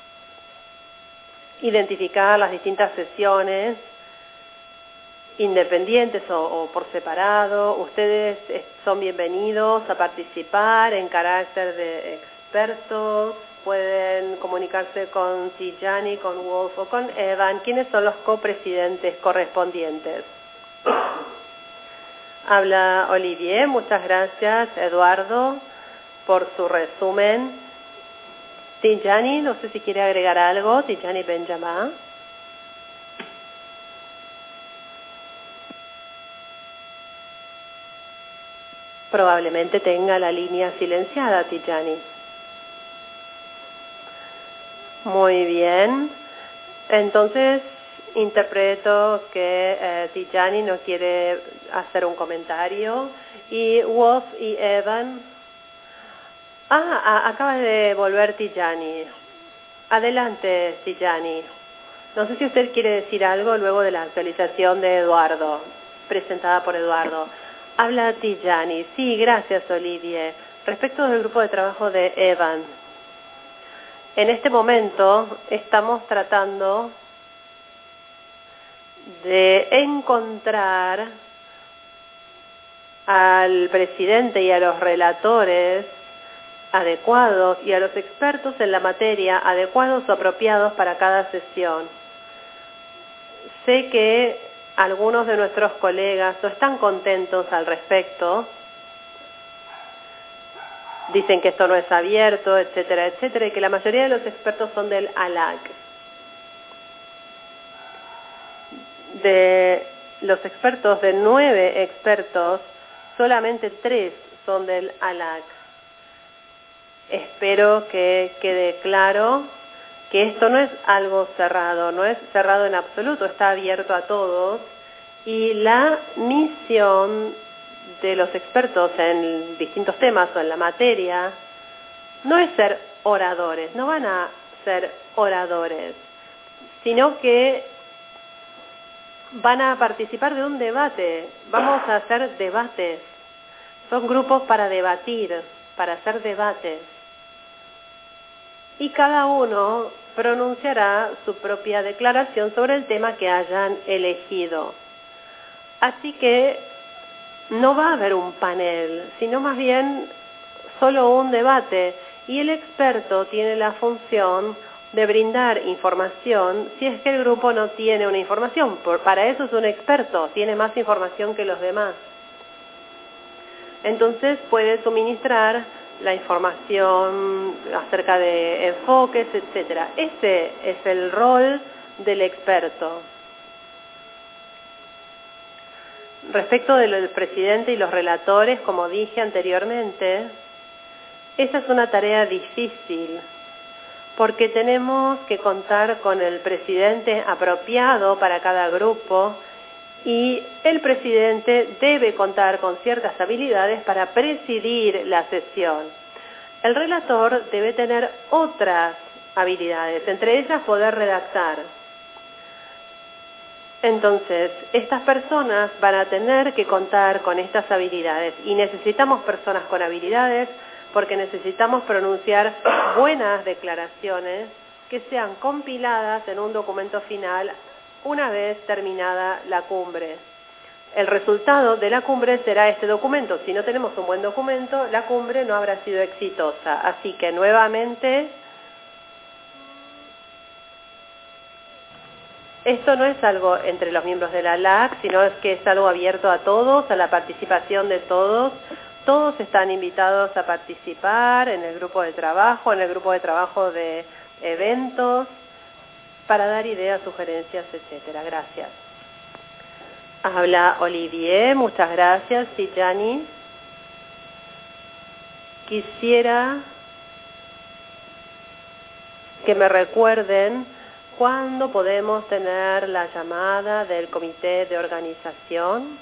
identificar las distintas sesiones independientes o por separado. Ustedes son bienvenidos a participar en carácter de expertos. Pueden comunicarse con Tijani, con Wolf o con Evan, quienes son los copresidentes correspondientes. Habla Olivier, muchas gracias Eduardo por su resumen. Tijani, no sé si quiere agregar algo. Tijani Benjamin. Probablemente tenga la línea silenciada, Tijani. Muy bien. Entonces, interpreto que Tijani no quiere hacer un comentario. Y Wolf y Evan. Acaba de volver Tijani. Adelante, Tijani. No sé si usted quiere decir algo luego de la actualización de Eduardo, presentada por Eduardo. Habla Tijani. Sí, gracias, Olivier. Respecto del grupo de trabajo de Evan, en este momento estamos tratando de encontrar al presidente y a los relatores adecuados y a los expertos en la materia adecuados o apropiados para cada sesión. Sé que algunos de nuestros colegas no están contentos al respecto. Dicen que esto no es abierto, etcétera, etcétera, y que la mayoría de los expertos son del ALAC. De los expertos, de 9 expertos, solamente 3 son del ALAC. Espero que quede claro que esto no es algo cerrado, no es cerrado en absoluto, está abierto a todos, y la misión de los expertos en distintos temas o en la materia no es ser oradores, no van a ser oradores, sino que van a participar de un debate. Vamos a hacer debates, son grupos para debatir, para hacer debates, y cada uno pronunciará su propia declaración sobre el tema que hayan elegido. Así que no va a haber un panel, sino más bien solo un debate, y el experto tiene la función de brindar información si es que el grupo no tiene una información. Para eso es un experto, tiene más información que los demás. Entonces puede suministrar la información acerca de enfoques, etcétera. Ese es el rol del experto. Respecto del presidente y los relatores, como dije anteriormente, esa es una tarea difícil, porque tenemos que contar con el presidente apropiado para cada grupo, y el presidente debe contar con ciertas habilidades para presidir la sesión. El relator debe tener otras habilidades, entre ellas poder redactar. Entonces, estas personas van a tener que contar con estas habilidades y necesitamos personas con habilidades porque necesitamos pronunciar buenas declaraciones que sean compiladas en un documento final una vez terminada la cumbre. El resultado de la cumbre será este documento. Si no tenemos un buen documento, la cumbre no habrá sido exitosa. Así que nuevamente, esto no es algo entre los miembros de la LAC, sino es que es algo abierto a todos, a la participación de todos. Todos están invitados a participar en el grupo de trabajo, de eventos, para dar ideas, sugerencias, etcétera. Gracias. Habla Olivier, muchas gracias. Tijani. Quisiera que me recuerden cuándo podemos tener la llamada del comité de organización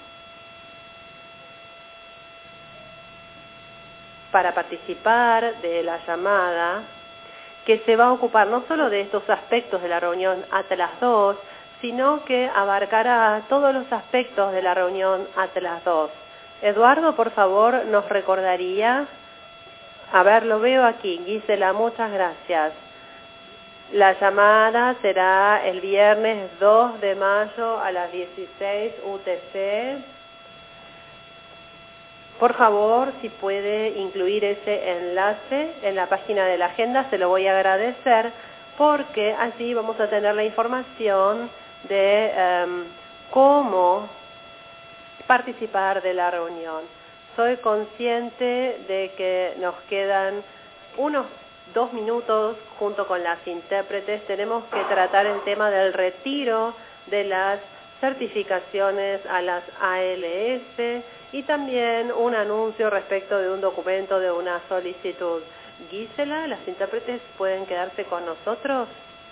para participar de la llamada, que se va a ocupar no solo de estos aspectos de la reunión Atlas II, sino que abarcará todos los aspectos de la reunión Atlas II. Eduardo, por favor, nos recordaría. A ver, lo veo aquí. Gisela, muchas gracias. La llamada será el viernes 2 de mayo a las 16 UTC. Por favor, si puede incluir ese enlace en la página de la agenda, se lo voy a agradecer, porque así vamos a tener la información de cómo participar de la reunión. Soy consciente de que nos quedan unos 2 minutos junto con las intérpretes. Tenemos que tratar el tema del retiro de las certificaciones a las ALS y también un anuncio respecto de un documento de una solicitud. Gisela, ¿las intérpretes pueden quedarse con nosotros?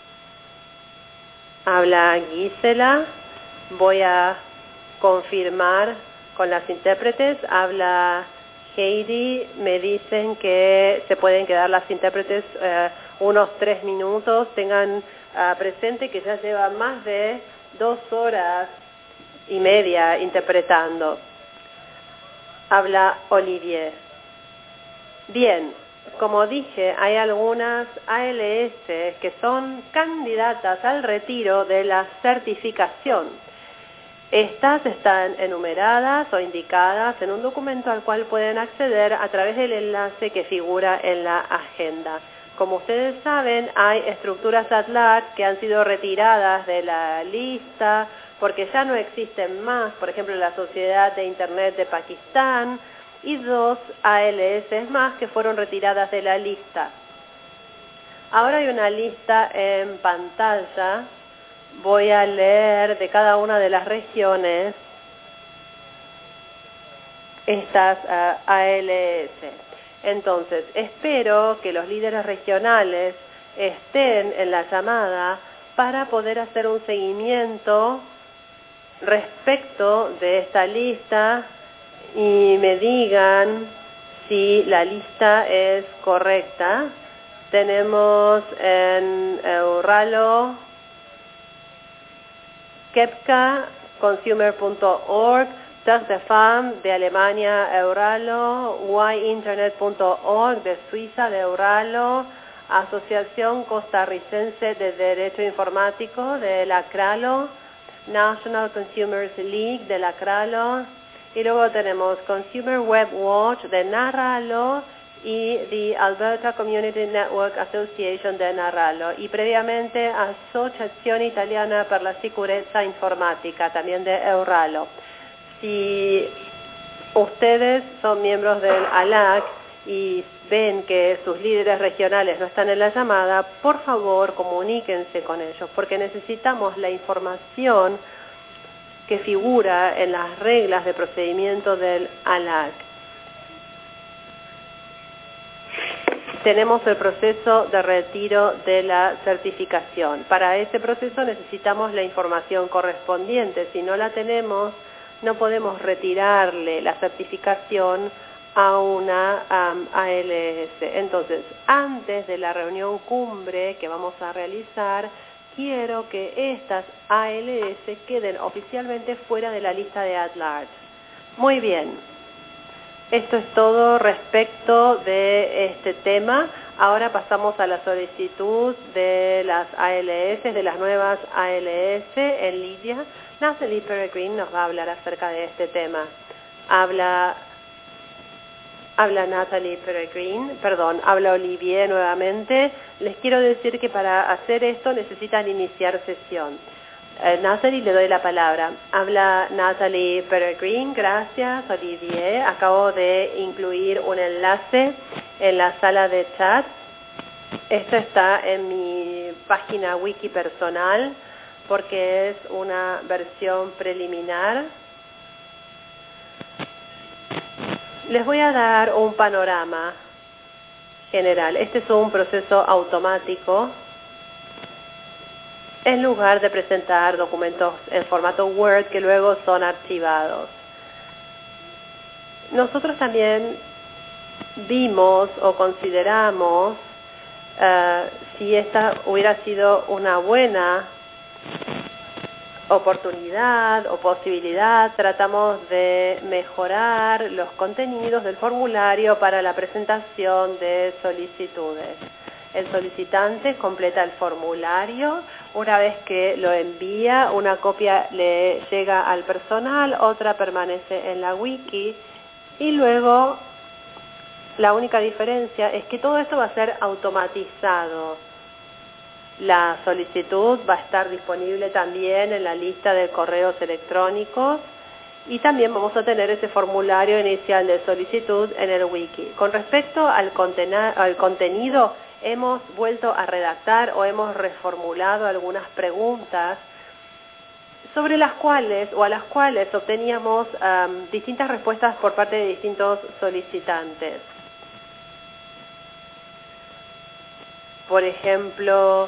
Habla Gisela. Voy a confirmar con las intérpretes. Habla Heidi. Me dicen que se pueden quedar las intérpretes unos 3 minutos. Tengan presente que ya lleva más de 2 horas y media interpretando. Habla Olivier. Bien, como dije, hay algunas ALS que son candidatas al retiro de la certificación. Estas están enumeradas o indicadas en un documento al cual pueden acceder a través del enlace que figura en la agenda. Como ustedes saben, hay estructuras ATLAC que han sido retiradas de la lista porque ya no existen más, por ejemplo, la Sociedad de Internet de Pakistán y 2 ALS más que fueron retiradas de la lista. Ahora hay una lista en pantalla. Voy a leer de cada una de las regiones estas ALS. Entonces, espero que los líderes regionales estén en la llamada para poder hacer un seguimiento respecto de esta lista y me digan si la lista es correcta. Tenemos en Euralo, Kepka, consumer.org, Tag de FAM de Alemania, Euralo, yinternet.org de Suiza, de Euralo, Asociación Costarricense de Derecho Informático de la CRALO, National Consumers League de la CRALO, y luego tenemos Consumer Web Watch de Narralo y the Alberta Community Network Association de Narralo, y previamente Asociación Italiana per la Sicurezza Informatica, también de Euralo. Si ustedes son miembros del ALAC y ven que sus líderes regionales no están en la llamada, por favor comuníquense con ellos, porque necesitamos la información que figura en las reglas de procedimiento del ALAC. Tenemos el proceso de retiro de la certificación. Para ese proceso necesitamos la información correspondiente. Si no la tenemos, no podemos retirarle la certificación a una ALS. Entonces, antes de la reunión cumbre que vamos a realizar, quiero que estas ALS queden oficialmente fuera de la lista de at-large. Muy bien. Esto es todo respecto de este tema. Ahora pasamos a la solicitud de las ALS, de las nuevas ALS en Lidia. Natalie Peregrine nos va a hablar acerca de este tema. Habla Natalie Peregrine, habla Olivier nuevamente. Les quiero decir que para hacer esto necesitan iniciar sesión. Natalie, le doy la palabra. Habla Natalie Peregrine, gracias Olivier. Acabo de incluir un enlace en la sala de chat. Esto está en mi página wiki personal porque es una versión preliminar. Les voy a dar un panorama general. Este es un proceso automático. En lugar de presentar documentos en formato Word que luego son archivados. Nosotros también vimos o consideramos si esta hubiera sido una buena oportunidad o posibilidad. Tratamos de mejorar los contenidos del formulario para la presentación de solicitudes. El solicitante completa el formulario. Una vez que lo envía, una copia le llega al personal, otra permanece en la wiki y luego la única diferencia es que todo esto va a ser automatizado. La solicitud va a estar disponible también en la lista de correos electrónicos y también vamos a tener ese formulario inicial de solicitud en el wiki. Con respecto al contenido, hemos vuelto a redactar o hemos reformulado algunas preguntas sobre las cuales o a las cuales obteníamos distintas respuestas por parte de distintos solicitantes. Por ejemplo,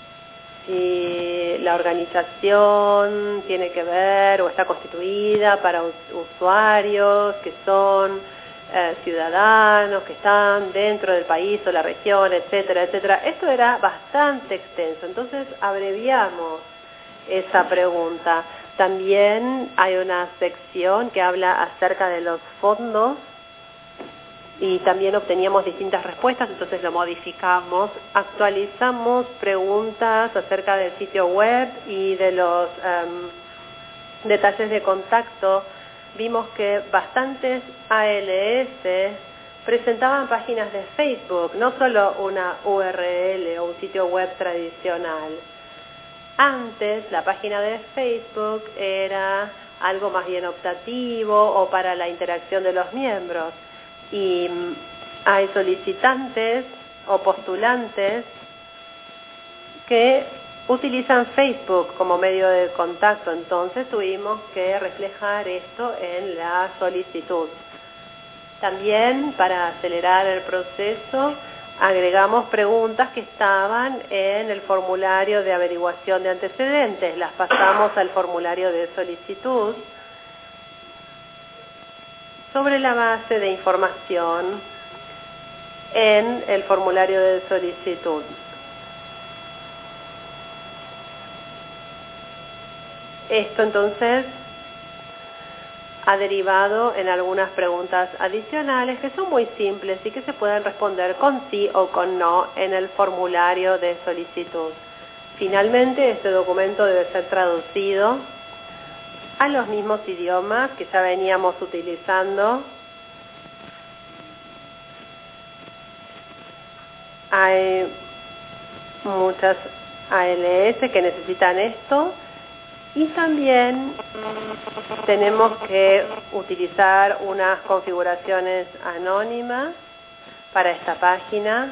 si la organización tiene que ver o está constituida para usuarios que son ciudadanos que están dentro del país o la región, etcétera, etcétera. Esto era bastante extenso, entonces abreviamos esa pregunta. También hay una sección que habla acerca de los fondos y también obteníamos distintas respuestas, entonces lo modificamos, actualizamos preguntas acerca del sitio web y de los detalles de contacto. Vimos que bastantes ALS presentaban páginas de Facebook, no solo una URL o un sitio web tradicional. Antes la página de Facebook era algo más bien optativo o para la interacción de los miembros. Y hay solicitantes o postulantes que utilizan Facebook como medio de contacto, entonces tuvimos que reflejar esto en la solicitud. También, para acelerar el proceso, agregamos preguntas que estaban en el formulario de averiguación de antecedentes, las pasamos al formulario de solicitud sobre la base de información en el formulario de solicitud. Esto entonces ha derivado en algunas preguntas adicionales que son muy simples y que se pueden responder con sí o con no en el formulario de solicitud. Finalmente, este documento debe ser traducido a los mismos idiomas que ya veníamos utilizando. Hay muchas ALS que necesitan esto y también tenemos que utilizar unas configuraciones anónimas para esta página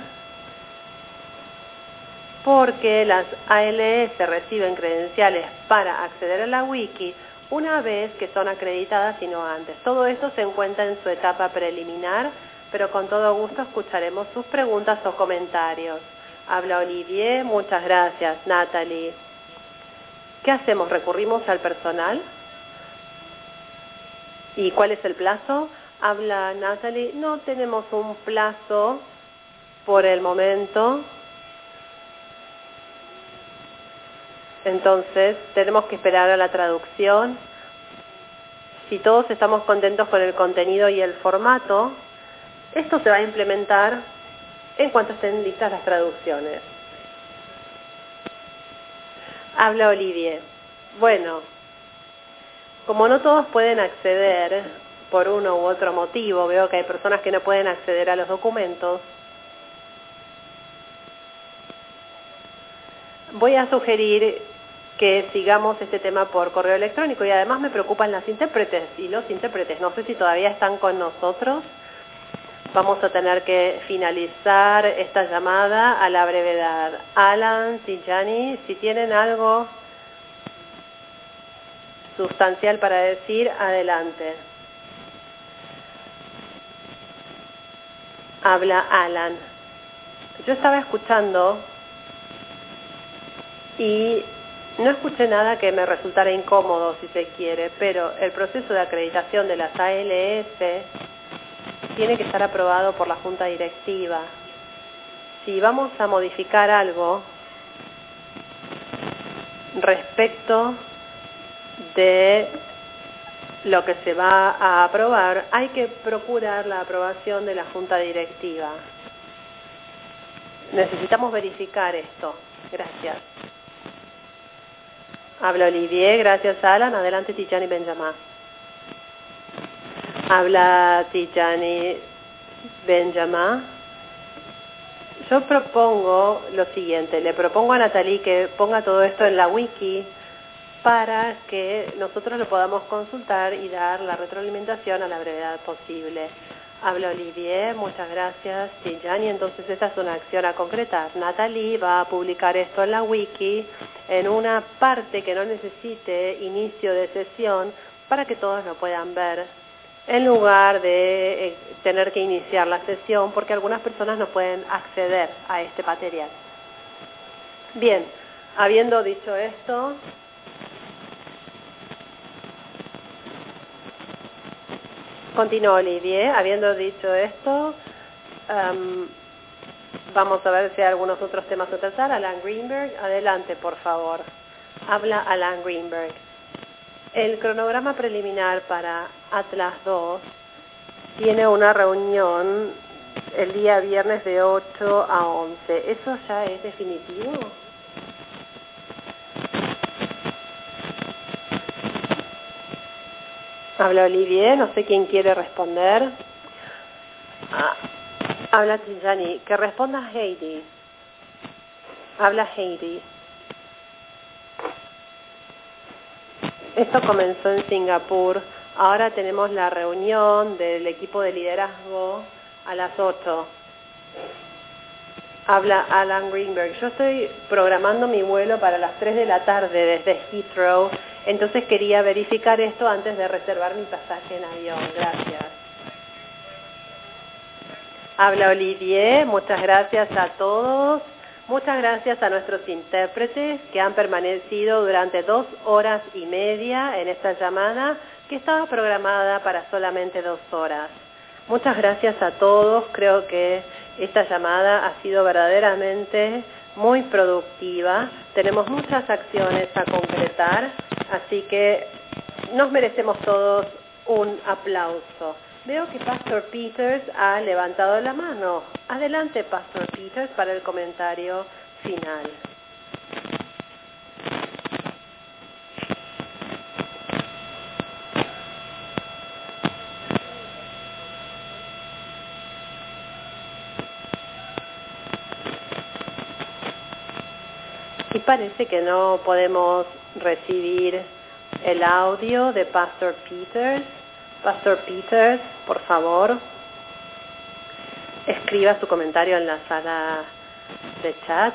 porque las ALS reciben credenciales para acceder a la wiki una vez que son acreditadas y no antes. Todo esto se encuentra en su etapa preliminar, pero con todo gusto escucharemos sus preguntas o comentarios. Habla Olivier, muchas gracias. Natalie, ¿qué hacemos? ¿Recurrimos al personal? ¿Y cuál es el plazo? Habla Natalie. No tenemos un plazo por el momento. Entonces, tenemos que esperar a la traducción. Si todos estamos contentos con el contenido y el formato, esto se va a implementar en cuanto estén listas las traducciones. Habla Olivier. Bueno, como no todos pueden acceder por uno u otro motivo, veo que hay personas que no pueden acceder a los documentos, voy a sugerir que sigamos este tema por correo electrónico, y además me preocupan las intérpretes y los intérpretes. No sé si todavía están con nosotros. Vamos a tener que finalizar esta llamada a la brevedad. Alan, Tijani, si tienen algo sustancial para decir, adelante. Habla Alan. Yo estaba escuchando y no escuché nada que me resultara incómodo, si se quiere, pero el proceso de acreditación de las ALS tiene que estar aprobado por la Junta Directiva. Si vamos a modificar algo respecto de lo que se va a aprobar, hay que procurar la aprobación de la Junta Directiva. Necesitamos verificar esto. Gracias. Habla Olivier. Gracias, Alan. Adelante, Tijani Benjamín. Habla Tijani Benjamín. Yo propongo lo siguiente. Le propongo a Natalie que ponga todo esto en la wiki para que nosotros lo podamos consultar y dar la retroalimentación a la brevedad posible. Habla Olivier, muchas gracias. Tijani, entonces esta es una acción a concretar. Natalie va a publicar esto en la wiki en una parte que no necesite inicio de sesión para que todos lo puedan ver, en lugar de tener que iniciar la sesión, porque algunas personas no pueden acceder a este material. Bien, habiendo dicho esto, continúa Olivier. Habiendo dicho esto, vamos a ver si hay algunos otros temas a tratar. Alan Greenberg, adelante, por favor. Habla Alan Greenberg. El cronograma preliminar para Atlas 2 tiene una reunión el día viernes de 8 a 11. ¿Eso ya es definitivo? Habla Olivier, no sé quién quiere responder. Habla Tijani, que responda Heidi. Habla Heidi. Esto comenzó en Singapur. Ahora tenemos la reunión del equipo de liderazgo a las 8. Habla Alan Greenberg. Yo estoy programando mi vuelo para las 3 de la tarde desde Heathrow, entonces quería verificar esto antes de reservar mi pasaje en avión. Gracias. Habla Olivier. Muchas gracias a todos. Muchas gracias a nuestros intérpretes que han permanecido durante 2 horas y media en esta llamada que estaba programada para solamente 2 horas. Muchas gracias a todos. Creo que esta llamada ha sido verdaderamente muy productiva. Tenemos muchas acciones a concretar, así que nos merecemos todos un aplauso. Veo que Pastor Peters ha levantado la mano. Adelante, Pastor Peters, para el comentario final. Y parece que no podemos recibir el audio de Pastor Peters. Pastor Peters, por favor, escriba su comentario en la sala de chat.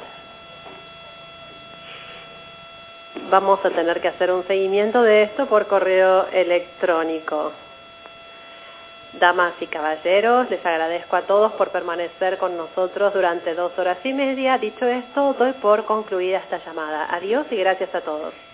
Vamos a tener que hacer un seguimiento de esto por correo electrónico. Damas y caballeros, les agradezco a todos por permanecer con nosotros durante 2 horas y media. Dicho esto, doy por concluida esta llamada. Adiós y gracias a todos.